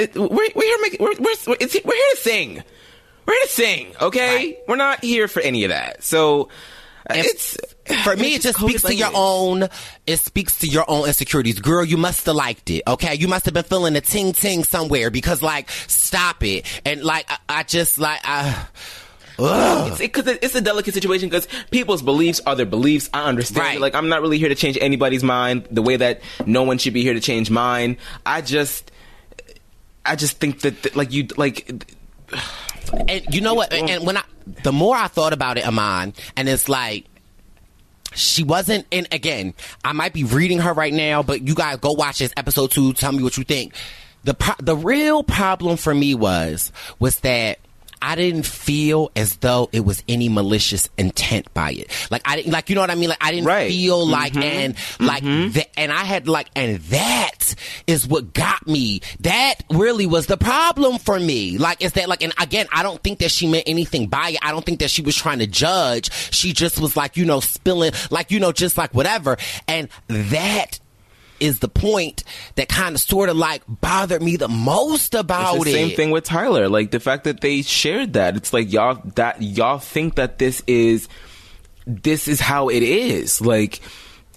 to sing. We're here to sing, okay? Right. We're not here for any of that. So, for me, it just speaks to your own. It speaks to your own insecurities, girl. You must have liked it, okay? You must have been feeling a ting ting somewhere, because like, stop it. And like, I just like, because it's a delicate situation, because people's beliefs are their beliefs. I understand. Right. Like, I'm not really here to change anybody's mind the way that no one should be here to change mine. I just think that like you like. And you know what? And the more I thought about it, Aman, and it's like, she wasn't, and again, I might be reading her right now, but you guys go watch this episode 2. Tell me what you think. The real problem for me was that I didn't feel as though it was any malicious intent by it. Like, I didn't, like, you know what I mean? Like, I didn't feel like, and I had like, and that is what got me. That really was the problem for me. Like, is that like, and again, I don't think that she meant anything by it. I don't think that she was trying to judge. She just was like, you know, spilling, like, you know, just like whatever. And that is the point that kind of sort of like bothered me the most about it. It's the same thing with Tyler. Like, the fact that they shared that, it's like y'all think that this is how it is. Like,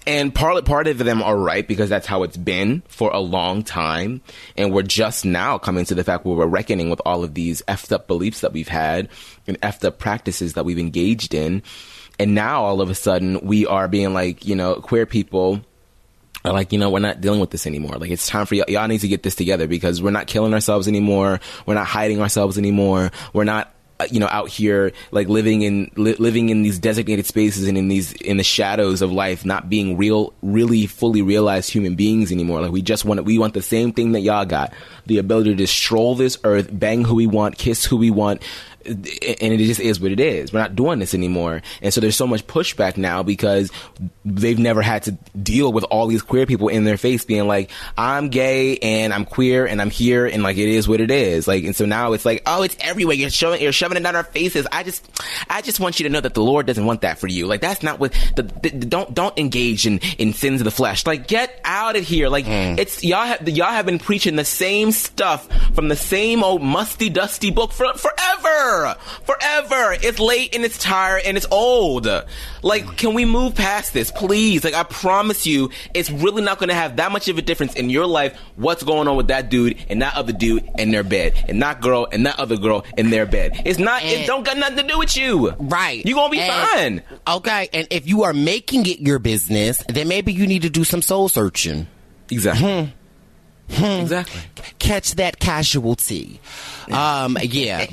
And part of them are right, because that's how it's been for a long time. And we're just now coming to the fact where we're reckoning with all of these effed up beliefs that we've had and effed up practices that we've engaged in. And now all of a sudden we are being like, you know, queer people are like, you know, we're not dealing with this anymore. Like, it's time for y'all need to get this together, because we're not killing ourselves anymore. We're not hiding ourselves anymore. We're not, you know, out here like living in these designated spaces and in the shadows of life, not being really fully realized human beings anymore. Like, we want the same thing that y'all got, the ability to stroll this earth, bang who we want, kiss who we want. And it just is what it is. We're not doing this anymore. And so there's so much pushback now, because they've never had to deal with all these queer people in their face being like, I'm gay and I'm queer and I'm here, and like, it is what it is. Like, and so now it's like, oh, it's everywhere. You're shoving it down our faces. I just want you to know that the Lord doesn't want that for you. Like, that's not what don't engage in sins of the flesh. Like, get out of here. Like, it's y'all have been preaching the same stuff from the same old musty, dusty book forever. It's late and it's tired and it's old. Like, can we move past this, please? Like, I promise you, it's really not going to have that much of a difference in your life what's going on with that dude and that other dude in their bed, and that girl and that other girl in their bed. It don't got nothing to do with you. Right. You're going to be fine. Okay, and if you are making it your business, then maybe you need to do some soul searching. Exactly. Exactly. Catch that casualty. Okay,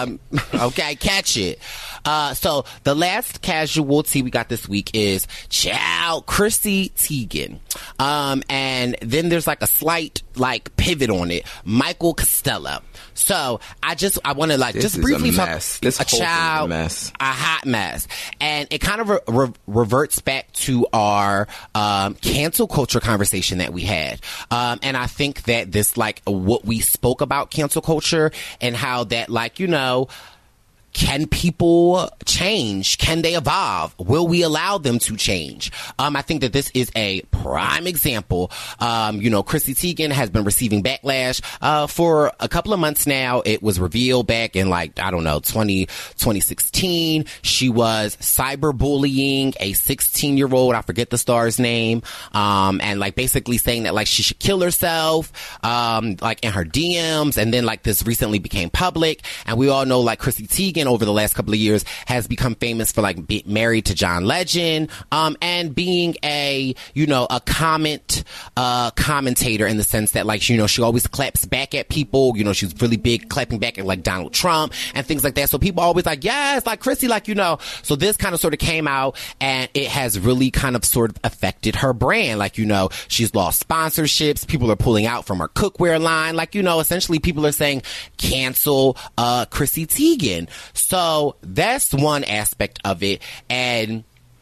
catch it. So the last casualty we got this week is Chrissy Teigen. And then there's like a slight like pivot on it, Michael Costello. So I want to just briefly talk. This whole thing is a mess. A hot mess. And it kind of reverts back to our cancel culture conversation that we had. And I think that this, like, what we spoke about cancel culture and how that, like, you know, can people change? Can they evolve? Will we allow them to change? I think that this is a prime example. You know, Chrissy Teigen has been receiving backlash for a couple of months now. It was revealed back in 2016. She was cyberbullying a 16-year-old. I forget the star's name. And like basically saying that like she should kill herself, like in her DMs. And then like this recently became public. And we all know like Chrissy Teigen over the last couple of years has become famous for like being married to John Legend, and being a commentator in the sense that like, you know, she always claps back at people. You know, she's really big clapping back at like Donald Trump and things like that. So people always like, yes, like Chrissy, like, you know, so this kind of sort of came out and it has really kind of sort of affected her brand. Like, you know, she's lost sponsorships. People are pulling out from her cookware line. Like, you know, essentially people are saying cancel Chrissy Teigen. So that's one aspect of it. And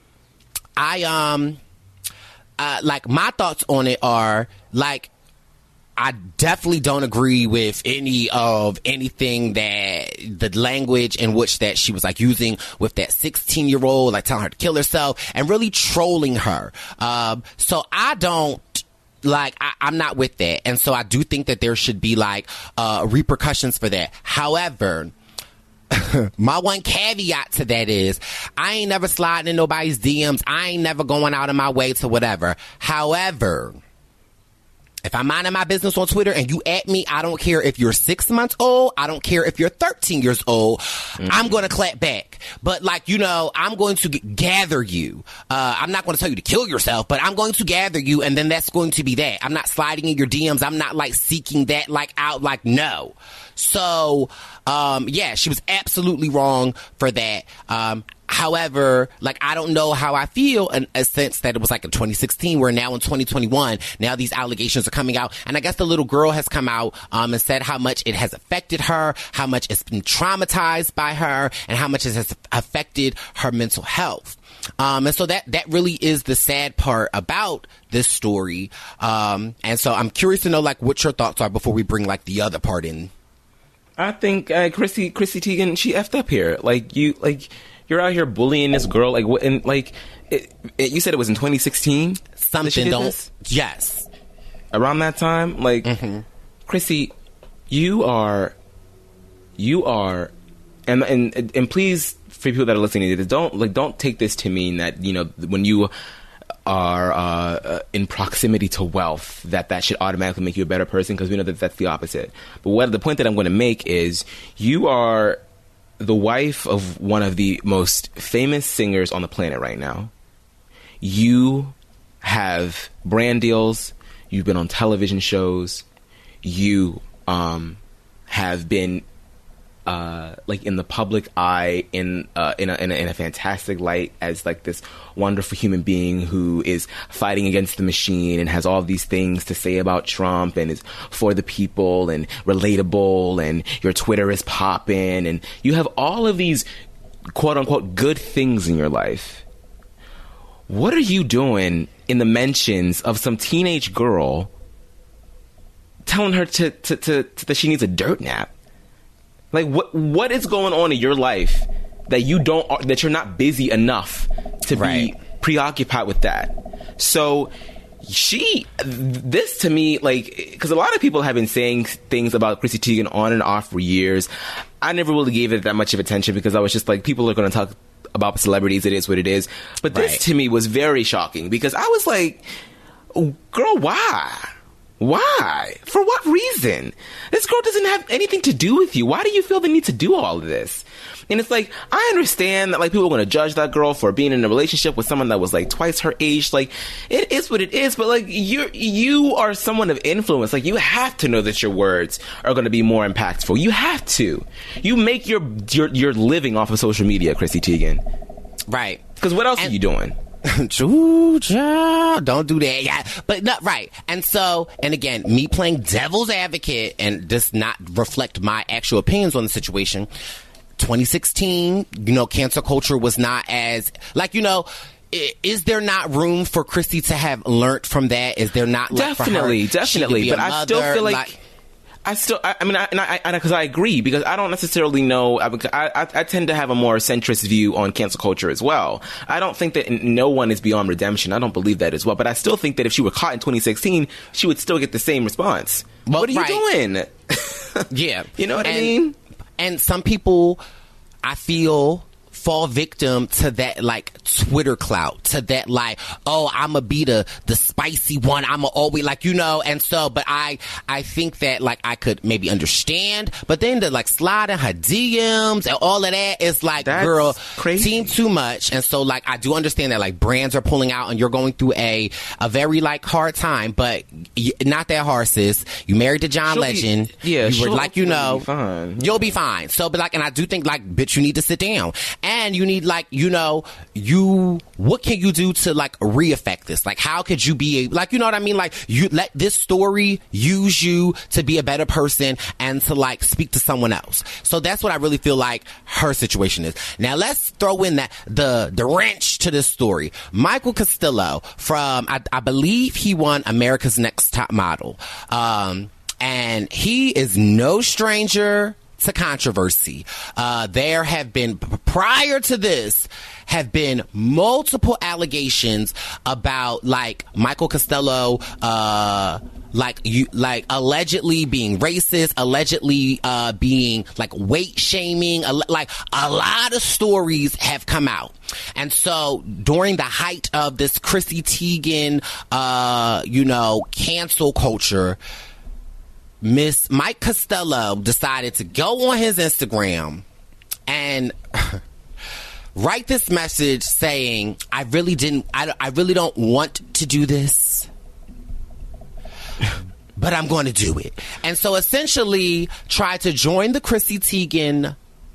I, like my thoughts on it are like, I definitely don't agree with anything that the language in which that she was like using with that 16-year-old, like telling her to kill herself and really trolling her. So I don't, like, I'm not with that. And so I do think that there should be like, repercussions for that. However, my one caveat to that is I ain't never sliding in nobody's DMs. I ain't never going out of my way to whatever. However, if I'm minding my business on Twitter and you at me, I don't care if you're 6 months old. I don't care if you're 13 years old. I'm going to clap back. But like, you know, I'm going to gather you. I'm not going to tell you to kill yourself, but I'm going to gather you. And then that's going to be that. I'm not sliding in your DMs. I'm not like seeking that like out, like no. So, yeah, she was absolutely wrong for that. However, like, I don't know how I feel in a sense that it was like in 2016. We're now in 2021. Now these allegations are coming out. And I guess the little girl has come out, and said how much it has affected her, how much it's been traumatized by her, and how much it has affected her mental health. And so that really is the sad part about this story. And so I'm curious to know, like, what your thoughts are before we bring, like, the other part in. I think, Chrissy Teigen, she effed up here. You're out here bullying this girl, like, what? And like, you said it was in 2016. Something don't. Yes, around that time, like, Chrissy, you are, and please, for people that are listening to this, don't take this to mean that, you know, when you are in proximity to wealth, that should automatically make you a better person, because we know that that's the opposite. But the point that I'm going to make is, you are the wife of one of the most famous singers on the planet right now. You have brand deals. You've been on television shows. You have been like in the public eye in a fantastic light as like this wonderful human being who is fighting against the machine and has all these things to say about Trump and is for the people and relatable, and your Twitter is popping, and you have all of these quote unquote good things in your life. What are you doing in the mentions of some teenage girl telling her that she needs a dirt nap? Like, what is going on in your life that you're not busy enough to be preoccupied with that? So this to me, like, because a lot of people have been saying things about Chrissy Teigen on and off for years. I never really gave it that much of attention, because I was just like, people are going to talk about celebrities. It is what it is. But this to me was very shocking, because I was like, girl, why? Why? For what reason? This girl doesn't have anything to do with you. Why do you feel the need to do all of this? And it's like, I understand that like people are going to judge that girl for being in a relationship with someone that was like twice her age. Like, it is what it is. But like, you are someone of influence. Like, you have to know that your words are going to be more impactful. You have to. You make your living off of social media, Chrissy Teigen. Right. Because what else are you doing? Don't do that. Yeah, but not right. And so, and again, me playing devil's advocate and does not reflect my actual opinions on the situation. 2016, cancel culture was not as like, is there not room for Chrissy to have learned from that? Is there not like, definitely, for her, definitely? But I still feel like. Because I agree, because I don't necessarily know. I tend to have a more centrist view on cancel culture as well. I don't think that no one is beyond redemption. I don't believe that as well. But I still think that if she were caught in 2016, she would still get the same response. Well, what are you doing? Yeah. You know what I mean? And some people, I feel, fall victim to that like Twitter clout, to that like, oh, I'ma be the spicy one, I'ma always like, and so, but I think that like I could maybe understand, but then the like slide in her DMs and all of that is like, that's girl, crazy. Seem too much. And so like I do understand that like brands are pulling out and you're going through a very like hard time, but not that hard, sis. You married to John Legend. You were like, be fine. You'll be fine. So, but like, and I do think like, bitch, you need to sit down. And you need like, what can you do to like re-affect this? Like, how could you be like, you know what I mean? Like, you let this story use you to be a better person and to like speak to someone else. So that's what I really feel like her situation is. Now let's throw in that the wrench to this story. Michael Costello from, I believe he won America's Next Top Model. And he is no stranger to controversy. There have been, prior to this, have been multiple allegations about like Michael Costello, allegedly being racist, allegedly being like weight shaming, like a lot of stories have come out. And so during the height of this Chrissy Teigen, cancel culture, Miss Mike Costello decided to go on his Instagram and write this message saying, I really don't want to do this, but I'm going to do it. And so essentially tried to join the Chrissy Teigen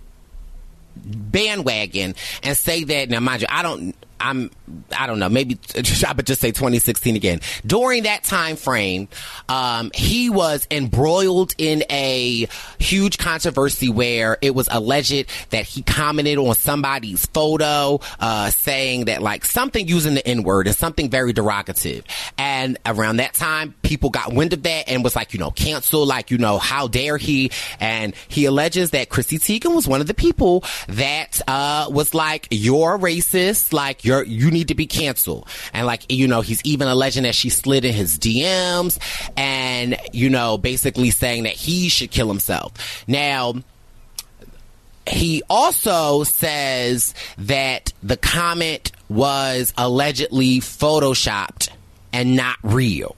bandwagon and say that, now mind you, I don't know, maybe I would just say 2016 again. During that time frame, he was embroiled in a huge controversy where it was alleged that he commented on somebody's photo, saying that like something using the N-word is something very derogative. And around that time, people got wind of that and was like, cancel, like, how dare he? And he alleges that Chrissy Teigen was one of the people that was like, you're racist, like you need to be canceled. And like, he's even alleging that she slid in his DMs and, basically saying that he should kill himself. Now, he also says that the comment was allegedly photoshopped and not real.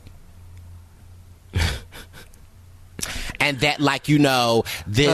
And that, like, you know, this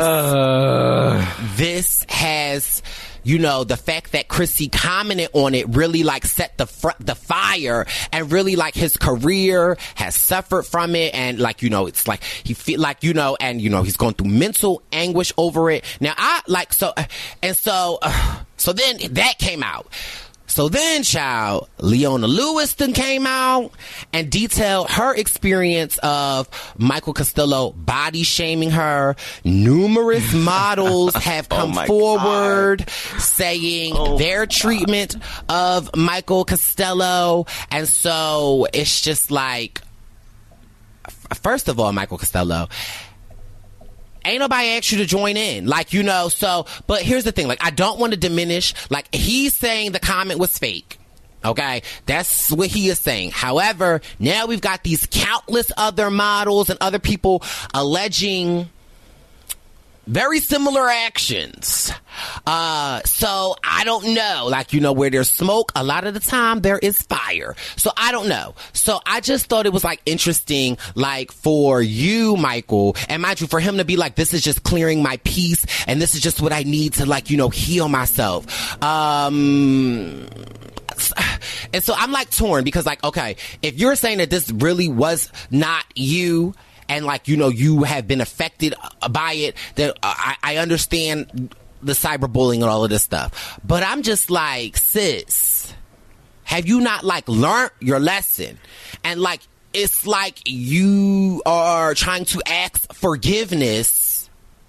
has, you know, the fact that Chrissy commented on it really, like, set the fire, and really, like, his career has suffered from it. And, like, you know, it's like he feel like, you know, and, you know, he's going through mental anguish over it. Now, so then that came out. So then, child, Leona Lewis then came out and detailed her experience of Michael Costello body shaming her. Numerous models have come forward saying their treatment of Michael Costello. And so it's just like, first of all, Michael Costello, ain't nobody asked you to join in. Like, you know, so, but here's the thing. Like, I don't want to diminish. Like, he's saying the comment was fake. Okay? That's what he is saying. However, now we've got these countless other models and other people alleging very similar actions. So I don't know. Like, you know, where there's smoke, a lot of the time there is fire. So I don't know. So I just thought it was, like, interesting, like, for you, Michael, and mind you, for him to be like, this is just clearing my peace, and this is just what I need to, like, you know, heal myself. And so I'm, like, torn, because, like, okay, if you're saying that this really was not you, and, like, you know, you have been affected by it, then I understand the cyberbullying and all of this stuff. But I'm just like, sis, have you not, like, learned your lesson? And, like, it's like you are trying to ask forgiveness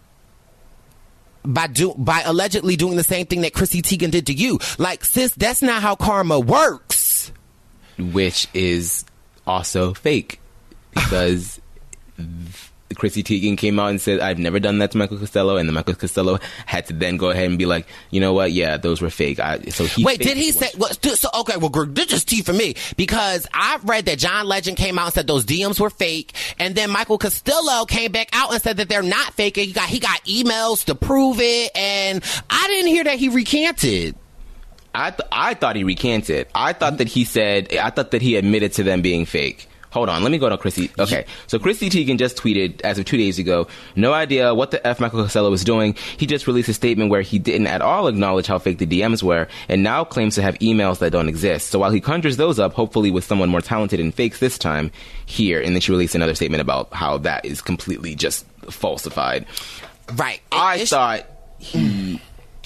by allegedly doing the same thing that Chrissy Teigen did to you. Like, sis, that's not how karma works. Which is also fake, because Chrissy Teigen came out and said, I've never done that to Michael Costello, and then Michael Costello had to then go ahead and be like, you know what, yeah, those were fake. Wait, did he say, okay, well, this is tea for me, because I've read that John Legend came out and said those DMs were fake, and then Michael Costello came back out and said that they're not fake, and he got emails to prove it, and I didn't hear that he recanted. I thought he recanted. I thought that he admitted to them being fake. Hold on, let me go to Chrissy. Okay, so Chrissy Teigen just tweeted as of 2 days ago, no idea what the F Michael Costello was doing. He just released a statement where he didn't at all acknowledge how fake the DMs were, and now claims to have emails that don't exist. So while he conjures those up, hopefully with someone more talented and fakes this time, here, and then she released another statement about how that is completely just falsified. Right. I thought he...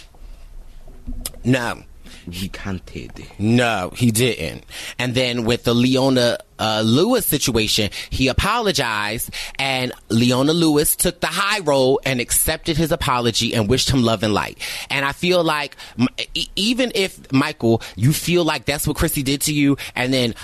No. Recanted. No, he didn't. And then with the Leona Lewis situation, he apologized, and Leona Lewis took the high road and accepted his apology and wished him love and light. And I feel like even if, Michael, you feel like that's what Chrissy did to you, and then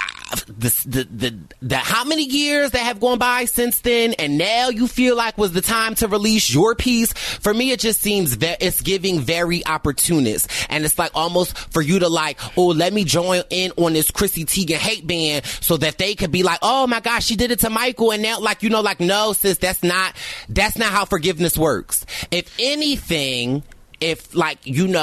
the how many years that have gone by since then, and now you feel like was the time to release your piece, for me it just seems that it's giving very opportunist, and it's like almost for you to like, oh, let me join in on this Chrissy Teigen hate band so that they could be like, oh my gosh, she did it to Michael, and now, like, you know, like, no, sis, that's not how forgiveness works. If anything, if what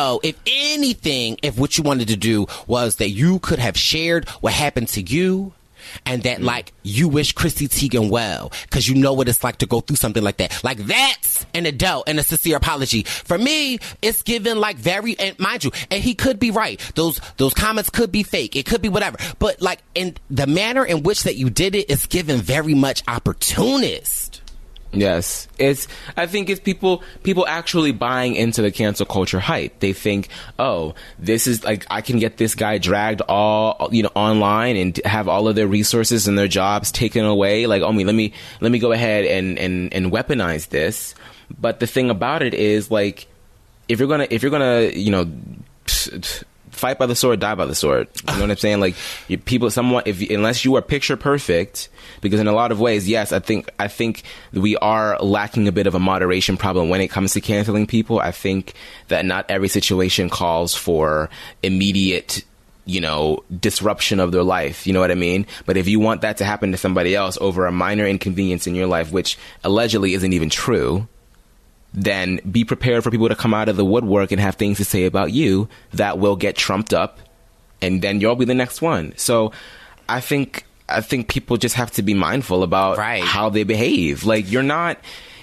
you wanted to do was that you could have shared what happened to you, and that, like, you wish Chrissy Teigen well, because you know what it's like to go through something like that. Like, that's an adult and a sincere apology. For me, it's given, like, very, and mind you, and he could be right. Those comments could be fake. It could be whatever. But, like, in the manner in which that you did it, it's given very much opportunist. Yes. I think it's people actually buying into the cancel culture hype. They think, oh, this is like, I can get this guy dragged all, you know, online and have all of their resources and their jobs taken away. Like, oh, let me go ahead and weaponize this. But the thing about it is, like, if you're gonna, you know, fight by the sword, die by the sword. You know what I'm saying? Like, unless you are picture perfect, because in a lot of ways, yes, I think we are lacking a bit of a moderation problem when it comes to canceling people. I think that not every situation calls for immediate, you know, disruption of their life. You know what I mean? But if you want that to happen to somebody else over a minor inconvenience in your life, which allegedly isn't even true, then be prepared for people to come out of the woodwork and have things to say about you that will get trumped up and then you'll be the next one. So I think people just have to be mindful about how they behave. Like, you're not...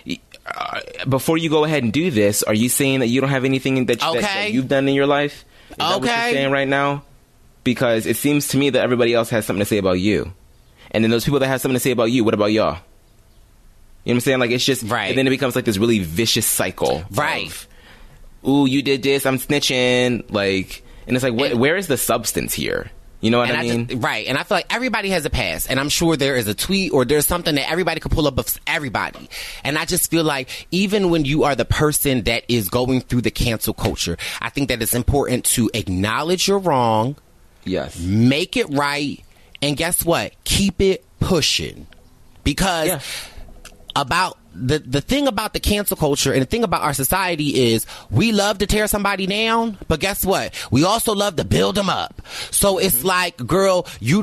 before you go ahead and do this, are you saying that you don't have anything that you've done in your life? Is that what you're saying right now? Because it seems to me that everybody else has something to say about you. And then those people that have something to say about you, what about y'all? You know what I'm saying? Like, it's just... Right. And then it becomes like this really vicious cycle. Right. Of, ooh, you did this, I'm snitching. Like, and it's like, where is the substance here? You know what I mean? Right. And I feel like everybody has a past. And I'm sure there is a tweet or there's something that everybody could pull up of everybody. And I just feel like even when you are the person that is going through the cancel culture, I think that it's important to acknowledge you're wrong. Yes. Make it right. And guess what? Keep it pushing. Because about the thing about the cancel culture and the thing about our society is we love to tear somebody down, but guess what? We also love to build them up. So it's like, girl, y'all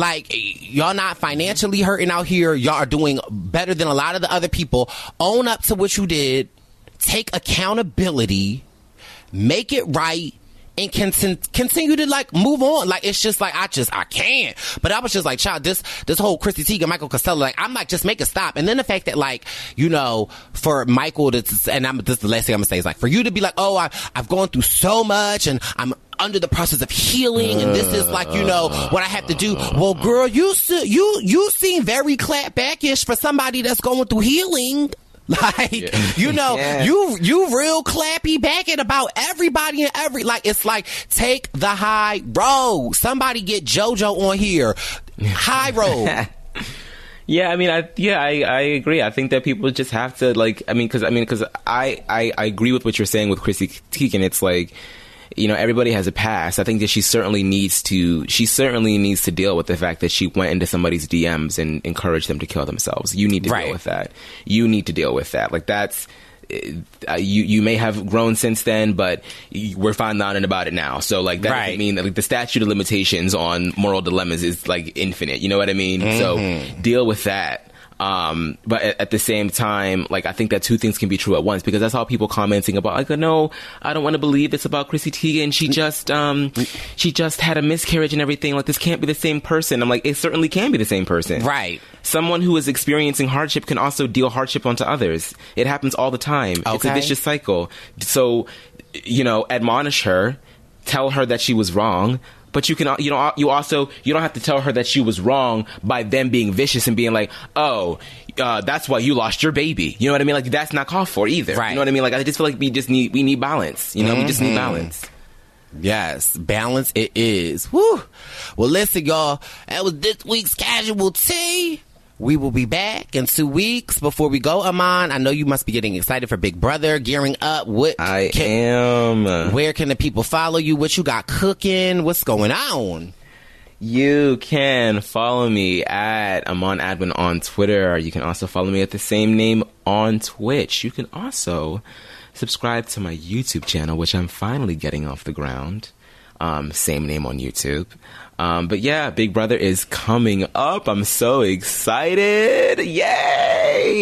not financially hurting out here. Y'all are doing better than a lot of the other people. Own up to what you did. Take accountability. Make it right. And continue to like move on. Like, it's just like I can't. But I was just like, child, this whole Chrissy Teigen, Michael Costello, like, I'm like, just make it stop. And then the fact that, like, you know, for Michael to, and this is the last thing I'm gonna say, is like, for you to be like, oh, I've gone through so much and I'm under the process of healing and this is like, you know, what I have to do. Well, girl, you seem very clapbackish for somebody that's going through healing. Like, you know, you real clappy backing about everybody and it's like, take the high road. Somebody get JoJo on here. High road. Yeah, I mean, I agree. I think that people just have to, like, because I agree with what you're saying with Chrissy Teigen. It's like, you know, everybody has a past. I think that she certainly needs to deal with the fact that she went into somebody's DMs and encouraged them to kill themselves. You need to deal with that. You need to deal with that. Like, that's, you may have grown since then, but we're finding out about it now. So, like, that doesn't mean that, like, the statute of limitations on moral dilemmas is, like, infinite. You know what I mean? Mm-hmm. So deal with that. But at the same time, like, I think that two things can be true at once, because that's how people commenting about, like, no, I don't want to believe this about Chrissy Teigen. She just had a miscarriage and everything. Like, this can't be the same person. I'm like, it certainly can be the same person. Right. Someone who is experiencing hardship can also deal hardship onto others. It happens all the time. Okay. It's a vicious cycle. So, you know, admonish her, tell her that she was wrong. But you don't have to tell her that she was wrong by them being vicious and being like, oh, that's why you lost your baby. You know what I mean? Like, that's not called for either. Right. You know what I mean? Like, I just feel like we need balance. You know, we just need balance. Yes, balance it is. Woo. Well, listen, y'all, that was this week's Casual Tea. We will be back in 2 weeks. Before we go, Amon, I know you must be getting excited for Big Brother, gearing up. I am. Where can the people follow you? What you got cooking? What's going on? You can follow me at Amon Adwin on Twitter. You can also follow me at the same name on Twitch. You can also subscribe to my YouTube channel, which I'm finally getting off the ground. Same name on YouTube. But yeah, Big Brother is coming up. I'm so excited. Yay!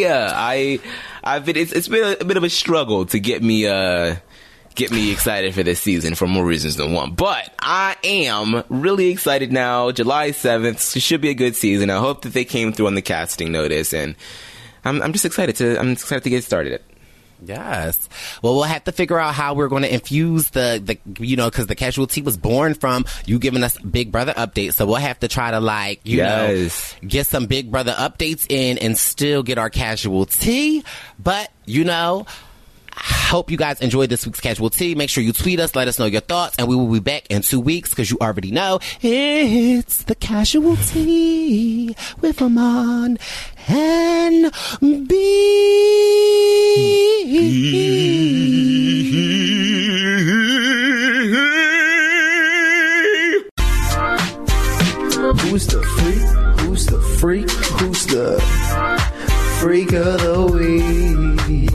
It's been a bit of a struggle to get me excited for this season for more reasons than one. But I am really excited now. July 7th should be a good season. I hope that they came through on the casting notice, and I'm just excited to get started. Yes. Well, we'll have to figure out how we're going to infuse the because the Casual Tea was born from you giving us Big Brother updates. So we'll have to try to, like, you know, get some Big Brother updates in and still get our Casual Tea. But, you know, hope you guys enjoyed this week's Casual Tea. Make sure you tweet us, let us know your thoughts, and we will be back in 2 weeks, because you already know it's the Casual Tea with Amon and B. Who's the freak? Who's the freak? Who's the freak of the week?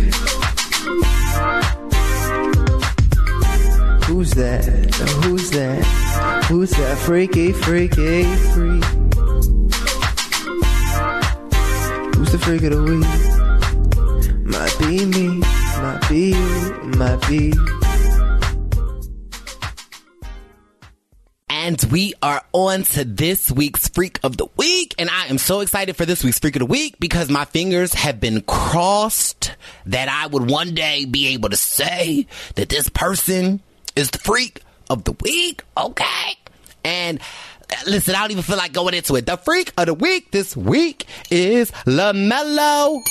Who's that? Who's that? Who's that freaky, freaky, freak? Who's the freak of the week? Might be me, might be you, might be And we are on to this week's Freak of the Week. And I am so excited for this week's Freak of the Week because my fingers have been crossed that I would one day be able to say that this person is the Freak of the Week. Okay. And listen, I don't even feel like going into it. The Freak of the Week this week is LaMelo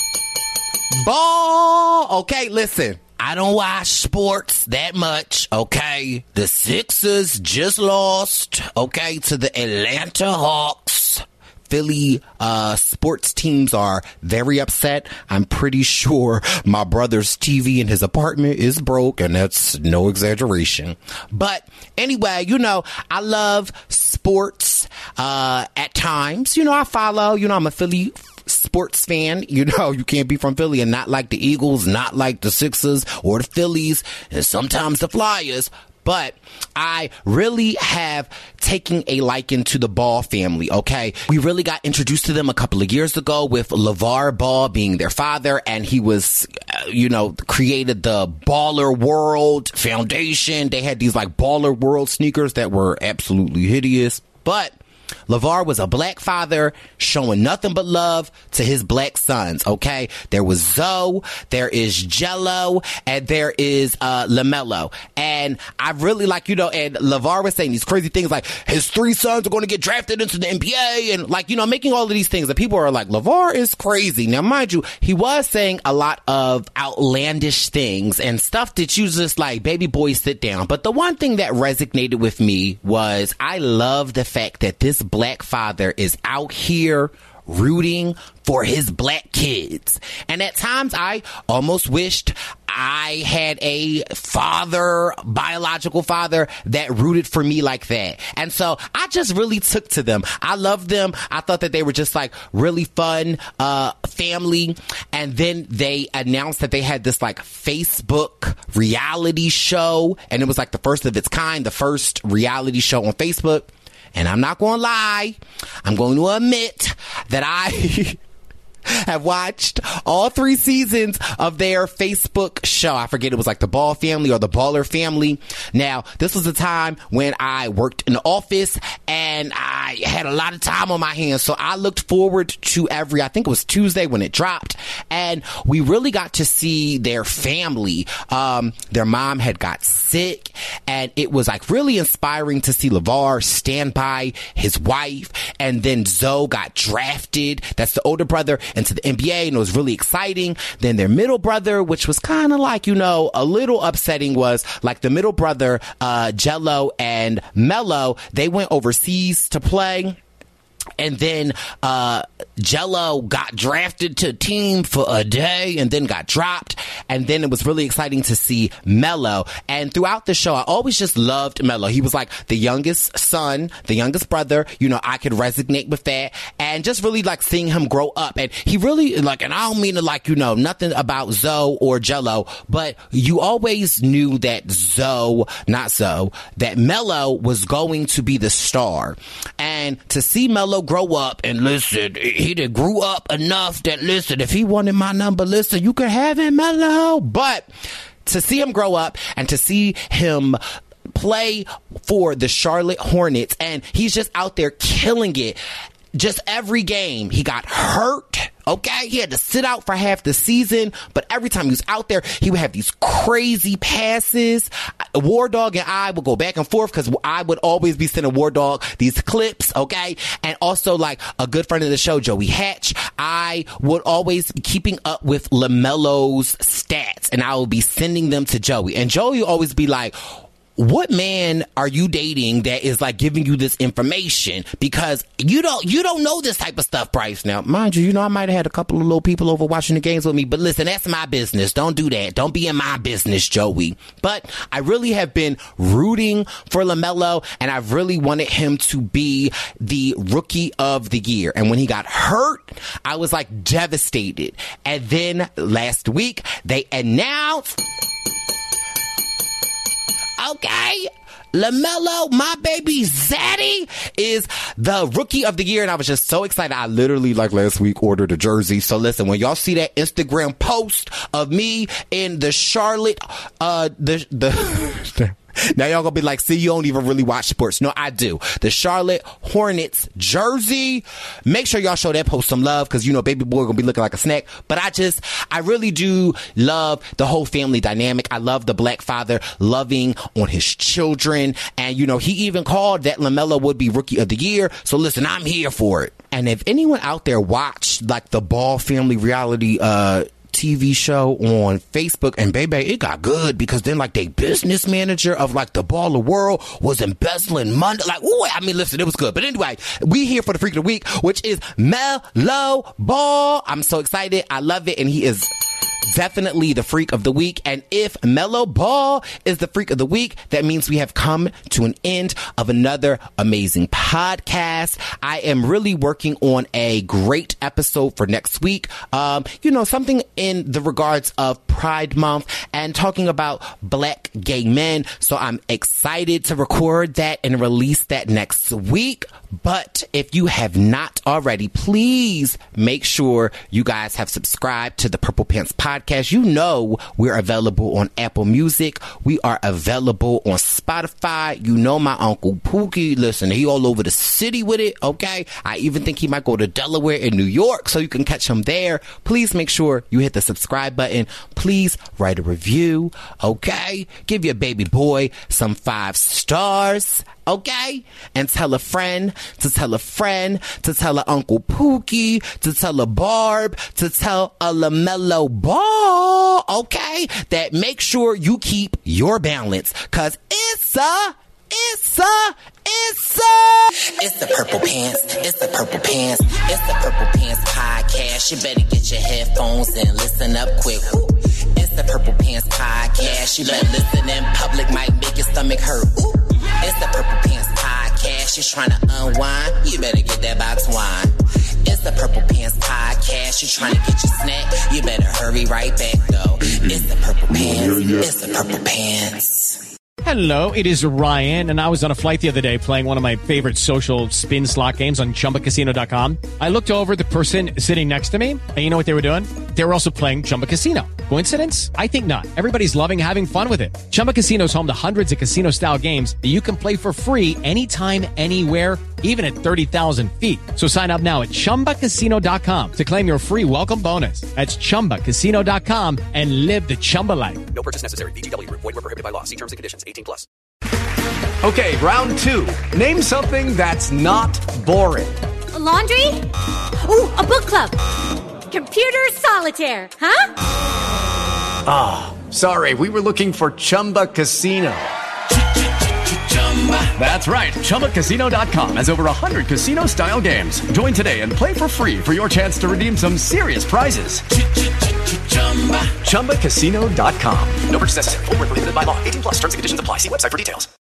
Ball. Okay, listen. I don't watch sports that much, okay? The Sixers just lost, okay, to the Atlanta Hawks. Philly sports teams are very upset. I'm pretty sure my brother's TV in his apartment is broke, and that's no exaggeration. But anyway, you know, I love sports at times. You know, I follow, you know, I'm a Philly sports fan. You know, you can't be from Philly and not like the Eagles, not like the Sixers or the Phillies, and sometimes the Flyers. But I really have taken a liking to the Ball family, okay? We really got introduced to them a couple of years ago with LeVar Ball being their father, and he was, created the Baller World Foundation. They had these, like, Baller World sneakers that were absolutely hideous. But LeVar was a black father showing nothing but love to his black sons, okay? There was Zoe, there is Jello, and there is LaMelo. And I really and LeVar was saying these crazy things like his 3 sons are going to get drafted into the NBA and making all of these things that people are like, LeVar is crazy. Now, mind you, he was saying a lot of outlandish things and stuff that you just like, baby boy, sit down. But the one thing that resonated with me was I love the fact that this black father is out here rooting for his black kids. And at times I almost wished I had a biological father that rooted for me like that. And so I just really took to them. I loved them. I thought that they were just like really fun family. And then they announced that they had this like Facebook reality show, and it was like the first of its kind, the first reality show on Facebook. And I'm not going to lie, I'm going to admit that I have watched all 3 seasons of their Facebook show. I forget, it was like the Ball family or the Baller family. Now, this was a time when I worked in the office and I had a lot of time on my hands. So I looked forward to I think it was Tuesday when it dropped. And we really got to see their family. Their mom had got sick, and it was like really inspiring to see LeVar stand by his wife. And then Zoe got drafted. That's the older brother, into the NBA, and it was really exciting. Then their middle brother, which was kind of like, a little upsetting, was like the middle brother, Jello and Melo, they went overseas to play. And then Jello got drafted to a team for a day and then got dropped. And then it was really exciting to see Melo. And throughout the show, I always just loved Melo. He was like the youngest son, the youngest brother. I could resonate with that. And just really like seeing him grow up. And he really and I don't mean to nothing about Zoe or Jello, but you always knew that that Melo was going to be the star. And to see Melo grow up, and listen, he done grew up enough that, listen, if he wanted my number, listen, you can have him, Melo. But to see him grow up and to see him play for the Charlotte Hornets, and he's just out there killing it. Just every game, he got hurt. Okay, he had to sit out for half the season, but every time he was out there, he would have these crazy passes. War Dog and I would go back and forth because I would always be sending War Dog these clips, okay? And also, like, a good friend of the show, Joey Hatch, I would always be keeping up with LaMelo's stats, and I would be sending them to Joey. And Joey would always be like, what man are you dating that is like giving you this information? Because you don't know this type of stuff, Bryce. Now, mind you, I might have had a couple of little people over watching the games with me, but listen, that's my business. Don't do that. Don't be in my business, Joey. But I really have been rooting for LaMelo, and I've really wanted him to be the Rookie of the Year. And when he got hurt, I was like devastated. And then last week, they announced, okay, LaMelo, my baby Zaddy, is the Rookie of the Year. And I was just so excited. I literally, like last week, ordered a jersey. So listen, when y'all see that Instagram post of me in the Charlotte, Now y'all gonna be like, see, you don't even really watch sports. No, I do. The Charlotte Hornets jersey. Make sure y'all show that post some love, because you know baby boy gonna be looking like a snack. But I really do love the whole family dynamic. I love the black father loving on his children. And you know, he even called that LaMelo would be rookie of the year. So listen, I'm here for it. And if anyone out there watched like the Ball family reality TV show on Facebook, and baby, it got good, because then like they business manager of like the Baller World was embezzling money. Like, ooh, I mean, listen, it was good. But anyway, we here for the Freak of the Week, which is Melo Ball. I'm so excited. I love it. And he is definitely the Freak of the Week. And if Melo Ball is the Freak of the Week, that means we have come to an end of another amazing podcast. I am really working on a great episode for next week. You know, something in the regards of Pride Month and talking about black gay men. So I'm excited to record that and release that next week. But if you have not already, please make sure you guys have subscribed to the Purple Pants Podcast. You know we're available on Apple Music. We are available on Spotify. You know my Uncle Pookie, listen, he all over the city with it, okay? I even think he might go to Delaware and New York, so you can catch him there. Please make sure you hit the subscribe button. Please write a review, okay? Give your baby boy some 5 stars. Okay? And tell a friend, to tell a friend, to tell a Uncle Pookie, to tell a Barb, to tell a LaMelo Ball, okay? That make sure you keep your balance, cause it's the Purple Pants. It's the Purple Pants. It's the Purple Pants Podcast. You better get your headphones and listen up quick. Ooh. It's the Purple Pants Podcast. You better listen in public, might make your stomach hurt. Ooh. It's the Purple Pants Podcast. You're trying to unwind, you better get that box wine. It's the Purple Pants Podcast. You're trying to get your snack, you better hurry right back though. It's the Purple Pants. It's the Purple Pants. Hello, it is Ryan, and I was on a flight the other day playing one of my favorite social spin slot games on ChumbaCasino.com. I looked over at the person sitting next to me, and you know what they were doing? They were also playing Chumba Casino. Coincidence? I think not. Everybody's loving having fun with it. Chumba Casino is home to hundreds of casino-style games that you can play for free anytime, anywhere, even at 30,000 feet. So sign up now at ChumbaCasino.com to claim your free welcome bonus. That's ChumbaCasino.com and live the Chumba life. No purchase necessary. VGW. Void where prohibited by law. See terms and conditions. 18+. Okay, round 2. Name something that's not boring. A laundry? Ooh, a book club. Computer solitaire, huh? Ah, sorry. We were looking for Chumba Casino. That's right. ChumbaCasino.com has over 100 casino-style games. Join today and play for free for your chance to redeem some serious prizes. ChumbaCasino.com. No purchase necessary. Void where prohibited by law. 18+. Terms and conditions apply. See website for details.